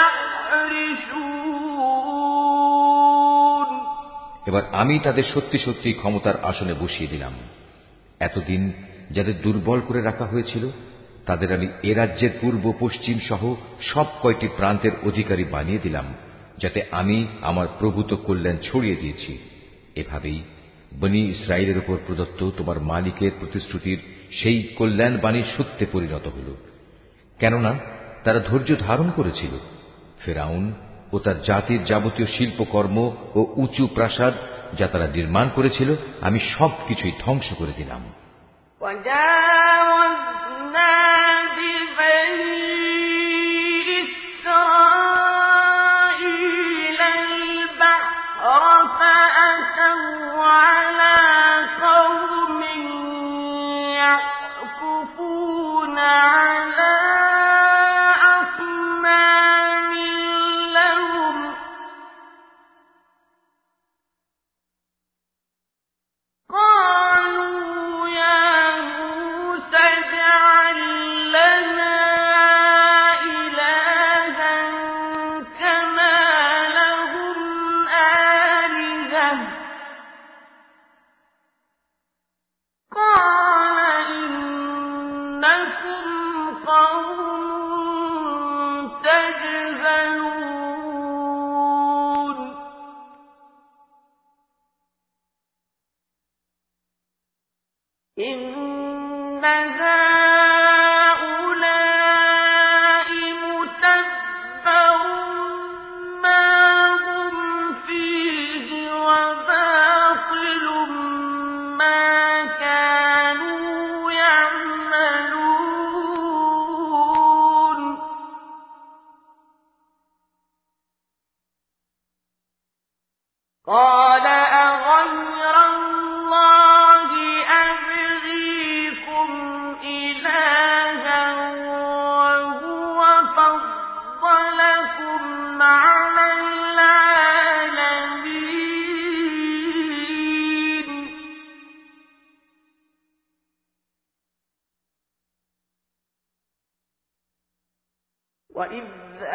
يعرشون এবার আমি তাদের সত্যি সত্যি ক্ষমতার আসনে বসিয়ে দিলাম। এতদিন যাদের দুর্বল করে রাখা হয়েছিল তাদের আমি এ রাজ্যের পূর্ব পশ্চিম সহ সব কয়টি প্রান্তের অধিকারী বানিয়ে দিলাম, যাতে আমি আমার প্রভূত কল্যাণ ছড়িয়ে দিয়েছি। এভাবেই বনী ইসরায়েলের উপর প্রদত্ত তোমার মালিকের প্রতিশ্রুতির সেই কল্যাণ বাণী সত্যে পরিণত হল, কেননা তারা ধৈর্য ধারণ করেছিল। ফেরাউন ও তার জাতির যাবতীয় শিল্পকর্ম ও উঁচু প্রাসাদ যা তারা নির্মাণ করেছিল আমি সবকিছুই ধ্বংস করে দিলাম। وجاوزنا ببني إسرائيل البحر فأتوا على قوم قال إنكم قوم تجهلون إن هؤلاء متبر ما هم فيه وباطل ما كانوا يعملون قال أغير الله أبغيكم إلها وهو فضلكم على العالمين وإذ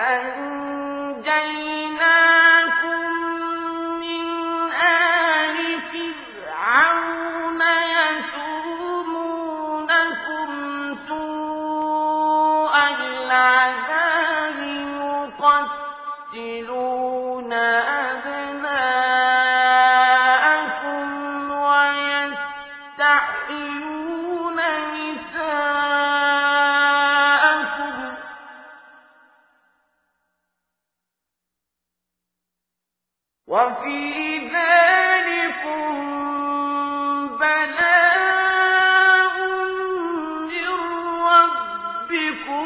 أنجيناكم من آل فرعون يسومونكم سوء العذاب يقتلون أبناءكم ويستحيون نساءكم وفي ذلكم بلاء من ربكم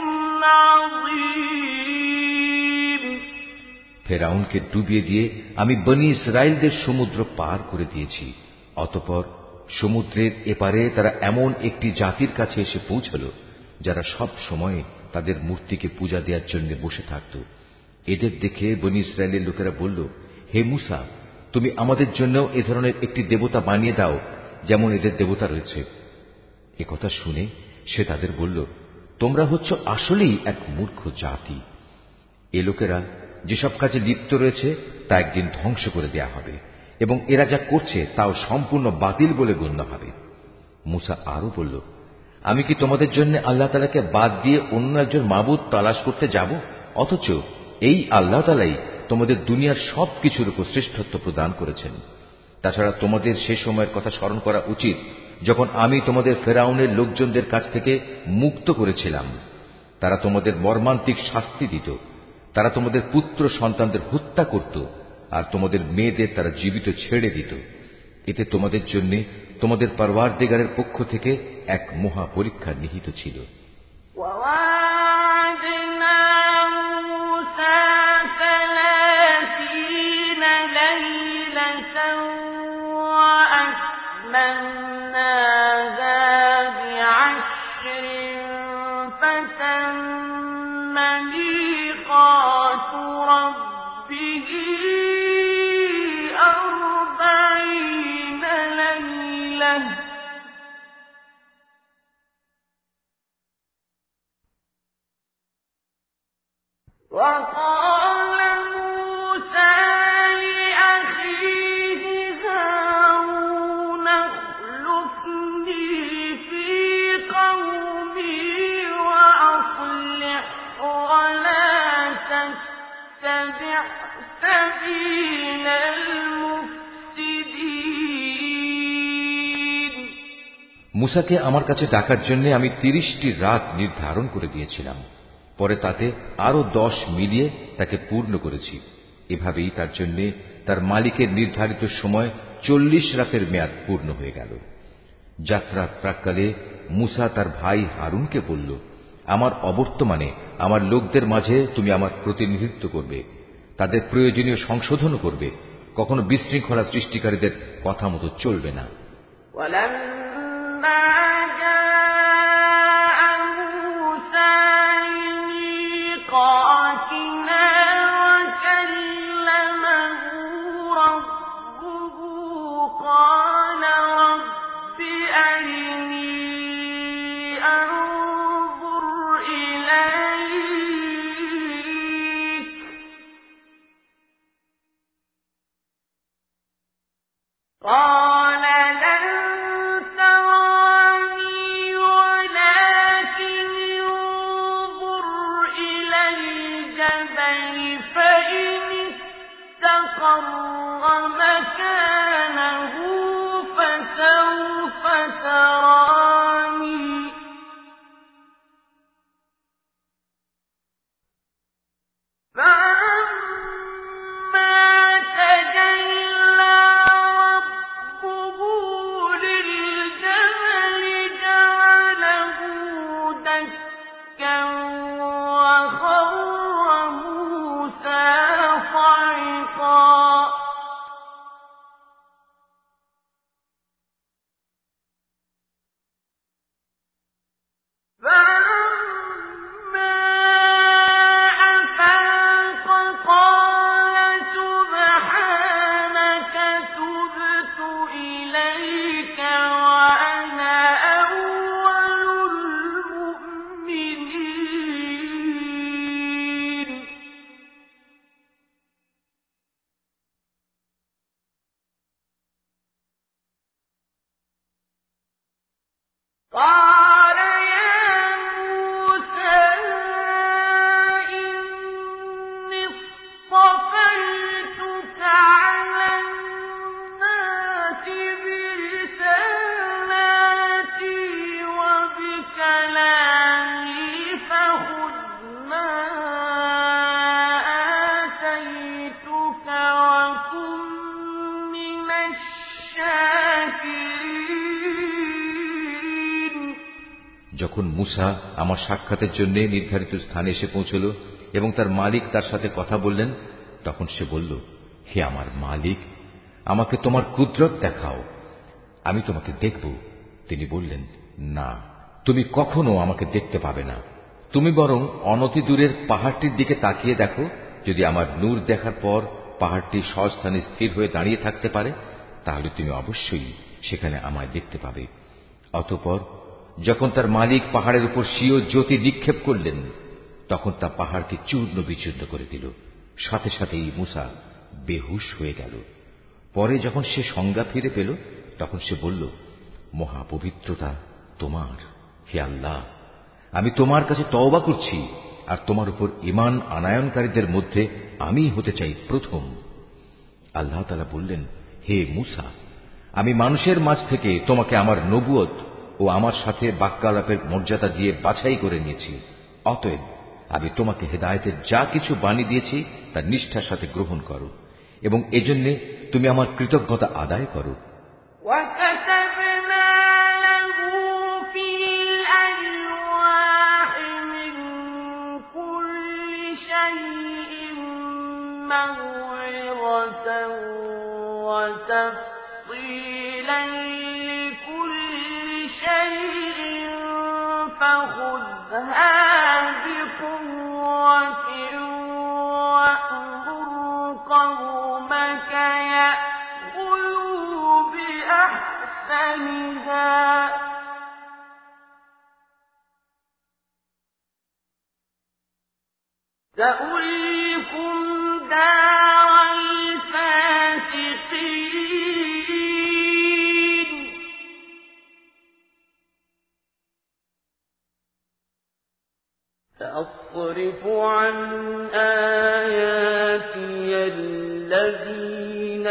عظيم ফেরাউনকে ডুবিয়ে দিয়ে আমি বনী ইসরায়েলদের সমুদ্র পার করে দিয়েছি। অতঃপর সমুদ্রের এপারে তারা এমন একটি জাতির কাছে এসে পৌঁছল যারা সব সময় তাদের মূর্তিকে পূজা দেওয়ার জন্য বসে থাকত। এদের দেখে বনী ইসরায়েলের লোকেরা বলল, হে মূসা, তুমি আমাদের জন্য এ ধরনের একটি দেবতা বানিয়ে দাও যেমন এদের দেবতা রয়েছে। একথা শুনে সে তাদের বলল, তোমরা হচ্ছ আসলেই এক মূর্খ জাতি। এ লোকেরা যেসব কাজে লিপ্ত রয়েছে তা একদিন ধ্বংস করে দেয়া হবে এবং এরা যা করছে তাও সম্পূর্ণ বাতিল বলে গণ্য হবে। মূসা আরো বলল, আমি কি তোমাদের জন্য আল্লাহ তাআলাকে বাদ দিয়ে অন্য একজন মাবুদ তালাশ করতে যাব? অথচ এই আল্লাহ তাআলাই তোমাদের দুনিয়ার সবকিছুর উপর শ্রেষ্ঠত্ব প্রদান করেছেন। তাছাড়া তোমাদের সে সময়ের কথা স্মরণ করা উচিত যখন আমি তোমাদের ফেরাউনের লোকজনদের কাছ থেকে মুক্ত করেছিলাম। তারা তোমাদের মর্মান্তিক শাস্তি দিত, তারা তোমাদের পুত্র সন্তানদের হত্যা করত আর তোমাদের মেয়েদের তারা জীবিত ছেড়ে দিত। এতে তোমাদের জন্য তোমাদের পরওয়ারদিগারের পক্ষ থেকে এক মহা পরীক্ষা নিহিত ছিল। وقال موسى لأخيه هارون اخلفني في قومي وأصلح ولا تتبع سبيل المفسدين মূসাকে আমার কাছে ডাকার জন্য আমি 30টি রাত নির্ধারণ করে দিয়েছিলাম। পরে তাতে আরো 10 মিলিয়ে তাকে পূর্ণ করেছি। এভাবেই তার জন্য তার মালিকের নির্ধারিত সময় 40 রাতের মেয়াদ পূর্ণ হয়ে গেল। যাত্রার প্রাক্কালে মূসা তার ভাই হারুনকে বলল, আমার অবর্তমানে আমার লোকদের মাঝে তুমি আমার প্রতিনিধিত্ব করবে, তাদের প্রয়োজনীয় সংশোধনও করবে, কখনো বিশৃঙ্খলা সৃষ্টিকারীদের কথা মতো চলবে না। قال لن تراني ولكن انظر إلى الجبل فإن استقر مكانه فسوف تراني فلما تجلى ربه للجبل جعله دكا وخر موسى صعقا فلما أفاق قال سبحانك تبت إليك وأنا أول المؤمنين قال يا موسى إني اصطفيتك على الناس برسالاتي وبكلامي فخذ ما آتيتك وكن من الشاكرين যখন মুসা আমার সাক্ষাতের জন্য নির্ধারিত স্থানে এসে পৌঁছল এবং তার মালিক তার সাথে কথা বললেন, তখন সে বলল, হে আমার মালিক, আমাকে তোমার কুদরত দেখাও, আমি তোমাকে দেখব। তিনি বললেন, না, তুমি কখনো আমাকে দেখতে পাবে না। তুমি বরং অনতি দূরের পাহাড়টির দিকে তাকিয়ে দেখো, যদি আমার নূর দেখার পর পাহাড়টি স্বস্থানে স্থির হয়ে দাঁড়িয়ে থাকতে পারে, তাহলে তুমি অবশ্যই সেখানে আমায় দেখতে পাবে। অতঃপর যখন তার মালিক পাহাড়ের উপর স্বীয় জ্যোতি নিক্ষেপ করলেন, তখন তা পাহাড়কে চূর্ণ বিচূর্ণ করে দিল। সাথে সাথেই মুসা বেহুশ হয়ে গেল। পরে যখন সে সংজ্ঞা ফিরে পেল, তখন সে বলল, মহাপবিত্রতা তোমার, হে আল্লাহ, আমি তোমার কাছে তওবা করছি, আর তোমার উপর ঈমান আনায়নকারীদের মধ্যে আমি হতে চাই প্রথম। আল্লাহ তাআলা বললেন, হে মুসা, আমি মানুষের মাঝ থেকে তোমাকে আমার নবুয়ত ও আমার সাথে বাক্যালাপের মর্যাদা দিয়ে বাছাই করে নিয়েছি। অতএব আমি তোমাকে হেদায়েতের যা কিছু বাণী দিয়েছি তা নিষ্ঠার সাথে গ্রহণ করো এবং এজন্য তুমি আমার কৃতজ্ঞতা আদায় করো। وكتبنا له في الألواح من كل شيء موعظة وتفصيلا لكل شيء فخذها بقوة وأمر قومك يأخذوا بأحسنها سأريكم دار الفاسقين سأصرف عن آياتي الذين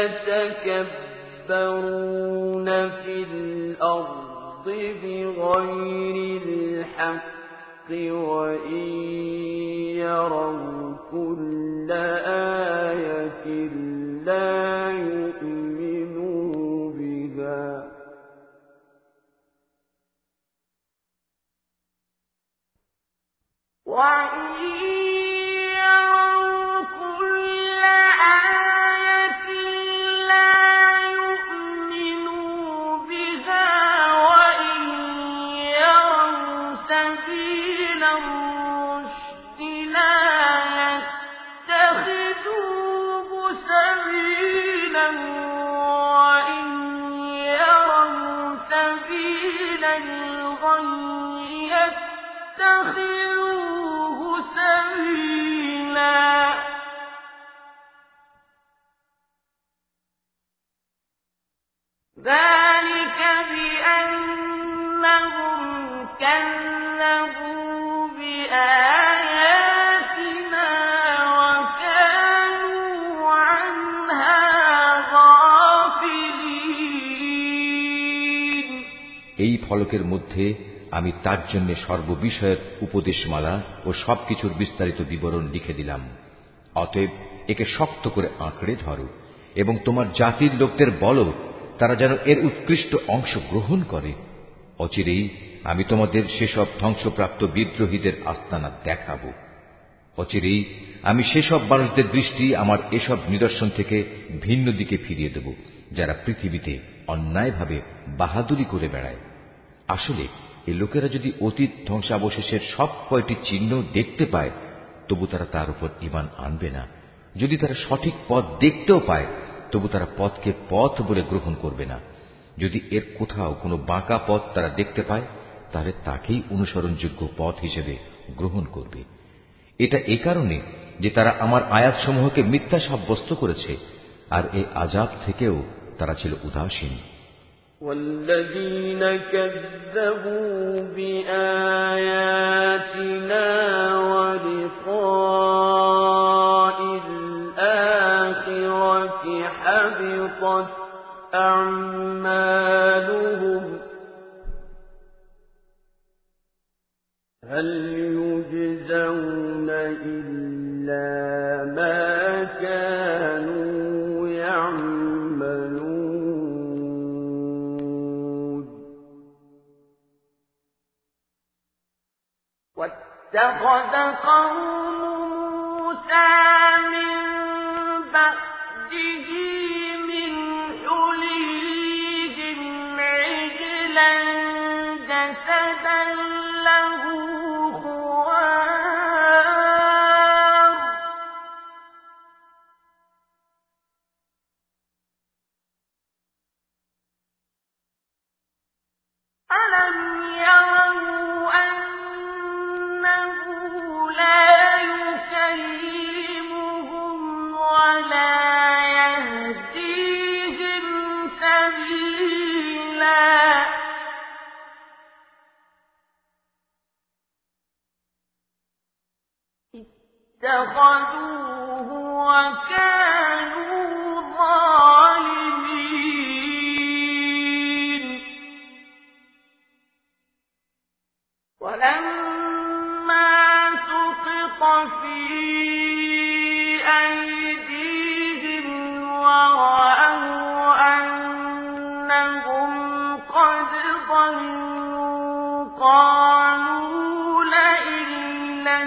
يتكبرون في الأرض بغير الحق وإن يروا كل آية لا يؤمنوا بها وإن يروا كل آية لا يؤمنوا بها وإن يروا سبيل الرشد لا يتخذوه سبيلا وإن يروا سبيل الغي يتخذوه سبيلا ذلك بأنهم كذبوا بآياتنا وكانوا عنها غافلين। এই ফলকের মধ্যে আমি তার জন্য সর্ববিষয়ের উপদেশমালা ও সবকিছুর বিস্তারিত বিবরণ লিখে দিলাম। অতএব একে শক্ত করে আঁকড়ে ধরো এবং তোমার জাতির লোকদের বলো তারা যেন এর উৎকৃষ্ট অংশ গ্রহণ করে। অচিরেই আমি তোমাদের সেসব ধ্বংসপ্রাপ্ত বিদ্রোহীদের আস্তানা দেখাবো। অচিরেই আমি সেসব মানুষদের দৃষ্টি আমার এসব নিদর্শন থেকে ভিন্ন দিকে ফিরিয়ে দেব যারা পৃথিবীতে অন্যায়ভাবে বাহাদুরি করে বেড়ায়। আসলে এই লোকেরা যদি অতীত ধ্বংসাবশেষের সব কয়টি চিহ্ন দেখতে পায় তবু তারা তার উপর ঈমান আনবে না। যদি তারা সঠিক পথ দেখতেও পায় তবু তারা পথকে পথ বলে গ্রহণ করবে না। যদি এর কোথাও কোনো বাঁকা পথ তারা দেখতে পায় তাহলে তাকেই অনুসরণযোগ্য পথ হিসেবে গ্রহণ করবে। এটা এ কারণে যে তারা আমার আয়াতসমূহকে মিথ্যা সাব্যস্ত করেছে আর এই আযাব থেকেও তারা ছিল উদাসীন। والذين كذبوا بآياتنا ولقاء الآخرة حبطت أعمالهم هل يجزون إلا ما كانوا يعملون واتخذ قوم موسى من بعده من حليهم عجلا جسدا له خوار ألم يروا أنه لا يكلمهم ولا يهديهم سبيلا اتخذوه وكانوا ظالمين ولما سقط في أيديهم ورأوا أنهم قد ضلوا قالوا لئن لم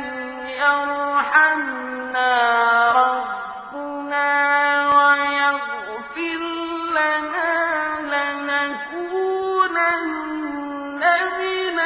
يرحمنا ربنا ويغفر لنا لنكونن من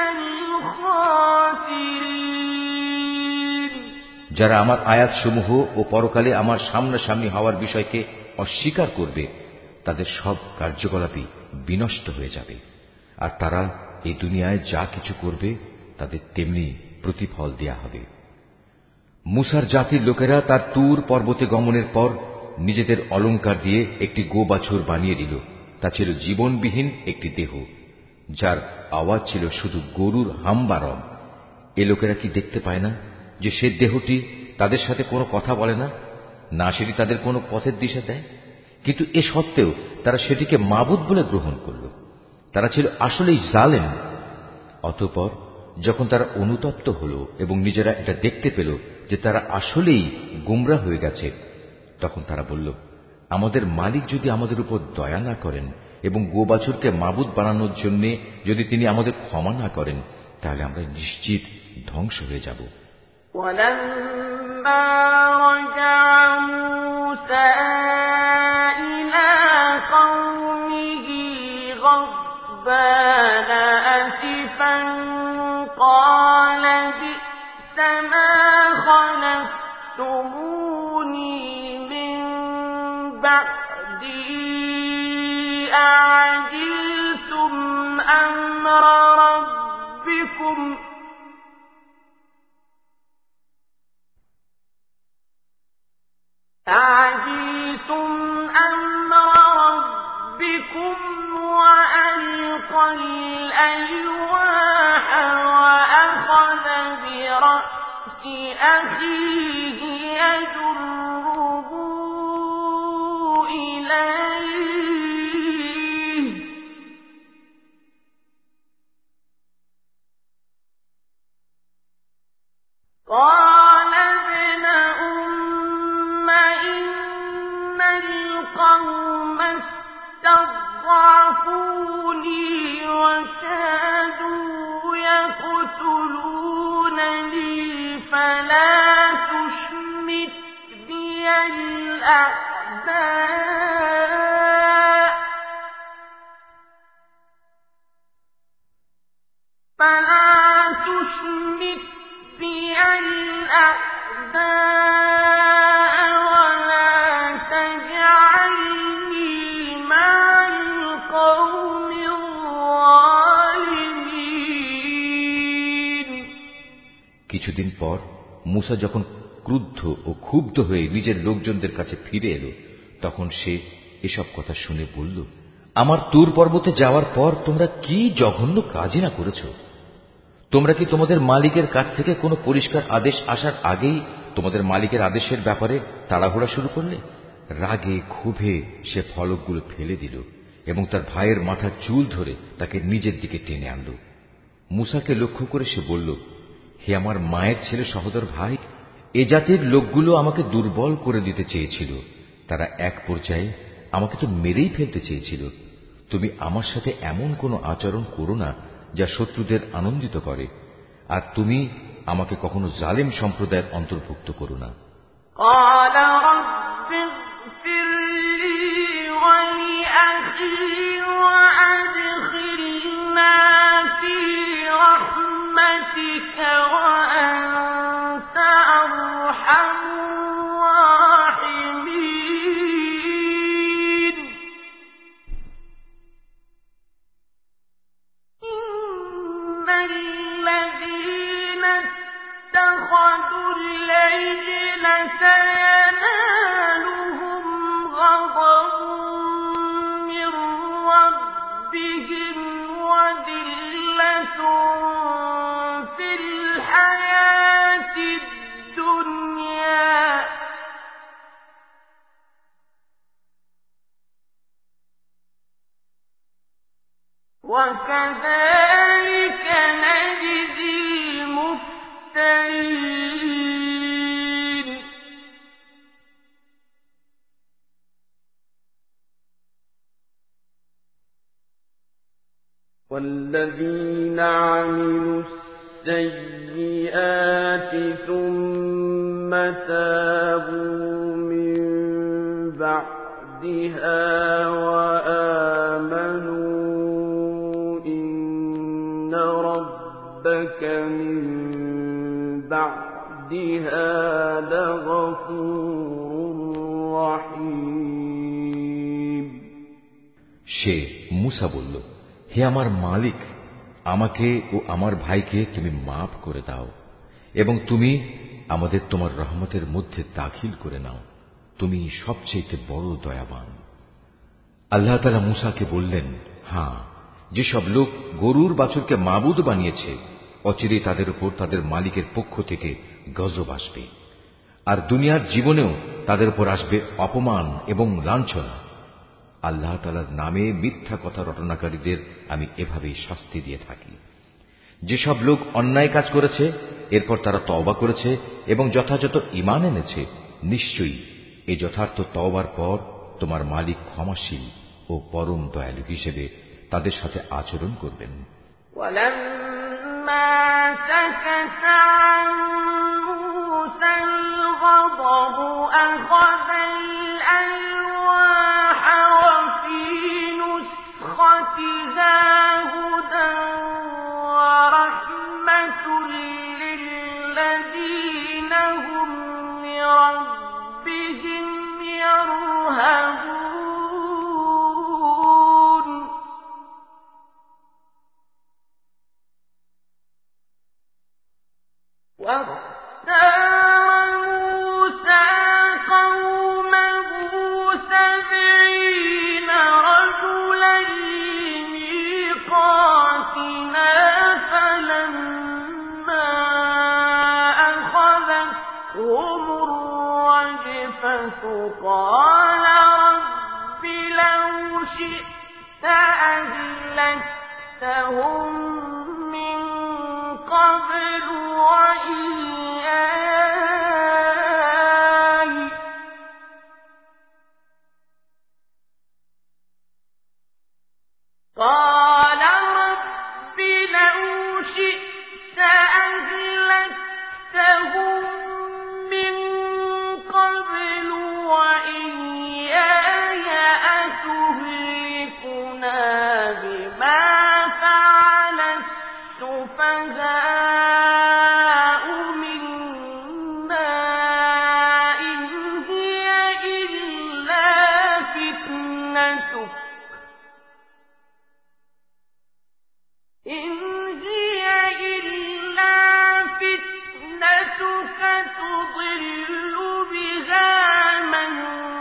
الخاسرين। যারা আমার আয়াতসমূহ ও পরকালে আমার সামনাসামনি হওয়ার বিষয়কে অস্বীকার করবে তাদের সব কার্যকলাপই বিনষ্ট হয়ে যাবে আর তারা এই দুনিয়ায় যা কিছু করবে তাদের তেমনি প্রতিফল দেয়া হবে। মুসার জাতির লোকেরা তার তুর পর্বতে গমনের পর নিজেদের অলংকার দিয়ে একটি গোবাছুর বানিয়ে দিল। তা ছিল জীবনবিহীন একটি দেহ যার আওয়াজ ছিল শুধু গরুর হাম্বারম। এ লোকেরা কি দেখতে পায় না যে সে দেহটি তাদের সাথে কোনো কথা বলে না, না সেটি তাদের কোনো পথের দিশা দেয়? কিন্তু এ সত্ত্বেও তারা সেটিকে মাবুদ বলে গ্রহণ করল। তারা ছিল আসলেই জালেম। অতঃপর যখন তারা অনুতপ্ত হল এবং নিজেরা এটা দেখতে পেল যে তারা আসলেই গুমরাহ হয়ে গেছে, তখন তারা বলল, আমাদের মালিক যদি আমাদের উপর দয়া না করেন এবং গোবাছুরকে মাবুদ বানানোর জন্য যদি তিনি আমাদের ক্ষমা না করেন তাহলে আমরা নিশ্চিত ধ্বংস হয়ে যাব। ولما رجع موسى إلى قومه غضبان أسفا قال بئس ما خلفتموني من بعدي أعجلتم أمر ربكم أعجلتم أمر ربكم أخيه يجره إليه قال ابن أم إن القوم استضعفوني وكادوا يقتلونني فلا تشمت بي الأعداء ولا تجعلني مع القوم الظالمين কিছুদিন পর মূসা যখন ক্রুদ্ধ ও ক্ষুব্ধ হয়ে নিজের লোকজনদের কাছে ফিরে এলো, তখন সে এসব কথা শুনে বলল, আমার তুর পর্বতে যাওয়ার পর তোমরা কি জঘন্য কাজই না করেছ। তোমরা কি তোমাদের মালিকের কাছ থেকে কোনো পরিষ্কার আদেশ আসার আগেই তোমাদের মালিকের আদেশের ব্যাপারে তাড়াহুড়া শুরু করলে? রাগে ক্ষোভে সে ফলকগুলো ফেলে দিল এবং তার ভাইয়ের মাথার চুল ধরে তাকে নিজের দিকে টেনে আনল। মূসাকে লক্ষ্য করে সে বলল, হে আমার মায়ের ছেলে সহোদর ভাই, এ জাতির লোকগুলো আমাকে দুর্বল করে দিতে চেয়েছিল। তারা এক পর্যায়ে আমাকে তো মেরেই ফেলতে চেয়েছিল। তুমি আমার সাথে এমন কোন আচরণ করো না যা শত্রুদের আনন্দিত করে, আর তুমি আমাকে কখনো জালেম সম্প্রদায়ের অন্তর্ভুক্ত করো না। الذين اتخذوا العجل سينالهم غضب من ربهم وذلة في الحياة الدنيا وكذلك نجزي المفترين والذين عملوا السيئات ثم تابوا من بعدها وآمنوا إن ربك من بعدها لغفور رحيم সে মূসা বলল, হে আমার মালিক, আমাকে ও আমার ভাইকে তুমি মাফ করে দাও এবং তুমি আমাদের তোমার রহমতের মধ্যে দাখিল করে নাও। তুমি সবচেয়ে বড় দয়াবান। আল্লাহ তাআলা মূসাকে বললেন, হ্যাঁ, যেসব লোক গরুর বাছুরকে মাবুদ বানিয়েছে, অচিরেই তাদের উপর তাদের মালিকের পক্ষ থেকে গজব আসবে, আর দুনিয়ার জীবনেও তাদের উপর আসবে অপমান এবং লাঞ্ছনা। আল্লাহ তাআলার নামে মিথ্যা কথা রটনাকারীদের আমি এভাবেই শাস্তি দিয়ে থাকি। যেসব লোক অন্যায় কাজ করেছে, এরপর তারা তওবা করেছে এবং যথাযথ ঈমান এনেছে, নিশ্চয়ই এই যথার্থ তওবার পর তোমার মালিক ক্ষমাশীল ও পরম দয়ালু হিসেবে তাদের সাথে আচরণ করবেন। ولما سكت عن موسى الغضب أخذ الألواح وفي نسختها هدى ورحمة للذين هم لربهم يرهبون واختار موسى قومه قال رب لو شئت أهلكتهم من قبل وإياي قال رب لو شئت أهلكتهم من قبل وإياي أتهلكنا بما فعل السفهاء منا إن هي إلا فتنتك تضل بها من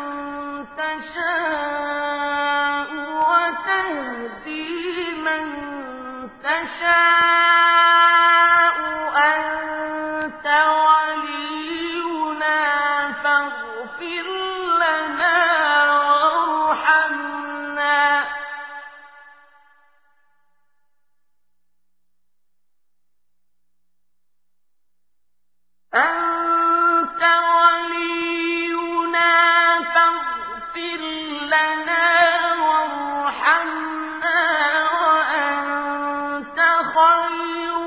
تشاء وتهدي من تشاء أنت ولينا فاغفر لنا وارحمنا أنت ولينا فاغفر لنا وارحمنا وأنت خير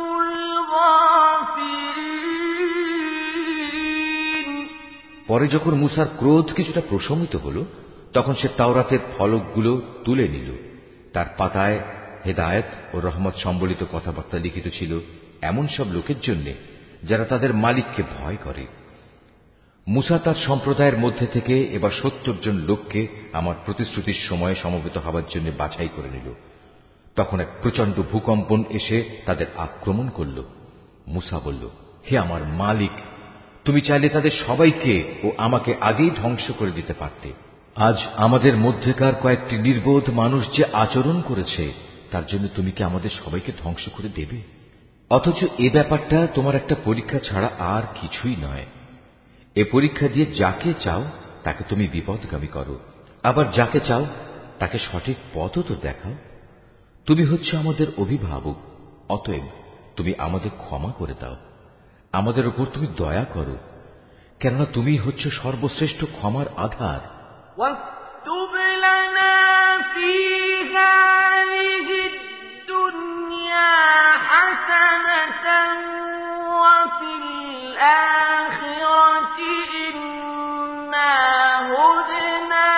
الغافرين পরে যখন মূসার ক্রোধ কিছুটা প্রশমিত হল তখন সে তাওরাতের ফলকগুলো তুলে নিল। তার পাতায় হেদায়েত ও রহমত সম্বলিত কথাবার্তা লিখিত ছিল এমন সব লোকের জন্য যারা তাদের মালিককে ভয় করে। মূসা তার সম্প্রদায়ের মধ্যে থেকে এবার ৭০ জন লোককে আমার প্রতিশ্রুতির সময়ে সমবেত হবার জন্য বাছাই করে নিল। তখন এক প্রচন্ড ভূকম্পন এসে তাদের আক্রমণ করল। মূসা বলল, হে আমার মালিক, তুমি চাইলে তাদের সবাইকে ও আমাকে আগেই ধ্বংস করে দিতে পারতে। আজ আমাদের মধ্যেকার কয়েকটি নির্বোধ মানুষ যে আচরণ করেছে তার জন্য তুমি কি আমাদের সবাইকে ধ্বংস করে দেবে? অথচ এ ব্যাপারটা তোমার একটা পরীক্ষা ছাড়া আর কিছুই নয়। এ পরীক্ষা দিয়ে যাকে চাও তাকে তুমি বিপদগামী করো, আবার যাকে চাও তাকে সঠিক পথও তো দেখাও। তুমি হচ্ছে আমাদের অভিভাবক, অতএব তুমি আমাদের ক্ষমা করে দাও, আমাদের উপর তুমি দয়া করো, কেননা তুমি হচ্ছে সর্বশ্রেষ্ঠ ক্ষমার আধার। واكتب لنا في هذه الدنيا حسنة وفي الآخرة إنا هدنا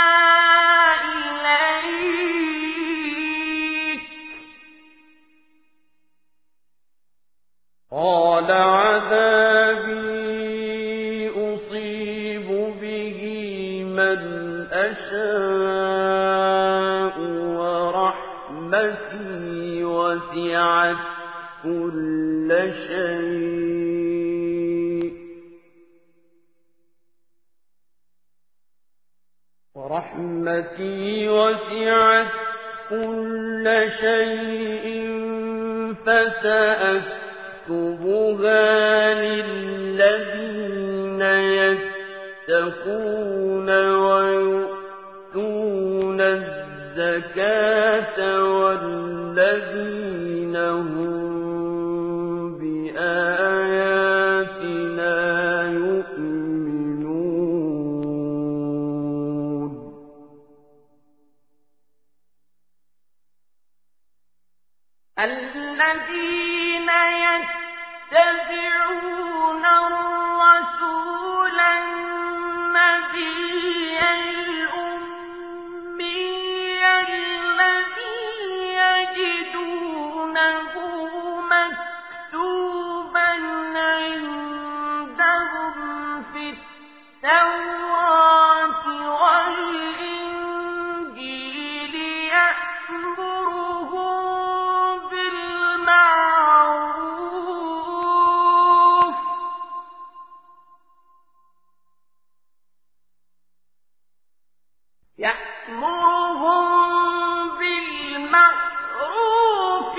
إليك قال عذابي أصيب به من أشاء ورحمتي وسعت كل شيء فسأكتبها للذين يتقون ويؤتون الزكاة والذين هم بآياتنا يؤمنون الذين يتبعون الرسول النبي الأمي الذي يجدونه مكتوبا عندهم في التوراة والإنجيل يأمرهم بالمعروف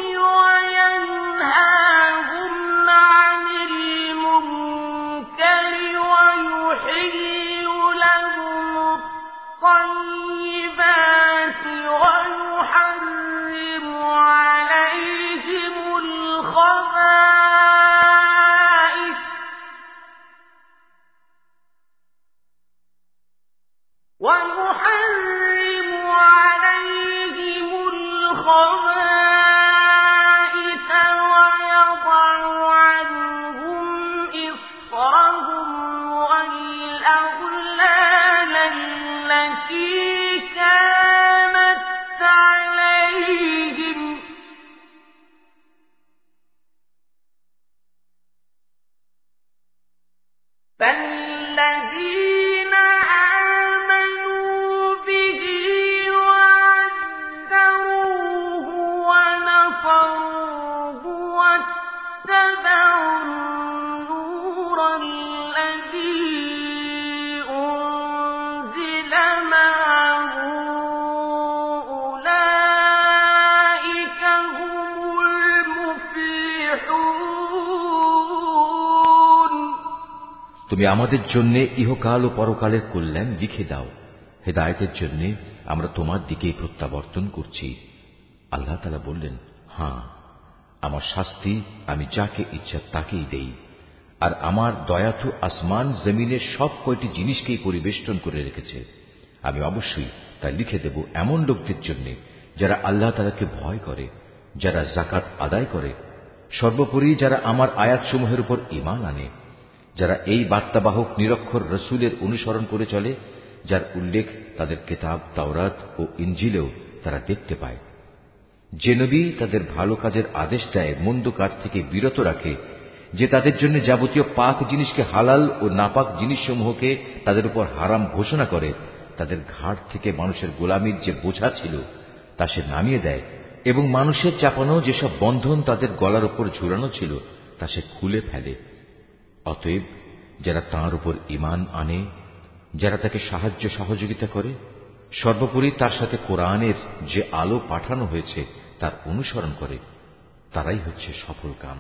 وينهاهم عن المنكر ويحل لهم তুমি আমাদের জন্য ইহকাল ও পরকালের কল্যাণ লিখে দাও। হেদায়েতের জন্য আমরা তোমার দিকেই প্রত্যাবর্তন করছি। আল্লাহ তাআলা বললেন, হ্যাঁ, আমার শাস্তি আমি যাকে ইচ্ছা তাকেই দেই, আর আমার দয়া তো আসমান জমিনের সব কয়টি জিনিসকেই পরিবেষ্টন করে রেখেছে। আমি অবশ্যই তা লিখে দেব এমন লোকদের জন্য যারা আল্লাহ তাআলাকে ভয় করে, যারা যাকাত আদায় করে, সর্বোপরি যারা আমার আয়াতসমূহের উপর ঈমান আনে, যারা এই বার্তাবাহক নিরক্ষর রসুলের অনুসরণ করে চলে, যার উল্লেখ তাদের কিতাব তাওরাত ও ইনজিলেও তারা দেখতে পায়। যে নবী তাদের ভালো কাজের আদেশ দেয়, মন্দ কাজ থেকে বিরত রাখে, যে তাদের জন্য যাবতীয় পাক জিনিসকে হালাল ও নাপাক জিনিসসমূহকে তাদের উপর হারাম ঘোষণা করে, তাদের ঘাড় থেকে মানুষের গোলামির যে বোঝা ছিল তা সে নামিয়ে দেয়, এবং মানুষের চাপানো যেসব বন্ধন তাদের গলার উপর ঝুলানো ছিল তা সে খুলে ফেলে। অতএব যারা তাঁর উপর ঈমান আনে, যারা তাকে সাহায্য সহযোগিতা করে, সর্বোপরি তার সাথে কোরআনের যে আলো পাঠানো হয়েছে তার অনুসরণ করে, তারাই হচ্ছে সফলকাম।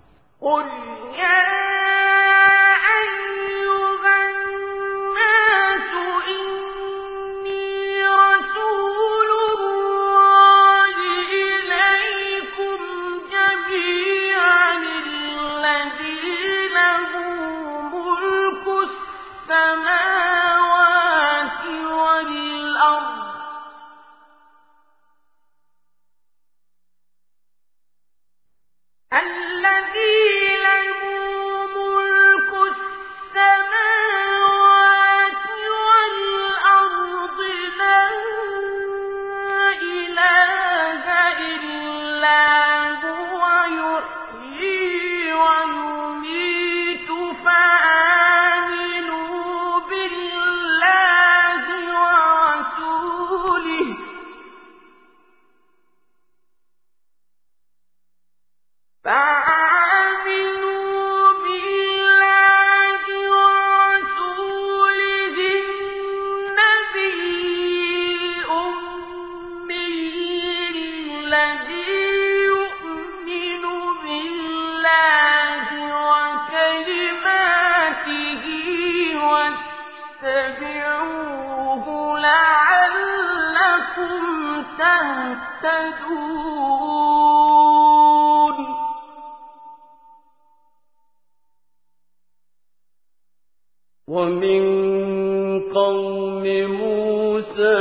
ومن قوم موسى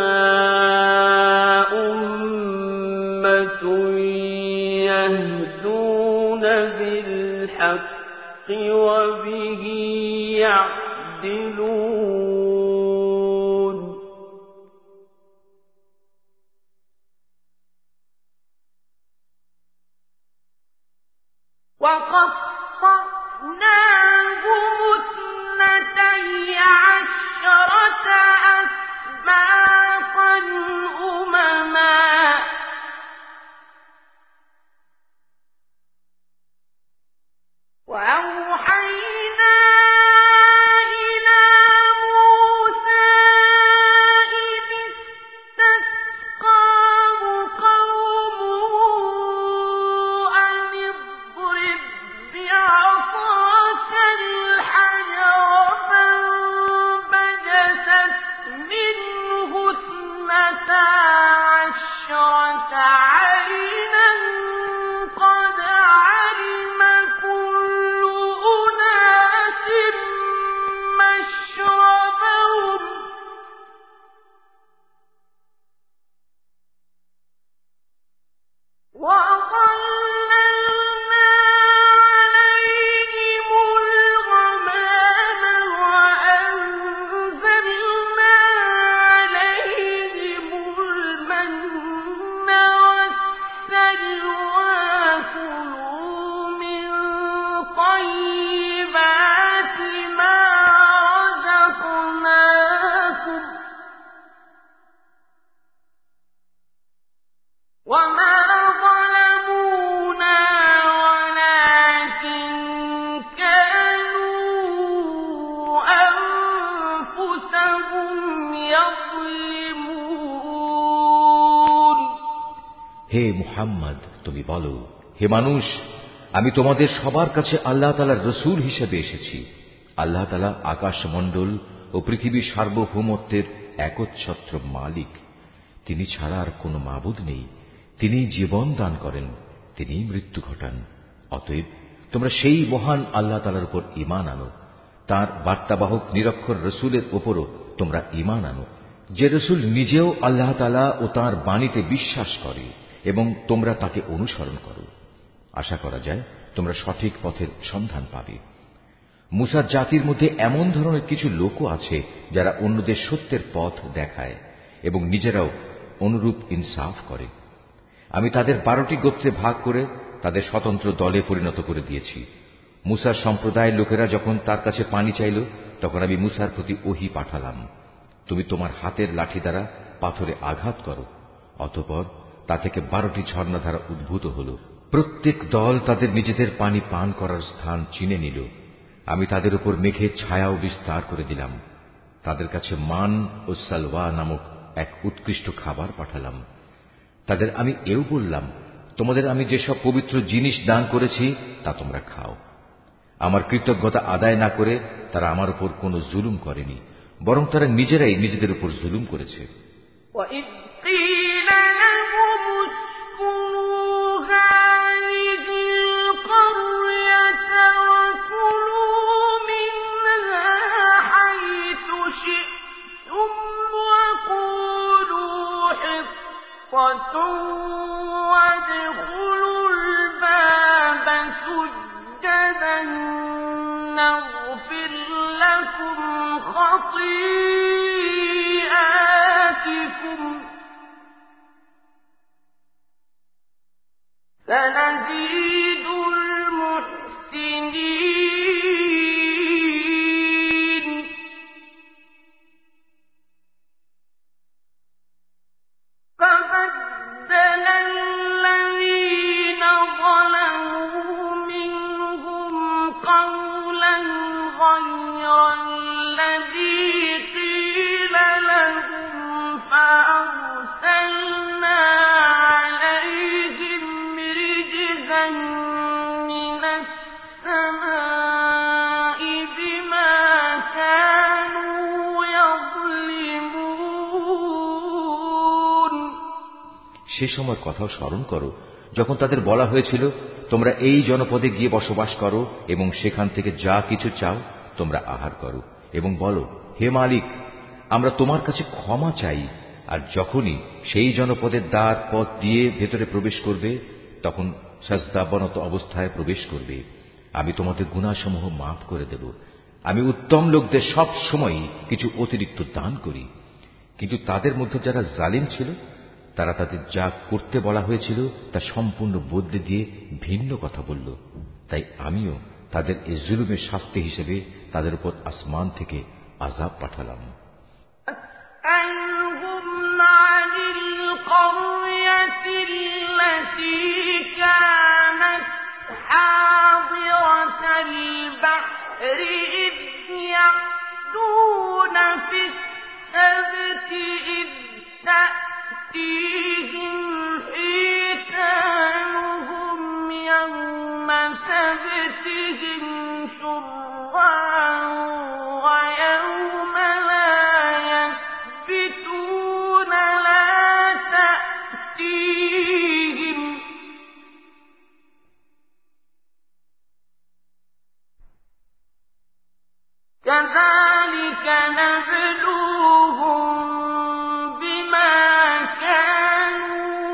أمة يهدون بالحق وبه يعدلون وقطعناهم اثنتي عشرة أسباطا أمما وأوحينا إلى موسى إذ استسقاه قومه أن اضرب بعصاك الحجر فانبجست منه اثنتا عشرة عينا قد علم كل أناس مشربهم وظللنا عليهم الغمام وأنزلنا عليهم المن والسلوى كلوا من طيبات ما رزقناكم وما ظلمونا ولكن كانوا أنفسهم يظلمون হে মুহাম্মদ, তুমি বলো, হে মানুষ, আমি তোমাদের সবার কাছে আল্লাহ তাআলার রসূল হিসেবে এসেছি। আল্লাহ তাআলা আকাশমণ্ডল ও পৃথিবীর সার্বভৌমত্বের একচ্ছত্র মালিক। তিনি ছাড়া আর কোনো মাবুদ নেই। তিনি জীবন দান করেন, তিনি মৃত্যু ঘটান। অতএব তোমরা সেই মহান আল্লাহ তাআলার উপর ঈমান আনো। তার বার্তাবাহক নিরক্ষর রসুলের উপরও তোমরা ঈমান আনো, যে রসুল নিজেও আল্লাহ তাআলা ও তাঁর বাণীতে বিশ্বাস করে এবং তোমরা তাকে অনুসরণ করো। আশা করা যায় তোমরা সঠিক পথের সন্ধান পাবে। মুসার জাতির মধ্যে এমন ধরনের কিছু লোকও আছে যারা অন্যদের সত্যের পথ দেখায় এবং নিজেরাও অনুরূপ ইনসাফ করে। আমি তাদের 12টি গোত্রে ভাগ করে তাদের স্বতন্ত্র দলে পরিণত করে দিয়েছি। মুসার সম্প্রদায়ের লোকেরা যখন তার কাছে পানি চাইল, তখন আমি মুসার প্রতি ওহী পাঠালাম, তুমি তোমার হাতের লাঠি দ্বারা পাথরে আঘাত করো। অতঃপর তা থেকে 12টি ঝর্ণাধারা উদ্ভূত হল। প্রত্যেক দল তাদের নিজেদের পানি পান করার স্থান চিনে নিল। আমি তাদের উপর মেঘের ছায়াও বিস্তার করে দিলাম। তাদের কাছে মান ও সালওয়া নামক এক উৎকৃষ্ট খাবার পাঠালাম। তাদের আমি এও বললাম, তোমাদের আমি যেসব পবিত্র জিনিস দান করেছি তা তোমরা খাও। আমার কৃতজ্ঞতা আদায় না করে তারা আমার উপর কোনো জুলুম করেনি, বরং তারা নিজেরাই নিজেদের উপর জুলুম করেছে। وادخلوا الباب سجدا نغفر لكم خطيئاتكم سنزيد المحسنين فبدل الذين ظلموا منهم قولا غير الذي قيل لهم فأرسلنا عليهم رجزا من السماء بما كانوا يظلمون সে সময় কথাও স্মরণ করো যখন তাদের বলা হয়েছিল, তোমরা এই জনপদে গিয়ে বসবাস করো এবং সেখান থেকে যা কিছু চাও তোমরা আহার করো এবং বলো, হে মালিক, আমরা তোমার কাছে ক্ষমা চাই। আর যখনই সেই জনপদের দ্বার পথ দিয়ে ভেতরে প্রবেশ করবে, তখন সাজদাবনত অবস্থায় প্রবেশ করবে। আমি তোমাদের গুনাহসমূহ মাফ করে দেব। আমি উত্তম লোকদের সব সময় কিছু অতিরিক্ত দান করি। কিন্তু তাদের মধ্যে যারা জালিম ছিল, তারা তাদের যা করতে বলা হয়েছিল তা সম্পূর্ণ বদলে দিয়ে ভিন্ন কথা বলল। তাই আমিও তাদের এই জুলুমের শাস্তি হিসেবে তাদের উপর আসমান থেকে আযাব পাঠালাম। أسألهم عن القرية التي كانت حاضرة البحر إذ يعدون في السبت إذ تأتيهم حيتانهم يوم سبتهم شرعا ويوم لا يسبتون لا تأتيهم كذلك نبلوهم بما كانوا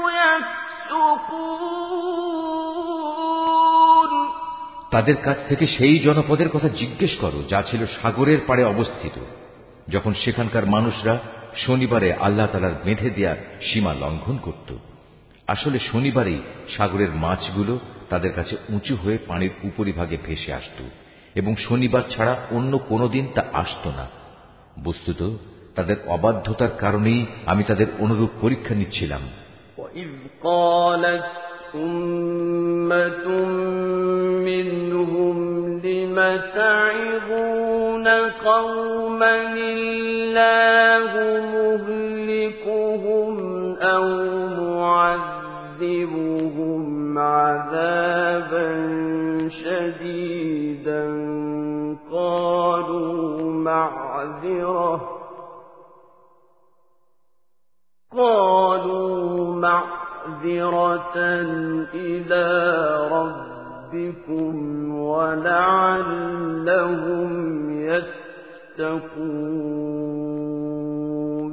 يفسقون তাদের কাছ থেকে সেই জনপদের কথা জিজ্ঞেস করো যা ছিল সাগরের পাড়ে অবস্থিত, যখন সেখানকার মানুষরা শনিবারে আল্লাহ তাআলার বেঁধে দেয়া সীমা লঙ্ঘন করত। আসলে শনিবারেই সাগরের মাছগুলো তাদের কাছে উঁচু হয়ে পানির উপরিভাগে ভেসে আসত এবং শনিবার ছাড়া অন্য কোনো দিন তা আসত না। বস্তুত তাদের অবাধ্যতার কারণেই আমি তাদের অনুরূপ পরীক্ষা নিচ্ছিলাম। وَإِذْ قَالَتْ أُمَّةٌ مِّنْهُمْ لِمَ تَعِظُونَ قَوْمًا اللَّهُ مُهْلِكُهُمْ أَوْ مُعَذِّبُهُمْ عَذَابًا شَدِيدًا قَالُوا مَعْذِرَةً إِلَى رَبِّكُمْ وَلَعَلَّهُمْ يَتَّقُونَ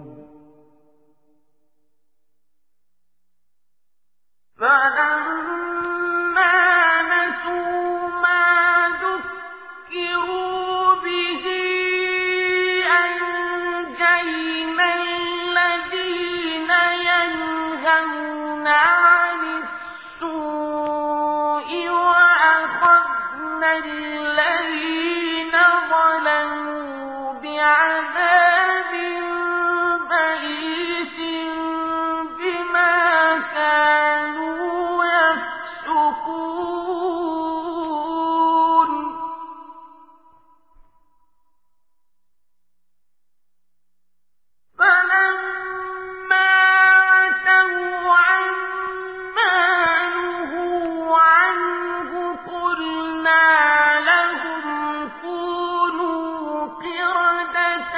فَلَمَّا نَسُوا مَا ذُكِّرُوا بِهِ أَنجَيْنَا الَّذِينَ يَنْهَوْنَ عَنِ السُّوءِ وَأَخَذْنَا الَّذِينَ ظَلَمُوا بِعَذَابٍ بَئِيسٍ بِمَا كَانُوا يَفْسُقُونَ فَلَمَّا عَتَوْا عَمَّا نُهُوا عَنْهُ قُلْنَا لَهُمْ كُونُوا قِرَدَةً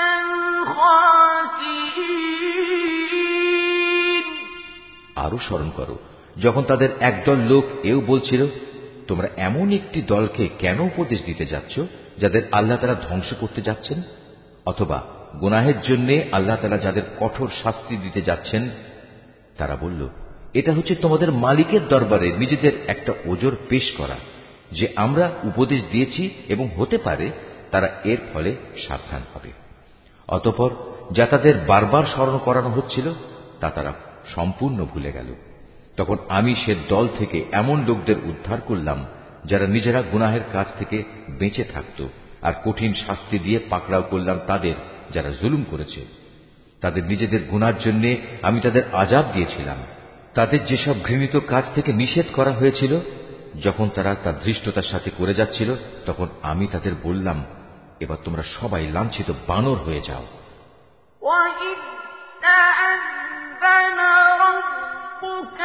خَاسِئِينَ আরো স্মরণ করো যখন তাদের একদল লোক এও বলছিল, তোমরা এমন একটি দলকে কেন উপদেশ দিতে যাচ্ছ যাদের আল্লাহ তাআলা ধ্বংস করতে যাচ্ছেন, অথবা গুনাহের জন্য আল্লাহ তাআলা যাদের কঠোর শাস্তি দিতে যাচ্ছেন। তারা বলল, এটা হচ্ছে তোমাদের মালিকের দরবারে নিজেদের একটা ওজর পেশ করা যে আমরা উপদেশ দিয়েছি এবং হতে পারে তারা এর ফলে সাবধান হবে। অতঃপর যা তাদের বারবার স্মরণ করানো হচ্ছিল তা তারা সম্পূর্ণ ভুলে গেল। তখন আমি সে দল থেকে এমন লোকদের উদ্ধার করলাম যারা নিজেরা গুনাহের কাজ থেকে বেঁচে থাকত, আর কঠিন শাস্তি দিয়ে পাকড়াও করলাম তাদের যারা জুলুম করেছে। তাদের নিজেদের গুনার জন্য আমি তাদের আযাব দিয়েছিলাম। তাদের যেসব ঘৃণিত কাজ থেকে নিষেধ করা হয়েছিল, যখন তারা তা ধৃষ্টতার সাথে করে যাচ্ছিল, তখন আমি তাদের বললাম, এবার তোমরা সবাই লাঞ্ছিত বানর হয়ে যাও। وَإِذْ تَأَذَّنَ رَبُّكَ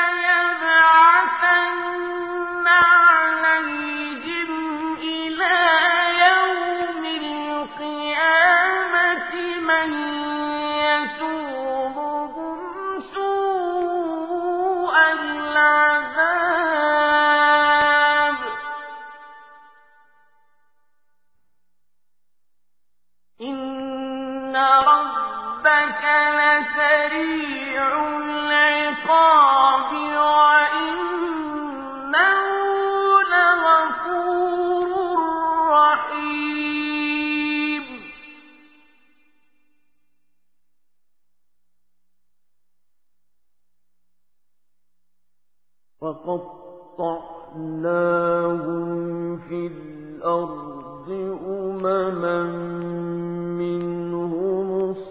لَيَبْعَثَنَّ عَلَيْهِمْ إِلَى يَوْمِ الْقِيَامَةِ مَن يَسُومُهُمْ سُوءَ الْعَذَابِ إِنَّ رَبَّكَ لَسَرِيعُ الْعِقَابِ وَإِنَّهُ لَغَفُورٌ رَّحِيمٌ وَقَطَّعْنَاهُمْ فِي الْأَرْضِ أُمَمًا مِّنْهُمُ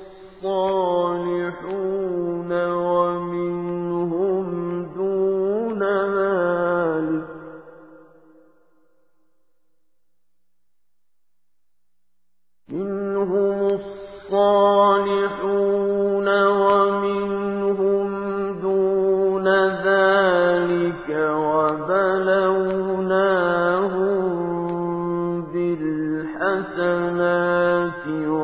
الصَّالِحُونَ وَمِنْهُمْ دُونَ ذَلِكَ وَبَلَوْنَاهُم بِالْحَسَنَاتِ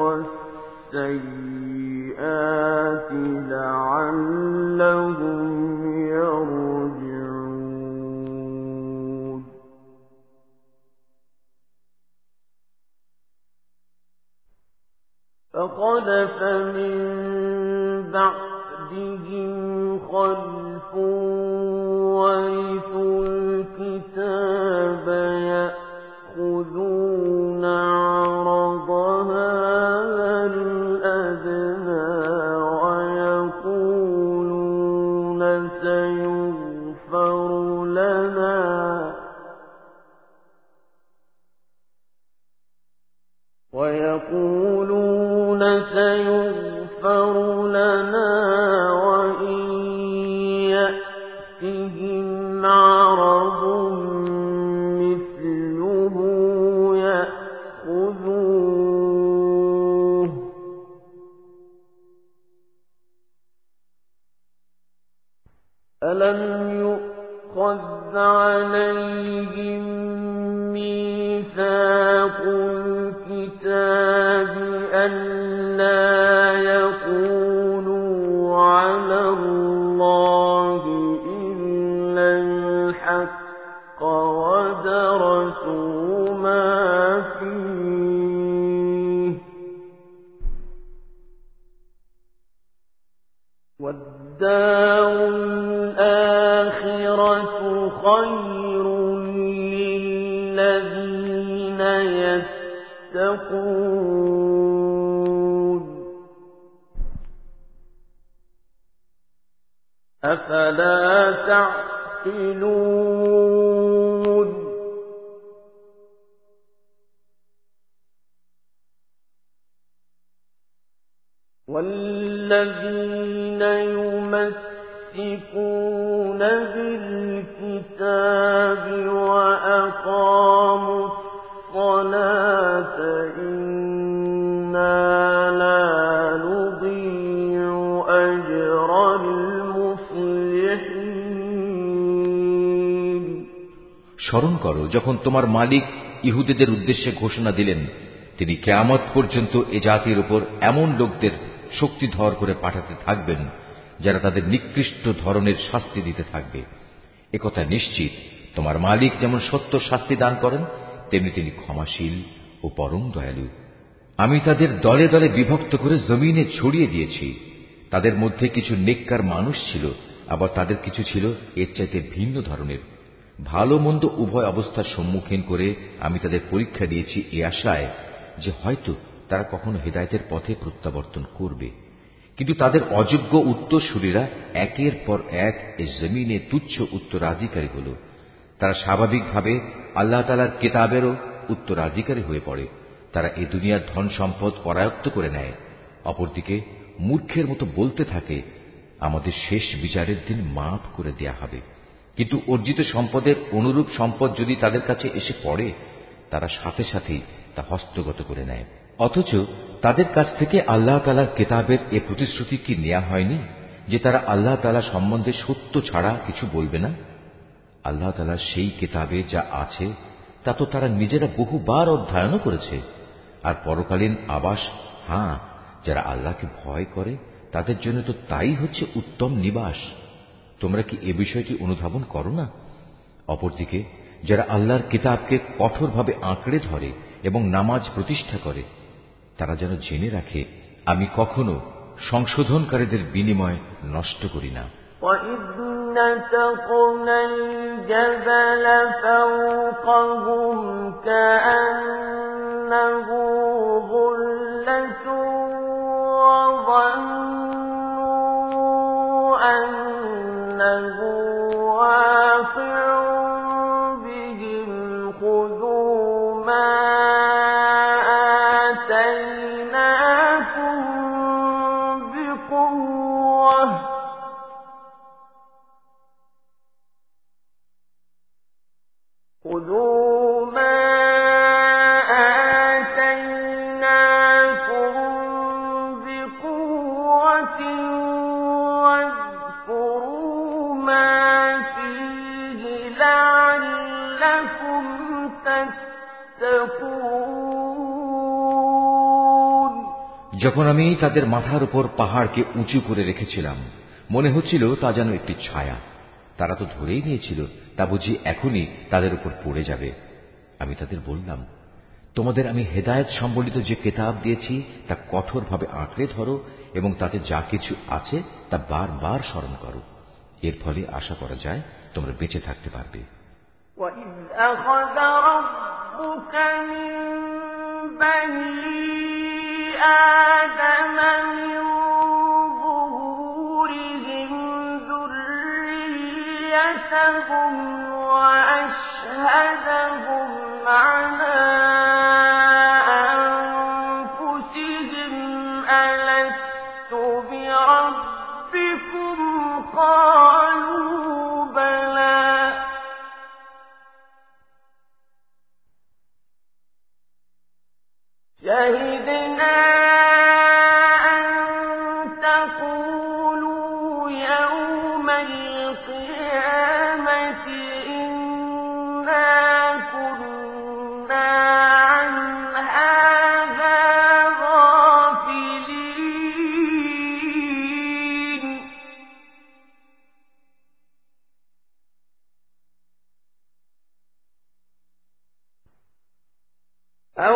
وَالسَّيِّئَاتِ لَعَلَّهُمْ يَرْجِعُونَ فَخَلَفَ مِن بَعْدِهِمْ خَلْفٌ وَرِثُوا الْكِتَابَ يَأْخُذُونَ عَرَضَ هَٰذَا الْأَدْنَىٰ وَيَقُولُونَ سَيُغْفَرُ لَنَا وَإِن يَأْتِهِمْ عَرَضٌ مِّثْلُهُ يَأْخُذُوهُ ۚ أَلَمْ يُؤْخَذْ عَلَيْهِم مِّيثَاقُ الْكِتَابِ أَلَّا يَقُولُوا عَلَى اللَّهِ وَالْآخِرَةُ خَيْرٌ لِّلَّذِينَ يَتَّقُونَ أَفَلَا تَعْقِلُونَ وَالَّذِينَ يُمَسِّكُونَ بِالْكِتَابِ وَأَقَامُوا الصَّلَاةَ إِنَّا لَا نُضِيعُ أَجْرَ الْمُصْلِحِينَ স্মরণ করো যখন তোমার মালিক ইহুদীদের উদ্দেশ্যে ঘোষণা দিলেন তিনি কিয়ামত পর্যন্ত এ জাতির উপর এমন লোকদের শক্তিধর করে পাঠাতে থাকবেন যারা তাদের নিকৃষ্ট ধরনের শাস্তি দিতে থাকবে। একথা নিশ্চিত তোমার মালিক যেমন সত্য শাস্তি দান করেন তেমনি তিনি ক্ষমাশীল ও পরম দয়ালু। আমি তাদের দলে দলে বিভক্ত করে জমিনে ছড়িয়ে দিয়েছি। তাদের মধ্যে কিছু নেককার মানুষ ছিল, আবার তাদের কিছু ছিল এর চাইতে ভিন্ন ধরনের। ভালো মন্দ উভয় অবস্থার সম্মুখীন করে আমি তাদের পরীক্ষা দিয়েছি এ আশায় যে হয়তো তারা কখনো হেদায়েতের পথে প্রত্যাবর্তন করবে। কিন্তু তাদের অযোগ্য উত্তরসূরিরা একের পর এক এই জমিনে তুচ্ছ উত্তরাধিকারী হল। তারা স্বাভাবিকভাবে আল্লাহ তাআলার কিতাবেরও উত্তরাধিকারী হয়ে পড়ে। তারা এই দুনিয়ার ধন সম্পদ করায়ত্ত করে নেয়। অপরদিকে মূর্খের মতো বলতে থাকে আমাদের শেষ বিচারের দিন মাফ করে দেয়া হবে। কিন্তু অর্জিত সম্পদের অনুরূপ সম্পদ যদি তাদের কাছে এসে পড়ে তারা সাথে সাথেই তা হস্তগত করে নেয়। অথচ তাদের কাছ থেকে আল্লাহ তাআলার কিতাবের এ প্রতিশ্রুতি কি নেওয়া হয়নি যে তারা আল্লাহ তাআলা সম্বন্ধে সত্য ছাড়া কিছু বলবে না? আল্লাহ তাআলার সেই কিতাবে যা আছে তা তো তারা নিজেরা বহুবার অধ্যয়ন করেছে। আর পরকালীন আবাস, হ্যাঁ, যারা আল্লাহকে ভয় করে তাদের জন্য তো তাই হচ্ছে উত্তম নিবাস। তোমরা কি এ বিষয়টি অনুধাবন করো না? অপরদিকে যারা আল্লাহর কিতাবকে কঠোরভাবে আঁকড়ে ধরে এবং নামাজ প্রতিষ্ঠা করে তারা যেন জেনে রাখে আমি কখনো সংশোধনকারীদের বিনিময় নষ্ট করি না। وَإِذْ نَتَقْنَا الْجَبَلَ فَوْقَهُمْ كَأَنَّهُ ظُلَّةٌ وَظَنُّوا أَنَّهُ وَاقِعٌ بِهِمْ خُذُوا مَا آتَيْنَاكُمْ بِقُوَّةٍ واذكروا ما فيه لعلكم تتقون। যখন আমি তাদের মাথার উপর পাহাড়কে উঁচু করে রেখেছিলাম মনে হচ্ছিল তা যেন একটি ছায়া। তারা তো ধরেই নিয়েছিল তা বুঝি এখনই তাদের উপর পড়ে যাবে। আমি তাদের বললাম, তোমাদের আমি হেদায়েত সম্বলিত যে কিতাব দিয়েছি তা কঠোরভাবে আঁকড়ে ধরো এবং তাতে যা কিছু আছে তা বারবার স্মরণ করো। এর ফলে আশা করা যায় তোমরা বেঁচে থাকতে পারবে। وَإِذْ أَخَذَ رَبُّكَ مِن بَنِي آدَمَ مِن ظُهُورِهِمْ ذُرِّيَّتَهُمْ وَأَشْهَدَهُمْ عَلَىٰ أَنفُسِهِمْ أَلَسْتُ بِرَبِّكُمْ قَالُوا بَلَىٰ شَهِدْنَا أَن تَقُولُوا يَوْمَ الْقِيَامَةِ إِنَّا كُنَّا عَنْ هَٰذَا غَافِلِينَ أَوْ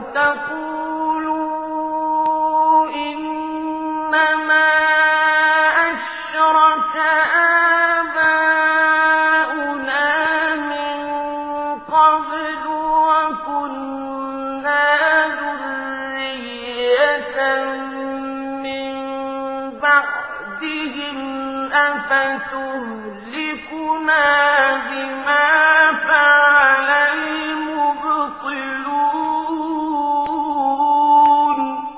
تَقُولُوا إِنَّمَا أَشْرَكَ آبَاؤُنَا تهلكنا بما فعل المبطلون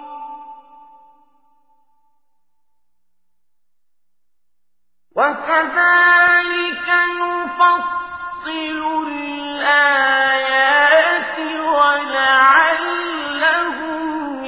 وكذلك نفصل الآيات ولعلهم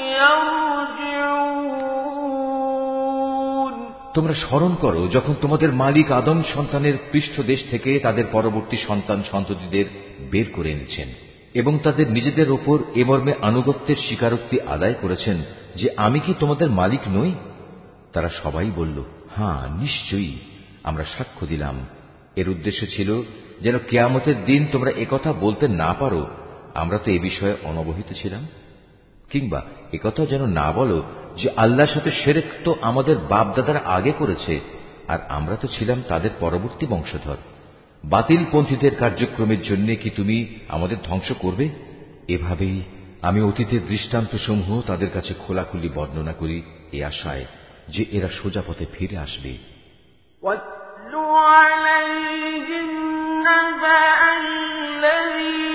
يرجعون তোমরা স্মরণ করো যখন তোমাদের মালিক আদম সন্তানের পৃষ্ঠদেশ থেকে তাদের পরবর্তী সন্তান সন্ততিদের বের করে এনেছেন এবং তাদের নিজেদের ওপর এ মর্মে আনুগত্যের স্বীকারোক্তি আদায় করেছেন যে আমি কি তোমাদের মালিক নই। তারা সবাই বলল, হ্যাঁ নিশ্চয়ই আমরা সাক্ষ্য দিলাম। এর উদ্দেশ্য ছিল যেন কিয়ামতের দিন তোমরা একথা বলতে না পারো আমরা তো এ বিষয়ে অনবহিত ছিলাম, কিংবা একথা যেন না বলো যে আল্লাহর সাথে শিরক তো আমাদের বাপ দাদারা আগে করেছে আর আমরা তো ছিলাম তাদের পরবর্তী বংশধর। বাতিলপন্থীদের কার্যক্রমের জন্য কি তুমি আমাদের ধ্বংস করবে? এভাবেই আমি অতীতের দৃষ্টান্তসমূহ তাদের কাছে খোলাখুলি বর্ণনা করি এ আশায় যে এরা সোজা পথে ফিরে আসবে। وَاتْلُ عَلَيْهِمْ نَبَأَ الَّذِي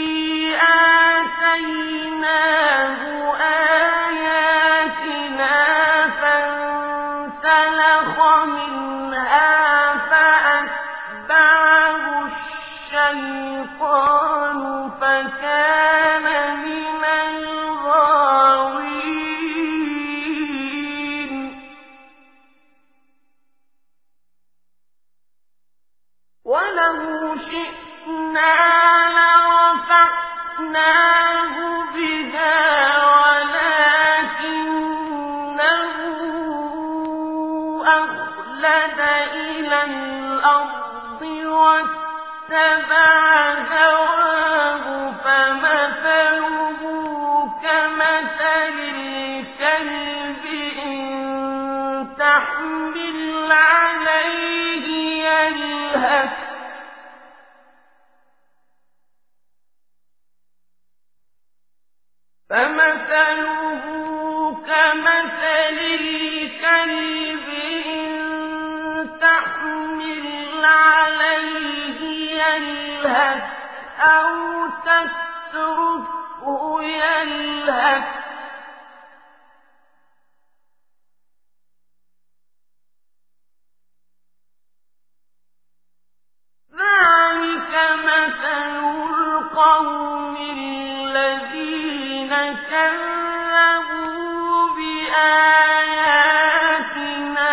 آتَيْنَاهُ آيَاتِنَا فَانسَلَخَ مِنْهَا فَأَتْبَعَهُ الشَّيْطَانُ فَكَانَ مِنَ الْغَاوِينَ وَلَوْ شِئْنَا لَرَفَعْنَاهُ بِهَا وَلَكِنَّهُ أَخْلَدَ إِلَى الْأَرْضِ وَاتَّبَعَ هَوَاهُ فَمَثَلُهُ كَمَثَلِ الْكَلْبِ إِن تَحْمِلْ عَلَيْهِ يَلْهَثْ فَمَثَلُهُ كَمَثَلِ الْكَلْبِ إِن تَحْمِلْ عَلَيْهِ يَلْهَثْ أَوْ تَتْرُكْهُ يَلْهَث ذَلِكَ مَثَلُ الْقَوْمِ الَّذِينَ كَذَّبُوا بِآيَاتِنَا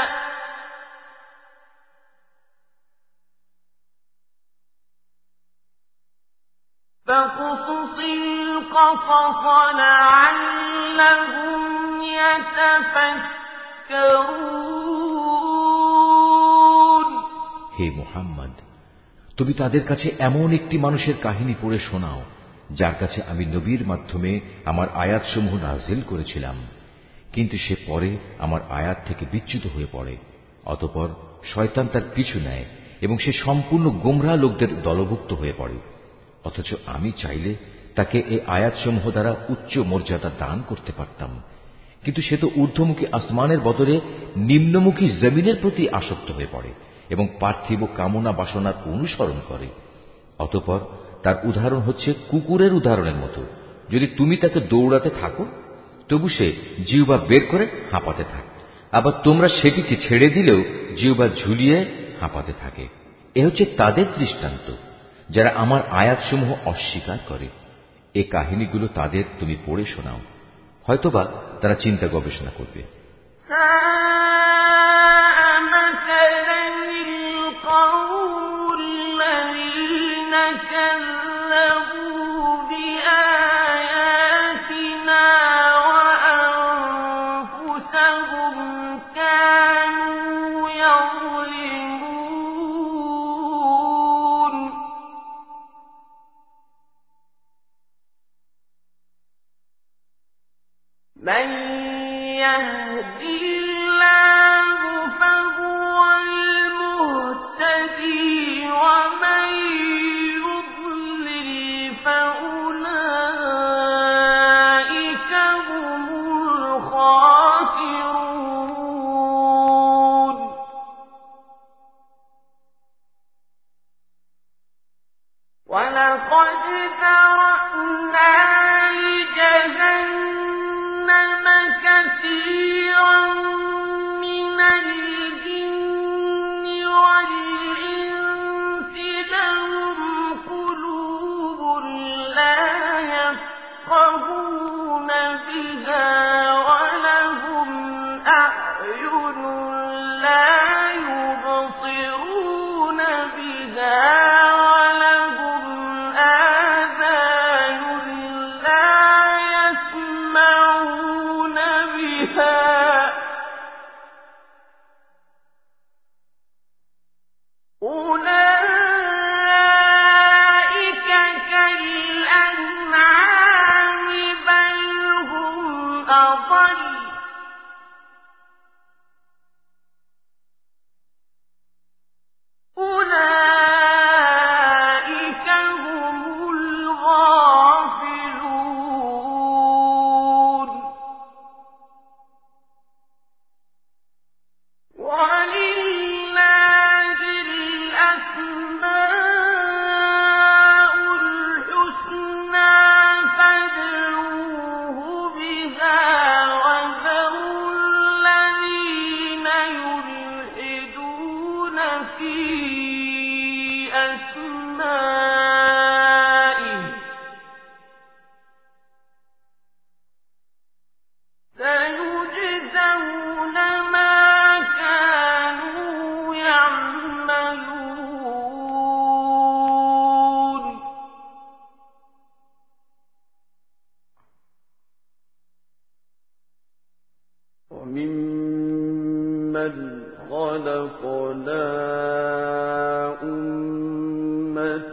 فَاقْصُصِ الْقَصَصَ لَعَلَّهُمْ يَتَفَكَّرُونَ হে মুহাম্মদ, তুমি তাদের কাছে এমন একটি মানুষের কাহিনী পড়ে শোনাও যার কাছে আমি নবীর মাধ্যমে আমার আয়াতসমূহ নাযিল করেছিলাম, কিন্তু সে পরে আমার আয়াত থেকে বিচ্যুত হয়ে পড়ে। অতঃপর শয়তান তার পিছু নেয় এবং সে সম্পূর্ণ গোমরাহ লোকদের দলভুক্ত হয়ে পড়ে। অথচ আমি চাইলে তাকে এই আয়াতসমূহ দ্বারা উচ্চ মর্যাদা দান করতে পারতাম, কিন্তু সে তো ঊর্ধ্বমুখী আসমানের বদলে নিম্নমুখী জমিনের প্রতি আসক্ত হয়ে পড়ে এবং পার্থিব কামনা বাসনার অনুসরণ করে। অতঃপর তার উদাহরণ হচ্ছে কুকুরের উদাহরণের মতো। যদি তুমি তাকে দৌড়াতে থাকো তবু সে জিহ্বা বের করে হাঁপাতে থাকে, আবার তোমরা সেটিকে ছেড়ে দিলেও জিহ্বা ঝুলিয়ে হাঁপাতে থাকে। এ হচ্ছে তাদের দৃষ্টান্ত যারা আমার আয়াতসমূহ অস্বীকার করে। এ কাহিনীগুলো তাদের তুমি পড়ে শোনাও, হয়তোবা তারা চিন্তা গবেষণা করবে। من يهد الله فهو المهتدي ومن يضلل فأولئك هم الخاسرون ولقد ذرأنا لجهنم كثيرا من الجن والإنس لهم قلوب لا يفقهون بها ولهم أعين لا يبصرون بها ولهم آذان لا يسمعون بها أولئك كالأنعام بل هم أضل أولئك هم الغافلون ولله الأسماء الحسنى فادعوه بها وذروا الذين يلحدون في أسمائه سيجزون ما كانوا يعملون وممن خلقنا أمة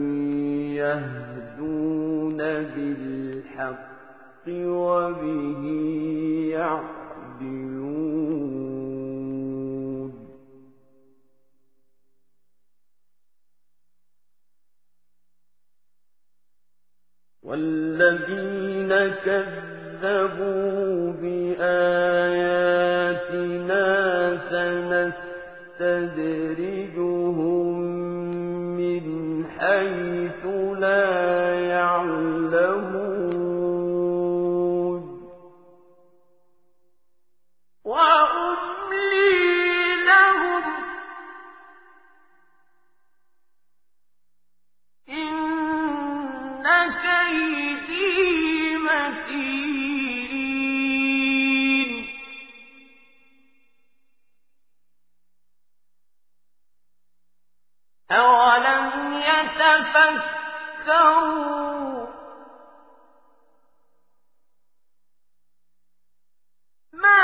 يهدون بالحق وبه يعدلون والذين كذبوا بآياتنا سنستدرجهم من حيث لا يعلمون وأملي لهم إن كيدي متين أولم يتفكروا ما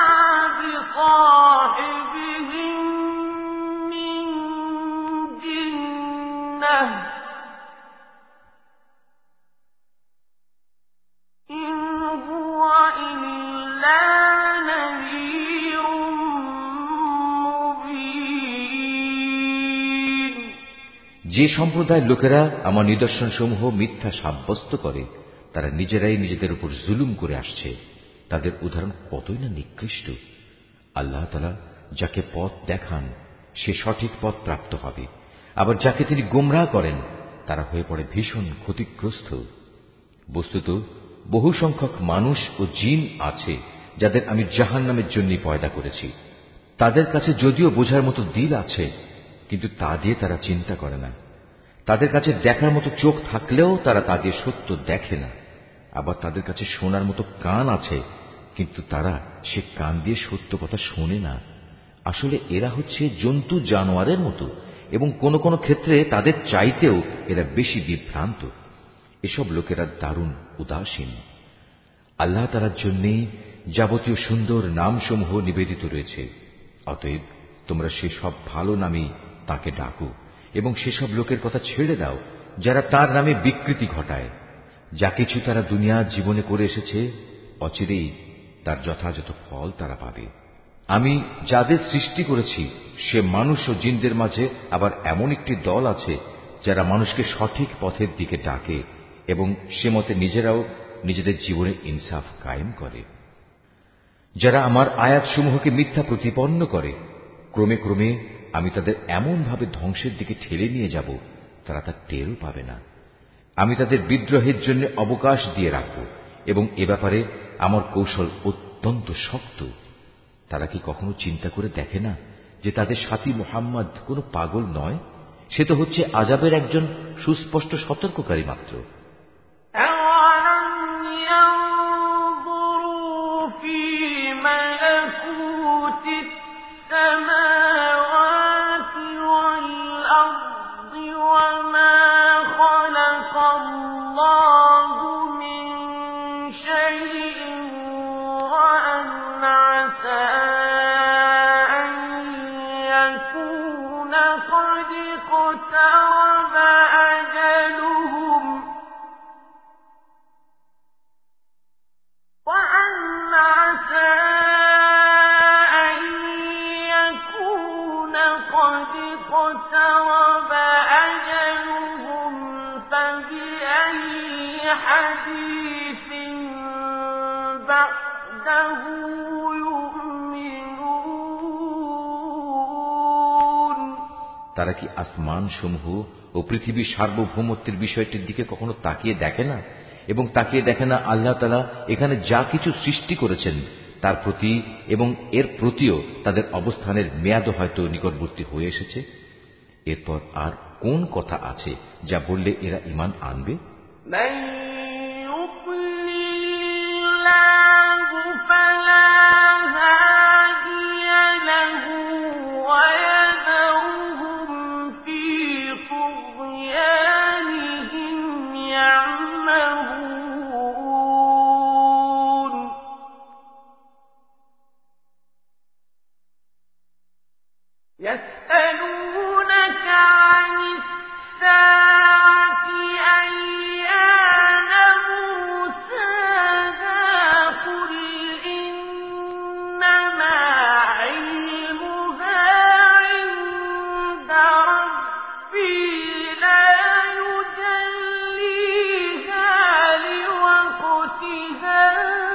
بصاحبهم من جنة إن هو إلا نذير مبين যে সম্প্রদায়ের লোকেরা আমার নিদর্শনসমূহ মিথ্যা সাব্যস্ত করে তারা নিজেরাই নিজেদের উপর জুলুম করে আসছে তাদের উদাহরণ কতই না নিকৃষ্ট। আল্লাহ তাআলা যাকে পথ দেখান সে সঠিক পথ প্রাপ্ত হবে, আবার যাকে তিনি গোমরাহ করেন তারা হয়ে পড়ে ভীষণ ক্ষতিগ্রস্ত। বস্তুত বহু সংখ্যক মানুষ ও জিন আছে যাদের আমি জাহান্নামের জন্য পয়দা করেছি। তাদের কাছে যদিও বোঝার মতো দিল আছে, কিন্তু তা দিয়ে তারা চিন্তা করে না। তাদের কাছে দেখার মতো চোখ থাকলেও তারা তা দিয়ে সত্য দেখে না। আবার তাদের কাছে শোনার মতো কান আছে, কিন্তু তারা সে কান দিয়ে সত্য কথা শোনে না। আসলে এরা হচ্ছে জন্তু জানোয়ারের মতো, এবং কোন কোন ক্ষেত্রে তাদের চাইতেও এরা বেশি বিভ্রান্ত। এসব লোকেরা দারুণ উদাসীন। আল্লাহ তাআলার জন্যই যাবতীয় সুন্দর নামসমূহ নিবেদিত রয়েছে। অতএব তোমরা সেসব ভালো নামেই তাকে ডাকো এবং সেসব লোকের কথা ছেড়ে দাও যারা তার নামে বিকৃতি ঘটায়। যা কিছু তারা দুনিয়া জীবনে করে এসেছে অচিরেই তার যথাযথ ফল তারা পাবে। আমি যাদের সৃষ্টি করেছি সে মানুষ ও জিনদের মাঝে আবার এমন একটি দল আছে যারা মানুষকে সঠিক পথের দিকে ডাকে এবং সে মতে নিজেরাও নিজেদের জীবনে ইনসাফ কায়েম করে। যারা আমার আয়াতসমূহকে মিথ্যা প্রতিপন্ন করে ক্রমে ক্রমে আমি তাদের এমন ভাবে ধ্বংসের দিকে ঠেলে নিয়ে যাব তারা তা টেরও পাবে না। আমি তাদের বিদ্রোহের জন্য অবকাশ দিয়ে রাখব এবং এ ব্যাপারে আমার কৌশল অত্যন্ত শক্ত। তারা কি কখনো চিন্তা করে দেখে না যে তাদের সাথী মুহাম্মদ কোনো পাগল নয়, সে তো হচ্ছে আযাবের একজন সুস্পষ্ট সতর্ককারী মাত্র। তারা কি আসমান সমূহ ও পৃথিবীর সার্বভৌমত্বের বিষয়টির দিকে কখনো তাকিয়ে দেখে না এবং তাকিয়ে দেখে না আল্লাহ তাআলা এখানে যা কিছু সৃষ্টি করেছেন তার প্রতি এবং এর প্রতিও তাদের অবস্থানের মেয়াদও হয়তো নিকটবর্তী হয়ে এসেছে। এরপর আর কোন কথা আছে যা বললে এরা ঈমান আনবে? يسألونك عن الساعة أيان مرساها قل إنما علمها عند ربي لا يجليها لوقتها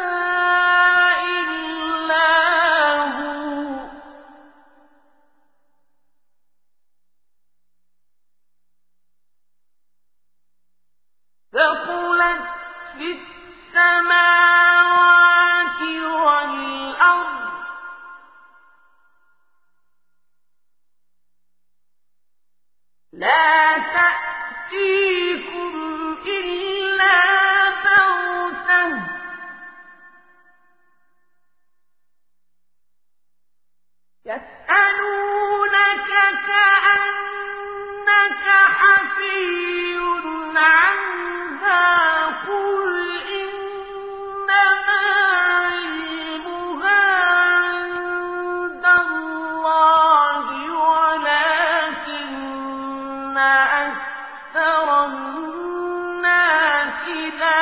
ثقلت في السماوات والأرض لا تأتيكم إلا بغتة يسألونك كأنك حفي عنها قل إنما علمها عند الله ولكن أكثر الناس لا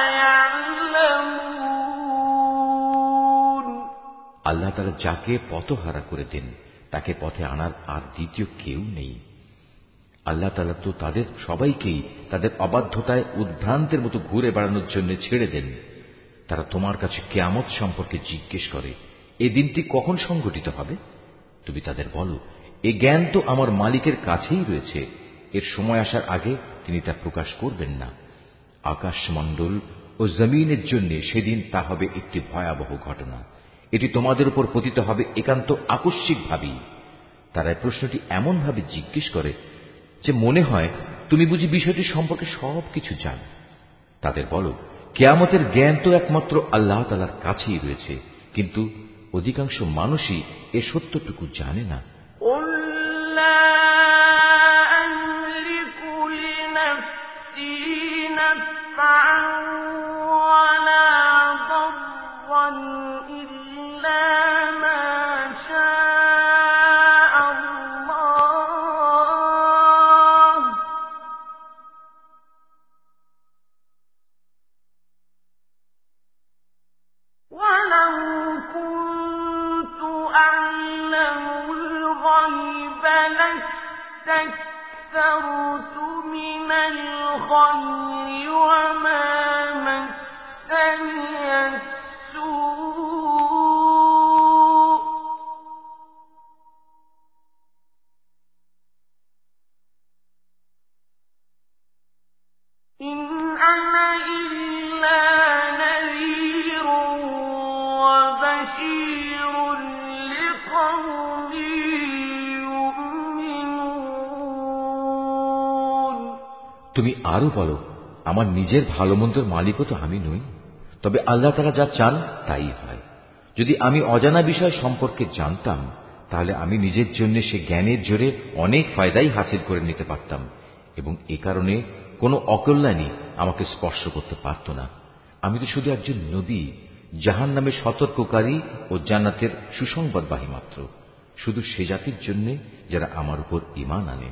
يعلمون। আল্লাহ তাআলা যাকে পথহারা করে দেন তাকে পথে আনার আর দ্বিতীয় কেউ নেই। আল্লাহ তাআলা তো তাদের সবাইকেই তাদের অবাধ্যতায় উদ্ভ্রান্তের মতো ঘুরে বেড়ানোর জন্য ছেড়ে দেন। তারা তোমার কাছে কিয়ামত সম্পর্কে জিজ্ঞেস করে, এই দিনটি কখন সংঘটিত হবে? তুমি তাদের বলো, এ জ্ঞান তো আমার মালিকের কাছেই রয়েছে, এর সময় আসার আগে তিনি তা প্রকাশ করবেন না। আকাশমণ্ডল ও জমিনের জন্য সেদিন তা হবে একটি ভয়াবহ ঘটনা। এটি তোমাদের উপর পতিত হবে একান্ত আকস্মিকভাবেই। তারা এই প্রশ্নটি এমনভাবে জিজ্ঞেস করে যে মনে হয় তুমি বুঝি বিষয়টি সম্পর্কে সবকিছু জানো। তাদের বলো, কিয়ামতের জ্ঞান তো একমাত্র আল্লাহ তাআলার কাছেই রয়েছে, কিন্তু অধিকাংশ মানুষই এ সত্যটুকু জানে না। استكثرت من الخير وما مسني السوء إن نذير لقوم يؤمنون তুমি আরো বলো, আমার নিজের ভালো মন্দের মালিকও তো আমি নই, তবে আল্লাহ তাআলা যা চান তাই হয়। যদি আমি অজানা বিষয় সম্পর্কে জানতাম, তাহলে আমি নিজের জন্য সে জ্ঞানের জোরে অনেক ফায়দাই হাসিল করে নিতে পারতাম, এবং এ কারণে কোনো অকল্যাণই আমাকে স্পর্শ করতে পারত না। আমি তো শুধু একজন নবী, জাহান্নামে সতর্ককারী ও জান্নাতের সুসংবাদবাহী মাত্র, শুধু সে জাতির জন্য যারা আমার উপর ঈমান আনে।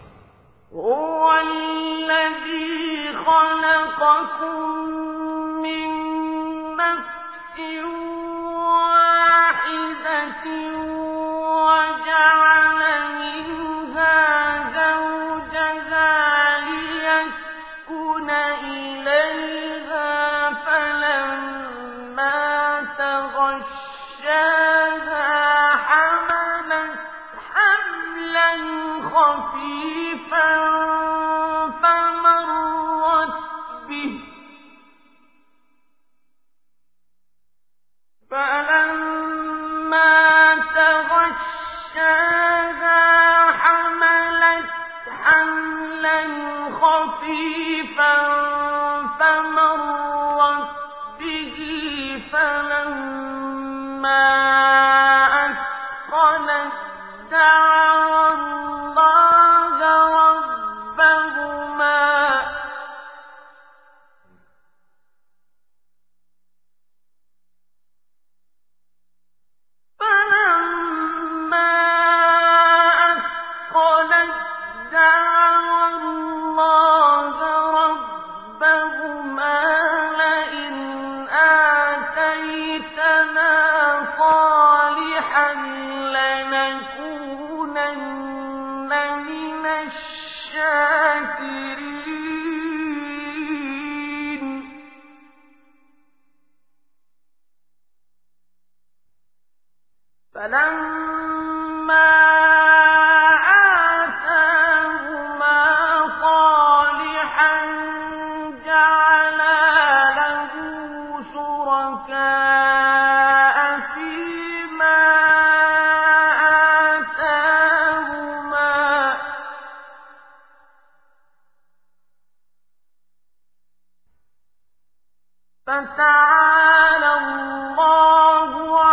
خلقكم من نفس واحدة وجعل منها زوجها ليسكن إليها فلما تغشاها حملت حملا خفيفا فمرت به فلما أثقلت دعوا الله ربهما فلما آتاهما صالحا جعلا له شركاء فيما آتاهما فتعالى الله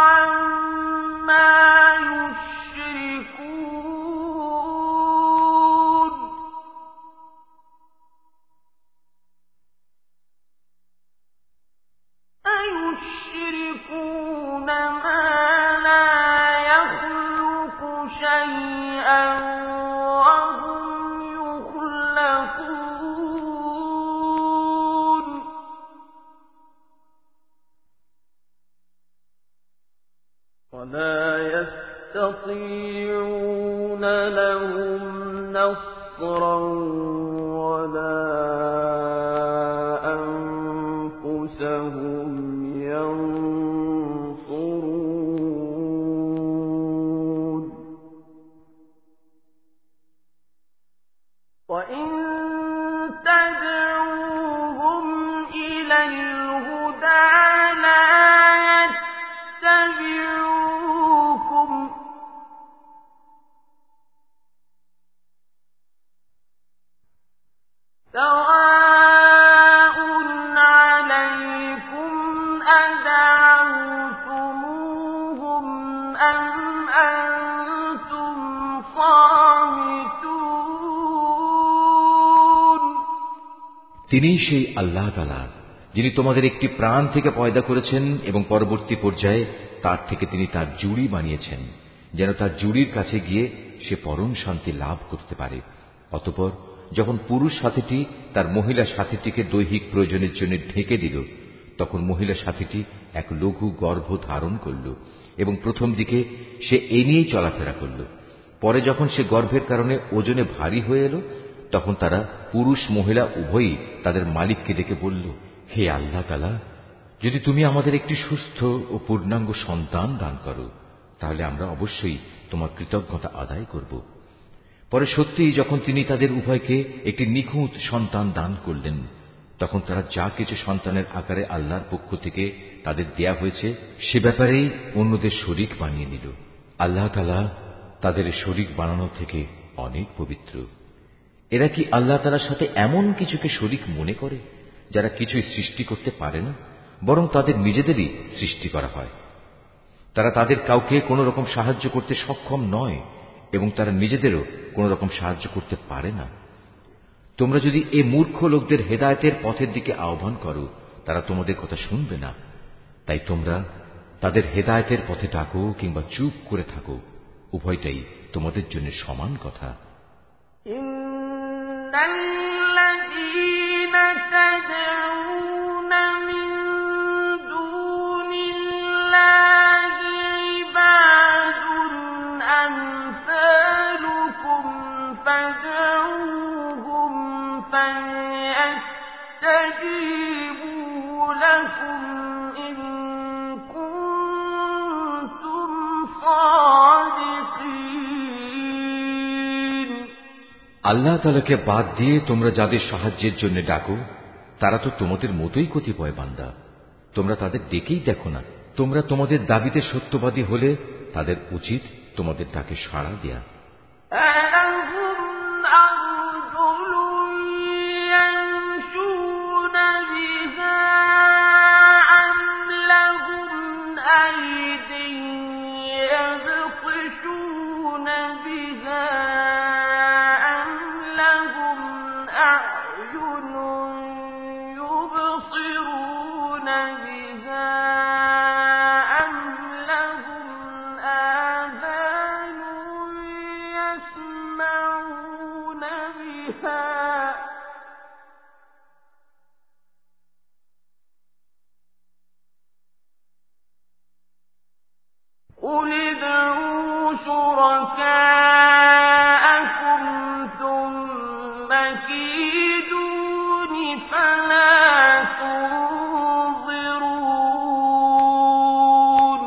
ولا يستطيعون لهم نصرا ولا أنفسهم ينصرون وإن تدعوهم إلى الهدى لا يتبعوكم سواء عليكم أدعوتموهم أم أنتم صامتون তিনিই সেই আল্লাহ তাআলা যিনি তোমাদের একটি প্রাণ থেকে পয়দা করেছেন এবং পরবর্তী পর্যায়ে তার থেকে তিনি তার জুড়ি বানিয়েছেন, যেন তার জুড়ির কাছে গিয়ে সে পরম শান্তি লাভ করতে পারে। অতঃপর যখন পুরুষ সাথীটি তার মহিলা সাথীটিকে দৈহিক প্রয়োজনের জন্য ঢেকে দিল, তখন মহিলা সাথীটি এক লঘু গর্ভ ধারণ করল এবং প্রথম দিকে সে এ নিয়েই চলাফেরা করল। পরে যখন সে গর্ভের কারণে ওজনে ভারী হয়ে এলো, তখন তারা পুরুষ মহিলা উভয়ই তাদের মালিককে ডেকে বলল, হে আল্লাহ তাআলা, যদি তুমি আমাদের একটি সুস্থ ও পূর্ণাঙ্গ সন্তান দান করো, তাহলে আমরা অবশ্যই তোমার কৃতজ্ঞতা আদায় করব। পরে সত্যিই যখন তিনি তাদের উভয়কে একটি নিখুঁত সন্তান দান করলেন, তখন তারা যা কিছু সন্তানের আকারে আল্লাহর পক্ষ থেকে তাদের দেয়া হয়েছে সে ব্যাপারেই অন্যদের শরীক বানিয়ে নিল। আল্লাহ তাআলা তাদের শরীক বানানো থেকে অনেক পবিত্র। এরা কি আল্লাহ তাআলার সাথে এমন কিছুকে শরীক মনে করে যারা কিছুই সৃষ্টি করতে পারে না, বরং তাদের নিজেদেরই সৃষ্টি করা হয়। তারা তাদের কাউকে কোন রকম সাহায্য করতে সক্ষম নয় এবং তারা নিজেদেরও কোন রকম সাহায্য করতে পারে না। তোমরা যদি এই মূর্খ লোকদের হেদায়েতের পথের দিকে আহ্বান করো, তারা তোমাদের কথা শুনবে না। তাই তোমরা তাদের হেদায়েতের পথে ডাকো কিংবা চুপ করে থাকো, উভয়টাই তোমাদের জন্য সমান কথা। فليستجيبوا لكم إن كنتم صادقين। আল্লাহ তাআলাকে বাদ দিয়ে তোমরা যাদের সাহায্যের জন্য ডাকো তারা তো তোমাদের মতোই কতিপয় বান্দা। তোমরা তাদের ডেকেই দেখো না। তোমরা তোমাদের দাবিতে সত্যবাদী হলে তাদের উচিত তোমাদের ডাকে সাড়া দেয়া। قل ادعوا شركاءكم ثم كيدون فلا تنظرون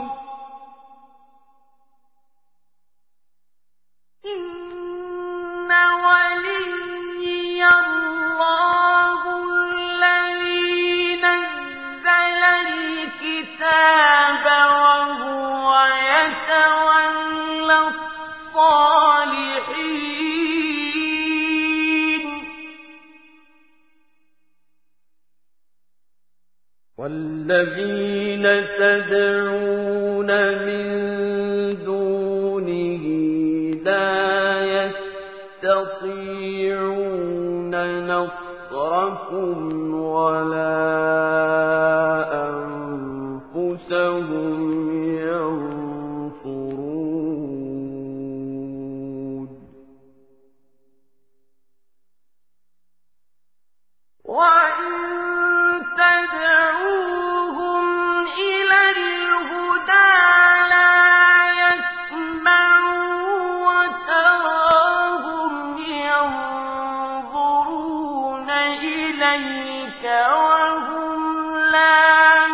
إن وليي الله الذي نزل الكتاب والذين تدعون من دونه لا يستطيعون نصركم ولا أنفسهم ينصرون وإن تدعوهم إلى الهدى لا يسمعوا وتراهم ينظرون إليك وهم لا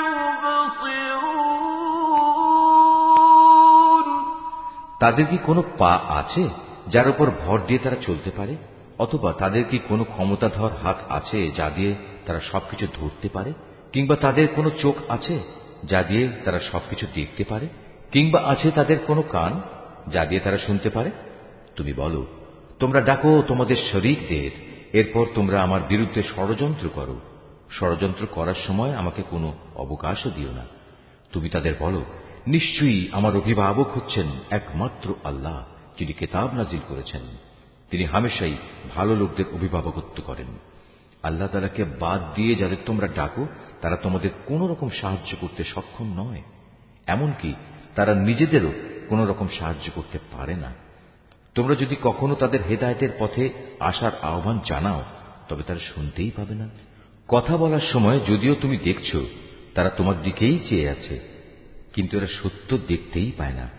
يبصرون। তাদের কি কোনো পা আছে যার উপর ভর দিয়ে তারা চলতে পারে? অথবা তাদের কি কোনো ক্ষমতাধর হাত আছে যা দিয়ে তারা সবকিছু ধরতে পারে? কিংবা তাদের কোনো চোখ আছে যা দিয়ে তারা সবকিছু দেখতে পারে? কিংবা আছে তাদের কোনো কান যা দিয়ে তারা শুনতে পারে? তুমি বলো, তোমরা ডাকো তোমাদের শরীকদের, এরপর তোমরা আমার বিরুদ্ধে ষড়যন্ত্র করো। ষড়যন্ত্র করার সময় আমাকে কোনো অবকাশও দিও না। তুমি তাদের বলো, নিশ্চয়ই আমার অভিভাবক হচ্ছেন একমাত্র আল্লাহ, যিনি কিতাব নাজিল করেছেন। তিনি হামেশাই ভালো লোকদের অভিভাবকত্ব করেন। আল্লাহ তাআলাকে বাদ দিয়ে যাদের তোমরা ডাকো তারা তোমাদের কোন রকম সাহায্য করতে সক্ষম নয়, এমনকি তারা নিজেদেরও কোন রকম সাহায্য করতে পারে না। তোমরা যদি কখনো তাদের হেদায়েতের পথে আসার আহ্বান জানাও তবে তারা শুনতেই পাবে না। কথা বলার সময় যদিও তুমি দেখছো তারা তোমার দিকেই চেয়ে আছে, কিন্তু এরা সত্য দেখতেই পায় না।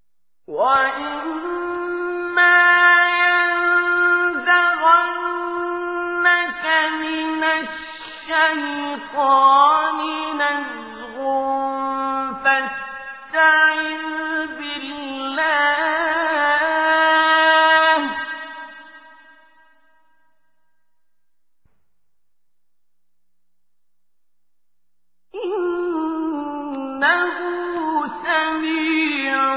وَإِمَّا يَنزَغَنَّكَ الشيطان نزغ فاستعذ بالله إنه سميع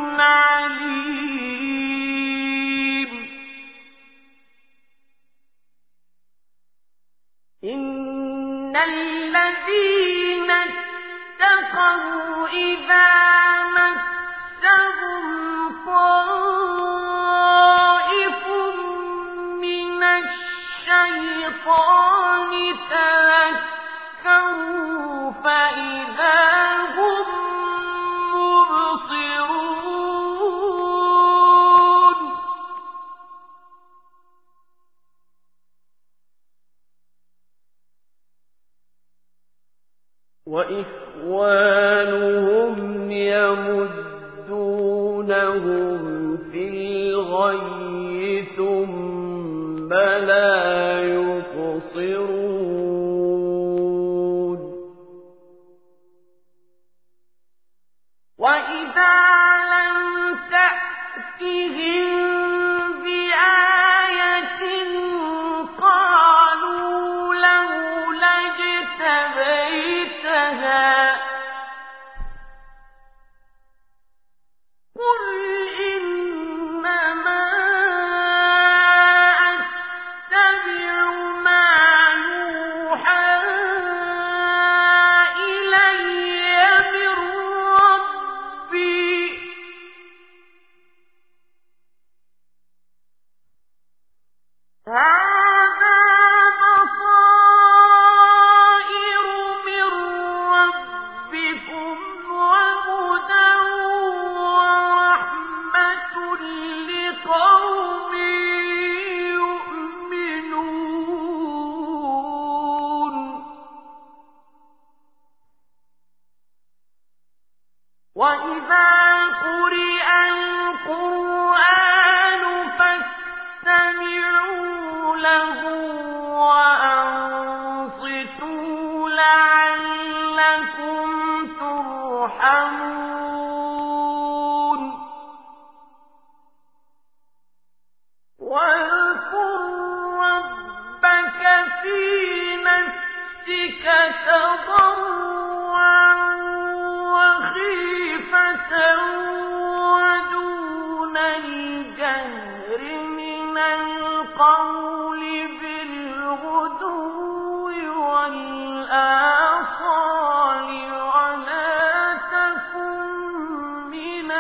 عليم إن الذين اتقوا إذا مسهم طائف من الشيطان تذكروا فإذا هم مبصرون وإخوانهم يمدونهم في الغي ثم لا يقصرون وإذا لم تأتهم بآية قالوا لولا اجتبيتها قل إنما أتبع ما يوحى إلي من ربي هذا بصائر من ربكم وهدى ورحمة لقوم يؤمنون وإذا قرئ القرآن فاستمعوا له وأنصتوا لعلكم ترحمون واذكر ربك في نفسك تضرعا وخيفة ودون الجهر من القول بالغدو والآصال ولا تكن من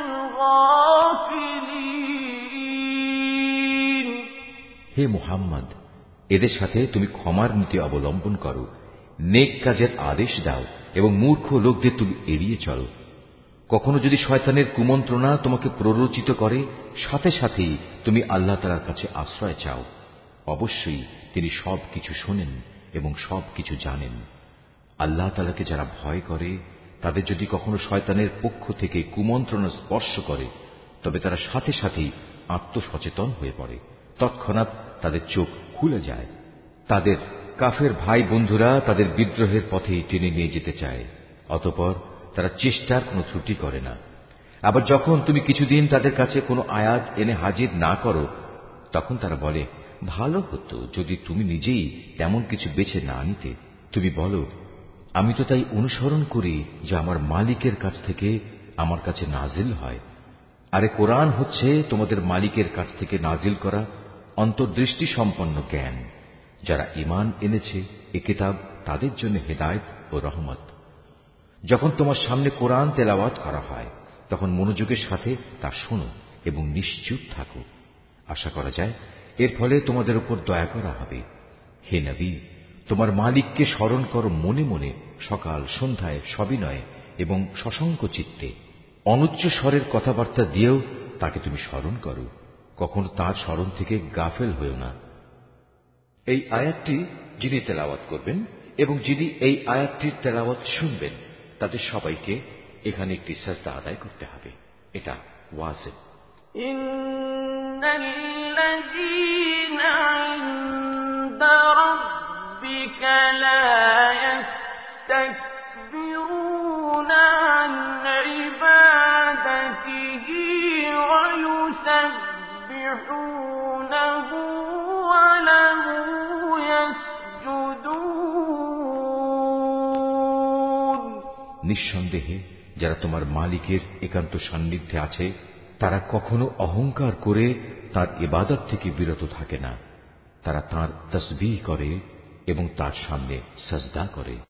الغافلين হে মুহাম্মদ, এদের সাথে তুমি ক্ষমার নীতি অবলম্বন করো, নেক কাজের আদেশ দাও এবং মূর্খ লোকদের তুমি এড়িয়ে চলো। কখনো যদি শয়তানের কুমন্ত্রণা তোমাকে প্ররোচিত করে, সাথে সাথেই তুমি আল্লাহ তাআলার কাছে আশ্রয় চাও। অবশ্যই তিনি সবকিছু শোনেন এবং সবকিছু জানেন। আল্লাহ তাআলাকে যারা ভয় করে, তাদের যদি কখনো শয়তানের পক্ষ থেকে কুমন্ত্রণা স্পর্শ করে, তবে তারা সাথে সাথেই আত্মসচেতন হয়ে পড়ে। তৎক্ষণাৎ তাদের চোখ খুলে যায়। তাদের কাফের ভাই বন্ধুরা তাদের বিদ্রোহের পথে টেনে নিয়ে যেতে চায়, অতঃপর তারা চেষ্টার কোনো ত্রুটি করে না। আবার যখন তুমি কিছুদিন তাদের কাছে কোনো আয়াত এনে হাজির না করো, তখন তারা বলে, ভালো হতো যদি তুমি নিজেই তেমন কিছু বেছে না নিতে। তুমি বলো, আমি তো তাই অনুসরণ করি যা আমার মালিকের কাছ থেকে আমার কাছে নাজিল হয়। আরে কোরআন হচ্ছে তোমাদের মালিকের কাছ থেকে নাজিল করা অন্তর্দৃষ্টি সম্পন্ন জ্ঞান। যারা ঈমান এনেছে এ কিতাব তাদের জন্য হেদায়েত ও রহমত। যখন তোমার সামনে কোরআন তেলাওয়াত করা হয়, তখন মনোযোগের সাথে তা শোনো এবং নিশ্চুপ থাকো। আশা করা যায় এর ফলে তোমাদের উপর দয়া করা হবে। হে নবী, তোমার মালিককে স্মরণ করো মনে মনে, সকাল সন্ধ্যায় সবিনয়ে এবং সশঙ্ক চিত্তে। অনুচ্চ স্বরের কথাবার্তা দিয়েও তাকে তুমি স্মরণ করো, কখনো তার স্মরণ থেকে গাফেল হয়েও না। এই আয়াতটি যিনি তেলাওয়াত করবেন এবং যিনি এই আয়াতটির তেলাওয়াত শুনবেন, তাদের সবাইকে এখানে একটি সাজদা আদায় করতে হবে। এটা ওয়াজিব। ইন্নাল্লাযীনা ইনদা রাব্বিকা لا يستكبرون عن عبادته ويسبحونه وله يسجدون নিঃসন্দেহে যারা তোমার মালিকের একান্ত সান্নিধ্যে আছে তারা কখনো অহংকার করে তার ইবাদত থেকে বিরত থাকে না। তারা তার তাসবিহ করে এবং তার সামনে সাজদা করে।